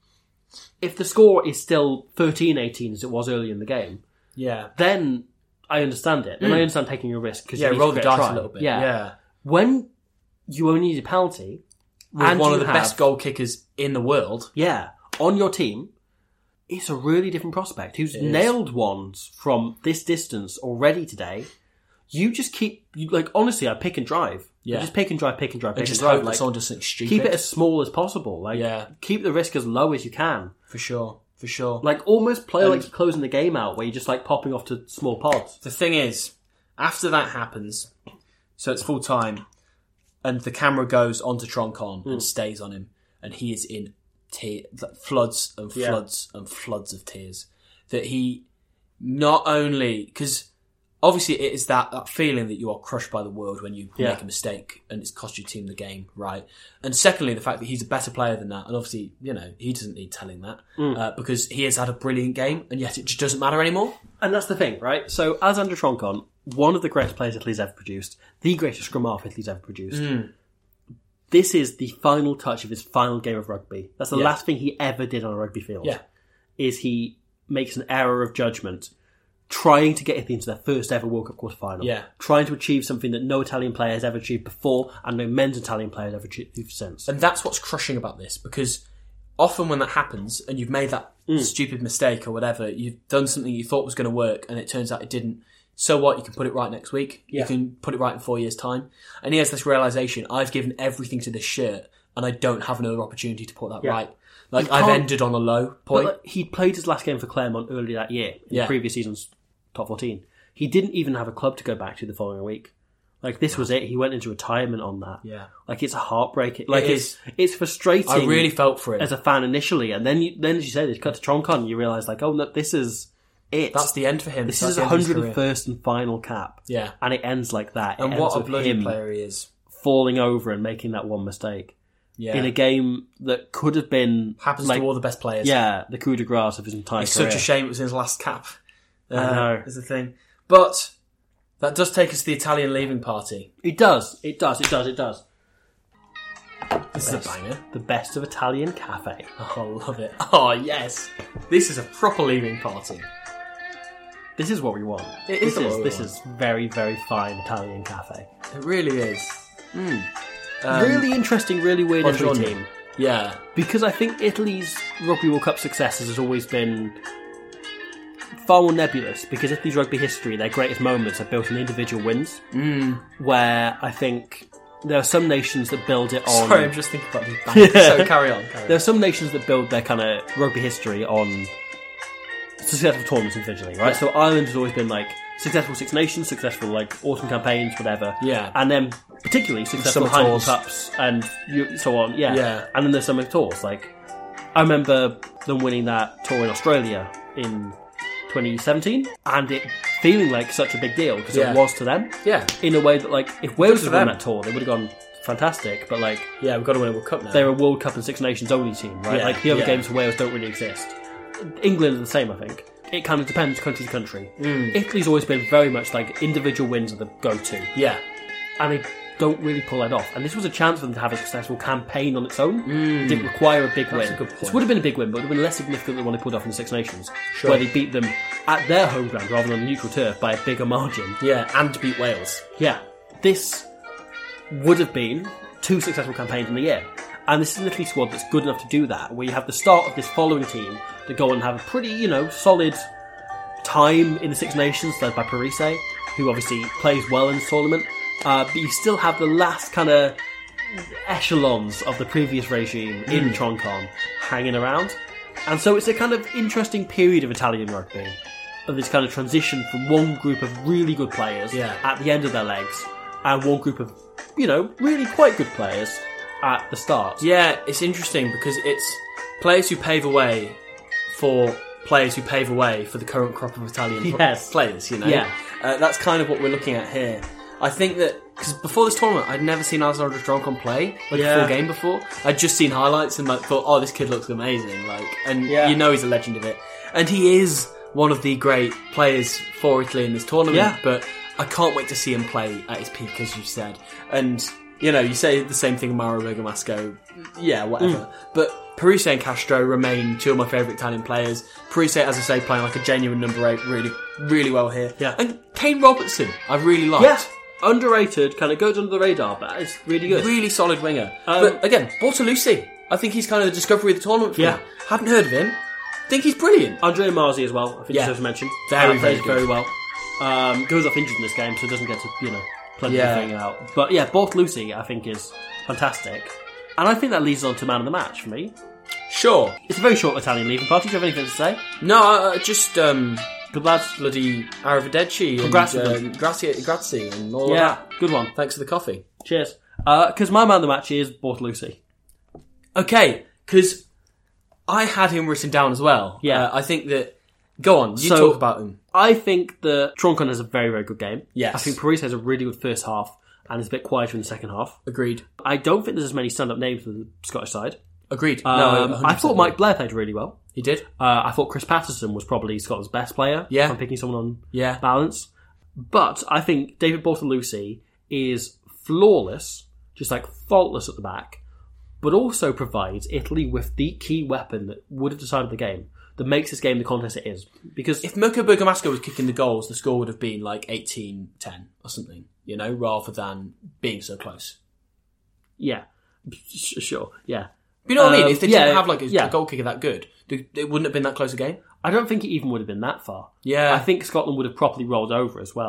S2: if the score is still 13-18 as it was earlier in the game, then I understand it. And I understand taking a risk because you need
S4: roll
S2: to
S4: the dice a little bit. Yeah.
S2: When you only need a penalty
S4: with one of the best goal kickers in the world,
S2: on your team, it's a really different prospect who's nailed ones from this distance already today. You just keep, honestly, I pick and drive. Yeah. You just pick and drive, pick and drive.
S4: And hope that someone does something stupid.
S2: Keep it as small as possible. Keep the risk as low as you can.
S4: For sure.
S2: Almost play like you're closing the game out, where you're just popping off to small pods.
S4: The thing is, after that happens, so it's full time, and the camera goes onto Troncon and stays on him, and he is in floods and floods and floods of tears. That he not only... Because obviously it is that feeling that you are crushed by the world when you make a mistake and it's cost your team the game, right? And secondly, the fact that he's a better player than that, and obviously, he doesn't need telling that, because he has had a brilliant game, and yet it just doesn't matter anymore.
S2: And that's the thing, right? So, Alessandro Troncon, one of the greatest players Italy's ever produced, the greatest scrum half Italy's ever produced. This is the final touch of his final game of rugby. That's the last thing he ever did on a rugby field. Yeah. Is he makes an error of judgment, trying to get Italy into their first ever World Cup quarter-final. Yeah. Trying to achieve something that no Italian player has ever achieved before, and no men's Italian player has ever achieved since.
S4: And that's what's crushing about this, because often when that happens, and you've made that stupid mistake or whatever, you've done something you thought was going to work, and it turns out it didn't. So what? You can put it right next week. Yeah. You can put it right in 4 years' time. And he has this realisation, I've given everything to this shirt, and I don't have another opportunity to put that right. I've ended on a low point.
S2: But he played his last game for Clermont earlier that year, in the previous season's top 14. He didn't even have a club to go back to the following week. This was it. He went into retirement on that. Yeah. It's a heartbreak. It's frustrating.
S4: I really felt for him
S2: as a fan initially, and then as you said, it cut to Troncon. You realise oh no, this is it.
S4: That's the end for him.
S2: This is his 101st and final cap.
S4: Yeah.
S2: And it ends like that.
S4: And what a bloody player he is.
S2: Falling over and making that one mistake. Yeah. In a game that could have been...
S4: Happens to all the best players.
S2: Yeah, the coup de grace of his entire
S4: career.
S2: It's
S4: such a shame it was his last cap.
S2: I know.
S4: Is the thing. But that does take us to the Italian leaving party.
S2: It does. This
S4: is a banger.
S2: The best of Italian cafe.
S4: Oh, I love it. Oh, yes. This is a proper leaving party.
S2: This is what we want. This is very, very fine Italian cafe.
S4: It really is.
S2: Really interesting, really weird Italy team.
S4: Yeah.
S2: Because I think Italy's Rugby World Cup successes has always been far more nebulous, because Italy's rugby history, their greatest moments are built on individual wins, where I think there are some nations that build it on...
S4: Sorry, I'm just thinking about these bands. So carry on.
S2: There are some nations that build their kind of rugby history on successful tournaments individually, right? Yeah. So Ireland has always been successful Six Nations, successful autumn campaigns, whatever. Yeah. And then particularly successful Heineken Cups and so on. Yeah. Yeah. And then there's summer tours. I remember them winning that tour in Australia in 2017, and it feeling like such a big deal because it was to them. Yeah. In a way that if Wales had won that tour, they would have gone fantastic. But
S4: yeah, we've got to win a World Cup now.
S2: They're a World Cup and Six Nations only team, right? Yeah. The other games for Wales don't really exist. England are the same, I think. It kind of depends country to country. Italy's always been very much individual wins are the go-to.
S4: Yeah.
S2: And don't really pull that off. And this was a chance for them to have a successful campaign on its own. It didn't require a big win.
S3: A good point.
S2: This would have been a big win, but it would have been less significant than the one they pulled off in the Six Nations,
S3: sure.
S2: where they beat them at their home ground rather than on neutral turf by a bigger margin.
S3: Yeah, and to beat Wales.
S2: Yeah. This would have been 2 successful campaigns in the year. And this is an Italy squad that's good enough to do that, where you have the start of this following team that go on and have a pretty, solid time in the Six Nations, led by Parise, who obviously plays well in this tournament. But you still have the last kind of echelons of the previous regime in Troncon hanging around. And so it's a kind of interesting period of Italian rugby, of this kind of transition from one group of really good players at the end of their legs, and one group of, really quite good players at the start.
S3: Yeah, it's interesting because it's players who pave a way for players who pave a way for the current crop of Italian players,
S2: Yeah.
S3: That's kind of what we're looking at here. I think that, because before this tournament, I'd never seen Alessandro Troncon play, a full game before. I'd just seen highlights and thought, oh, this kid looks amazing, he's a legend of it. And he is one of the great players for Italy in this tournament, but I can't wait to see him play at his peak, as you said. And, you say the same thing of Mauro Bergamasco, whatever. But Parise and Castro remain 2 of my favourite Italian players. Parise, as I say, playing like a genuine number 8, really, really well here.
S2: Yeah.
S3: And Kane Robertson, I really liked.
S2: Yeah. Underrated, kind of goes under the radar, but it's really good.
S3: Really solid winger. But again, Bortolucci, I think he's kind of the discovery of the tournament for me. Haven't heard of him. Think he's brilliant.
S2: Andrea Marzi as well, I think deserves mentioned.
S3: Very
S2: very well. Goes off injured in this game, so doesn't get to, play the thing out. But Bortoluci, I think, is fantastic. And I think that leads on to man of the match for me.
S3: Sure.
S2: It's a very short Italian leaving party. Do you have anything to say?
S3: No, just...
S2: good lads.
S3: Bloody arrivederci.
S2: Congrats
S3: and grazie and all of that.
S2: Good one.
S3: Thanks for the coffee.
S2: Cheers. Because my man of the match is Bortoluci.
S3: Okay, because I had him written down as well.
S2: Yeah.
S3: I think that... Go on, you talk about him.
S2: I think that Troncon has a very, very good game.
S3: Yes.
S2: I think Parise has a really good first half and is a bit quieter in the second half.
S3: Agreed.
S2: I don't think there's as many stand-up names for the Scottish side.
S3: Agreed.
S2: I thought Mike Blair played really well.
S3: He did.
S2: I thought Chris Patterson was probably Scotland's best player.
S3: Yeah.
S2: If I'm picking someone on balance. But I think David Bortoluci is flawless, just like faultless at the back, but also provides Italy with the key weapon that would have decided the game, that makes this game the contest it is. Because
S3: if Mirko Bergamasco was kicking the goals, the score would have been like 18-10 or something, rather than being so close.
S2: Yeah. Sure, yeah.
S3: You know what I mean? If they didn't have a goal kicker that good, it wouldn't have been that close a game.
S2: I don't think it even would have been that far.
S3: Yeah.
S2: I think Scotland would have properly rolled them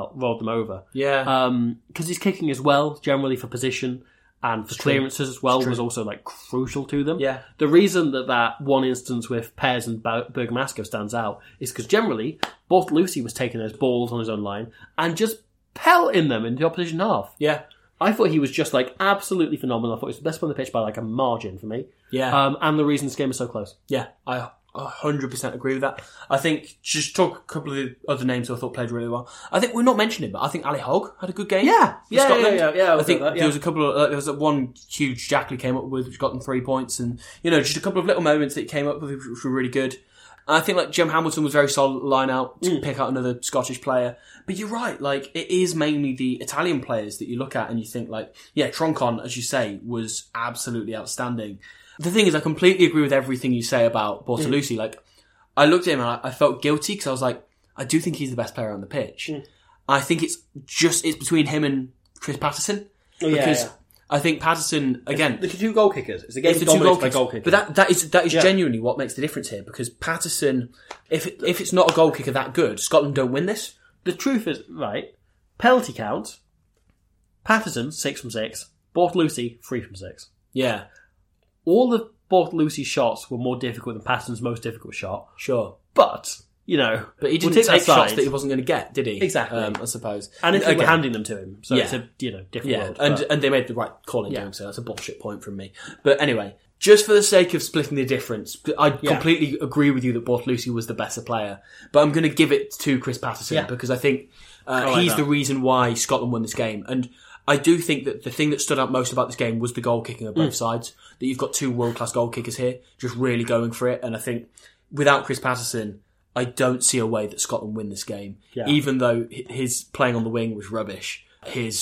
S2: over.
S3: Yeah.
S2: Because his kicking as well, generally for position and for clearances as well, was also crucial to them.
S3: Yeah.
S2: The reason that one instance with Pears and Bergamasco stands out is because generally, Bortoluci was taking those balls on his own line and just pelting them in the opposition half.
S3: Yeah.
S2: I thought he was just absolutely phenomenal. I thought he was the best player on the pitch by a margin for me.
S3: Yeah.
S2: And the reason this game is so close.
S3: Yeah, I 100% agree with that. I think, just talk a couple of the other names who I thought played really well. I think we're not mentioning it, but I think Ali Hogg had a good game.
S2: Yeah.
S3: Scotland.
S2: Yeah.
S3: I think there was a couple of, there was one huge Jackley came up with, which got them 3 points, and, just a couple of little moments that he came up with, which were really good. And I think Jim Hamilton was very solid line out to pick out another Scottish player. But you're right, it is mainly the Italian players that you look at and you think Troncon, as you say, was absolutely outstanding. The thing is, I completely agree with everything you say about Bortoluci. I looked at him and I felt guilty because I was I do think he's the best player on the pitch. I think it's between him and Chris Patterson. Because I think Patterson, again...
S2: The 2 goal kickers. It's a game dominated by goal kickers.
S3: But that is genuinely what makes the difference here, because Patterson, if it's not a goal kicker that good, Scotland don't win this.
S2: The truth is, penalty count, Patterson, 6 from 6, Bortoluci, 3 from 6.
S3: Yeah.
S2: All of Bortoluci's shots were more difficult than Patterson's most difficult shot.
S3: Sure.
S2: But...
S3: But he didn't take shots that he wasn't going to get, did he?
S2: Exactly.
S3: I suppose.
S2: And if they were handing them to him. So it's a different world.
S3: And they made the right call in doing so. That's a bullshit point from me. But anyway, just for the sake of splitting the difference, I completely agree with you that Bortoluci was the better player. But I'm going to give it to Chris Patterson because I think he's the reason why Scotland won this game. And I do think that the thing that stood out most about this game was the goal kicking of both sides. That you've got 2 world-class goal kickers here, just really going for it. And I think without Chris Patterson, I don't see a way that Scotland win this game. Yeah. Even though his playing on the wing was rubbish, his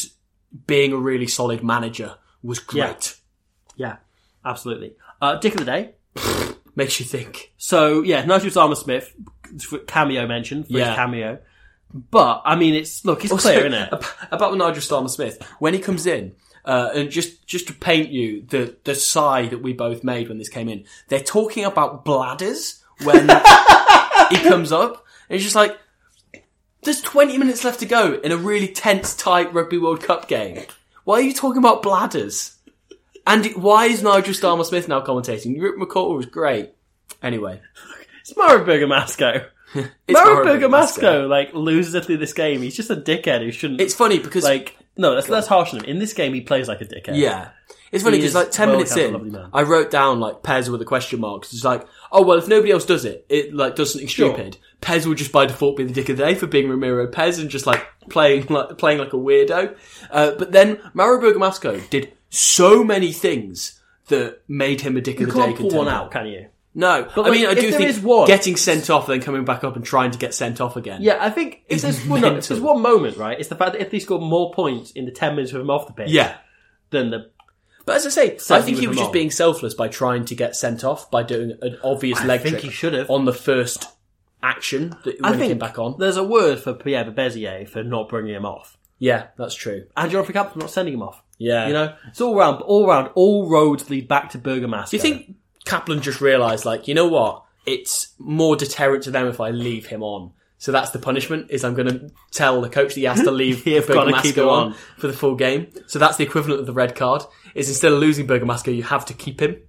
S4: being a really solid manager was great.
S2: Yeah, absolutely. Dick of the day.
S4: Makes you think.
S2: So, yeah, Nigel Starmer-Smith, cameo mentioned, for his cameo. But, I mean, it's also, clear, isn't it?
S4: About Nigel Starmer-Smith, when he comes in, and just to paint you the sigh that we both made when this came in, they're talking about bladders when he comes up, and it's just like, there's 20 minutes left to go in a really tense, tight Rugby World Cup game. Why are you talking about bladders? And why is Nigel Starmer-Smith now commentating? Rip McCall was great. Anyway.
S2: It's Mauro Bergamasco. Mauro Bergamasco, loses it through this game. He's just a dickhead who shouldn't...
S4: It's funny because...
S2: no, that's harsh on him. In this game, he plays like a dickhead.
S4: Yeah. It's funny because 10 minutes in, I wrote down Pez with a question mark. It's like, oh, well, if nobody else does it does something stupid, Pez will just by default be the dick of the day for being Ramiro Pez and just playing like a weirdo. But then Mauro Bergamasco did so many things that made him a dick of the day.
S2: You can't pull one out, can you?
S4: No. But I mean, I do think getting sent off, then coming back up and trying to get sent off again.
S2: Yeah, I think if there's one moment, right, it's the fact that if they scored more points in the 10 minutes with him off the pitch than the...
S4: But as I say, I think he was just being selfless by trying to get sent off by doing an obvious leg trick.
S2: I think he should have.
S4: On the first action when he came back on.
S2: There's a word for Pierre Bezier for not bringing him off.
S4: Yeah, that's true.
S2: And Geoffrey Kaplan for not sending him off.
S4: Yeah.
S2: You know? It's all round, all roads lead back to Bergamasco.
S4: Do you think Kaplan just realised, you know what? It's more deterrent to them if I leave him on. So that's the punishment, is I'm going to tell the coach that he has to leave Bergamasco on for the full game. So that's the equivalent of the red card, is instead of losing Bergamasco, you have to keep him.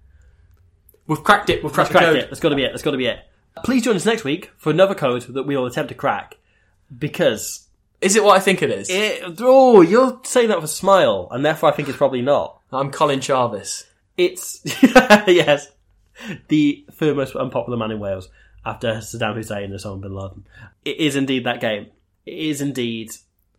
S4: We've cracked it. We've cracked the code.
S2: That's got to be it. Please join us next week for another code that we will attempt to crack, because...
S4: Is it what I think it is?
S2: You're saying that with a smile, and therefore I think it's probably not.
S4: I'm Colin Jarvis.
S2: It's, yes, the third most unpopular man in Wales after Saddam Hussein and Osama bin Laden. It is indeed that game. It is indeed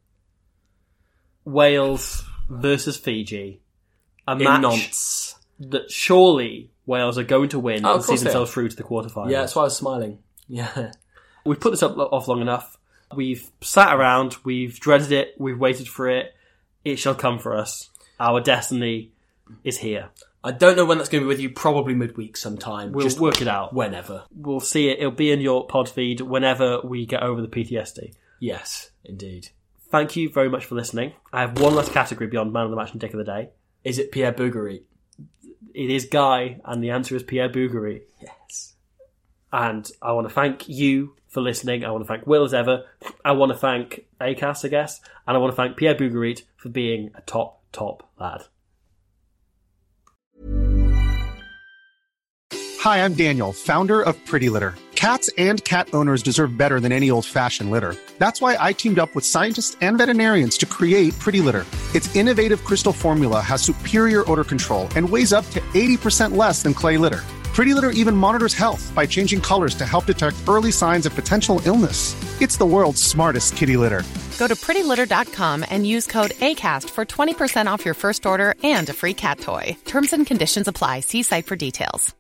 S2: Wales versus Fiji. A match that surely Wales are going to win and see themselves through to the quarterfinals.
S4: Yeah, that's why I was smiling. Yeah.
S2: We've put this off long enough. We've sat around, we've dreaded it, we've waited for it. It shall come for us. Our destiny is here.
S4: I don't know when that's going to be with you, probably midweek sometime.
S2: We'll work it out.
S4: Whenever.
S2: We'll see it. It'll be in your pod feed whenever we get over the PTSD.
S4: Yes, indeed.
S2: Thank you very much for listening. I have one last category beyond Man of the Match and Dick of the Day.
S4: Is it Pierre Bougary?
S2: It is Guy, and the answer is Pierre Bougary.
S4: Yes. And
S2: I want to thank you for listening. I want to thank Will as ever. I want to thank Acast, I guess. And I want to thank Pierre Bougary for being a top lad.
S5: Hi, I'm Daniel, founder of Pretty Litter. Cats and cat owners deserve better than any old-fashioned litter. That's why I teamed up with scientists and veterinarians to create Pretty Litter. Its innovative crystal formula has superior odor control and weighs up to 80% less than clay litter. Pretty Litter even monitors health by changing colors to help detect early signs of potential illness. It's the world's smartest kitty litter.
S6: Go to prettylitter.com and use code ACAST for 20% off your first order and a free cat toy. Terms and conditions apply. See site for details.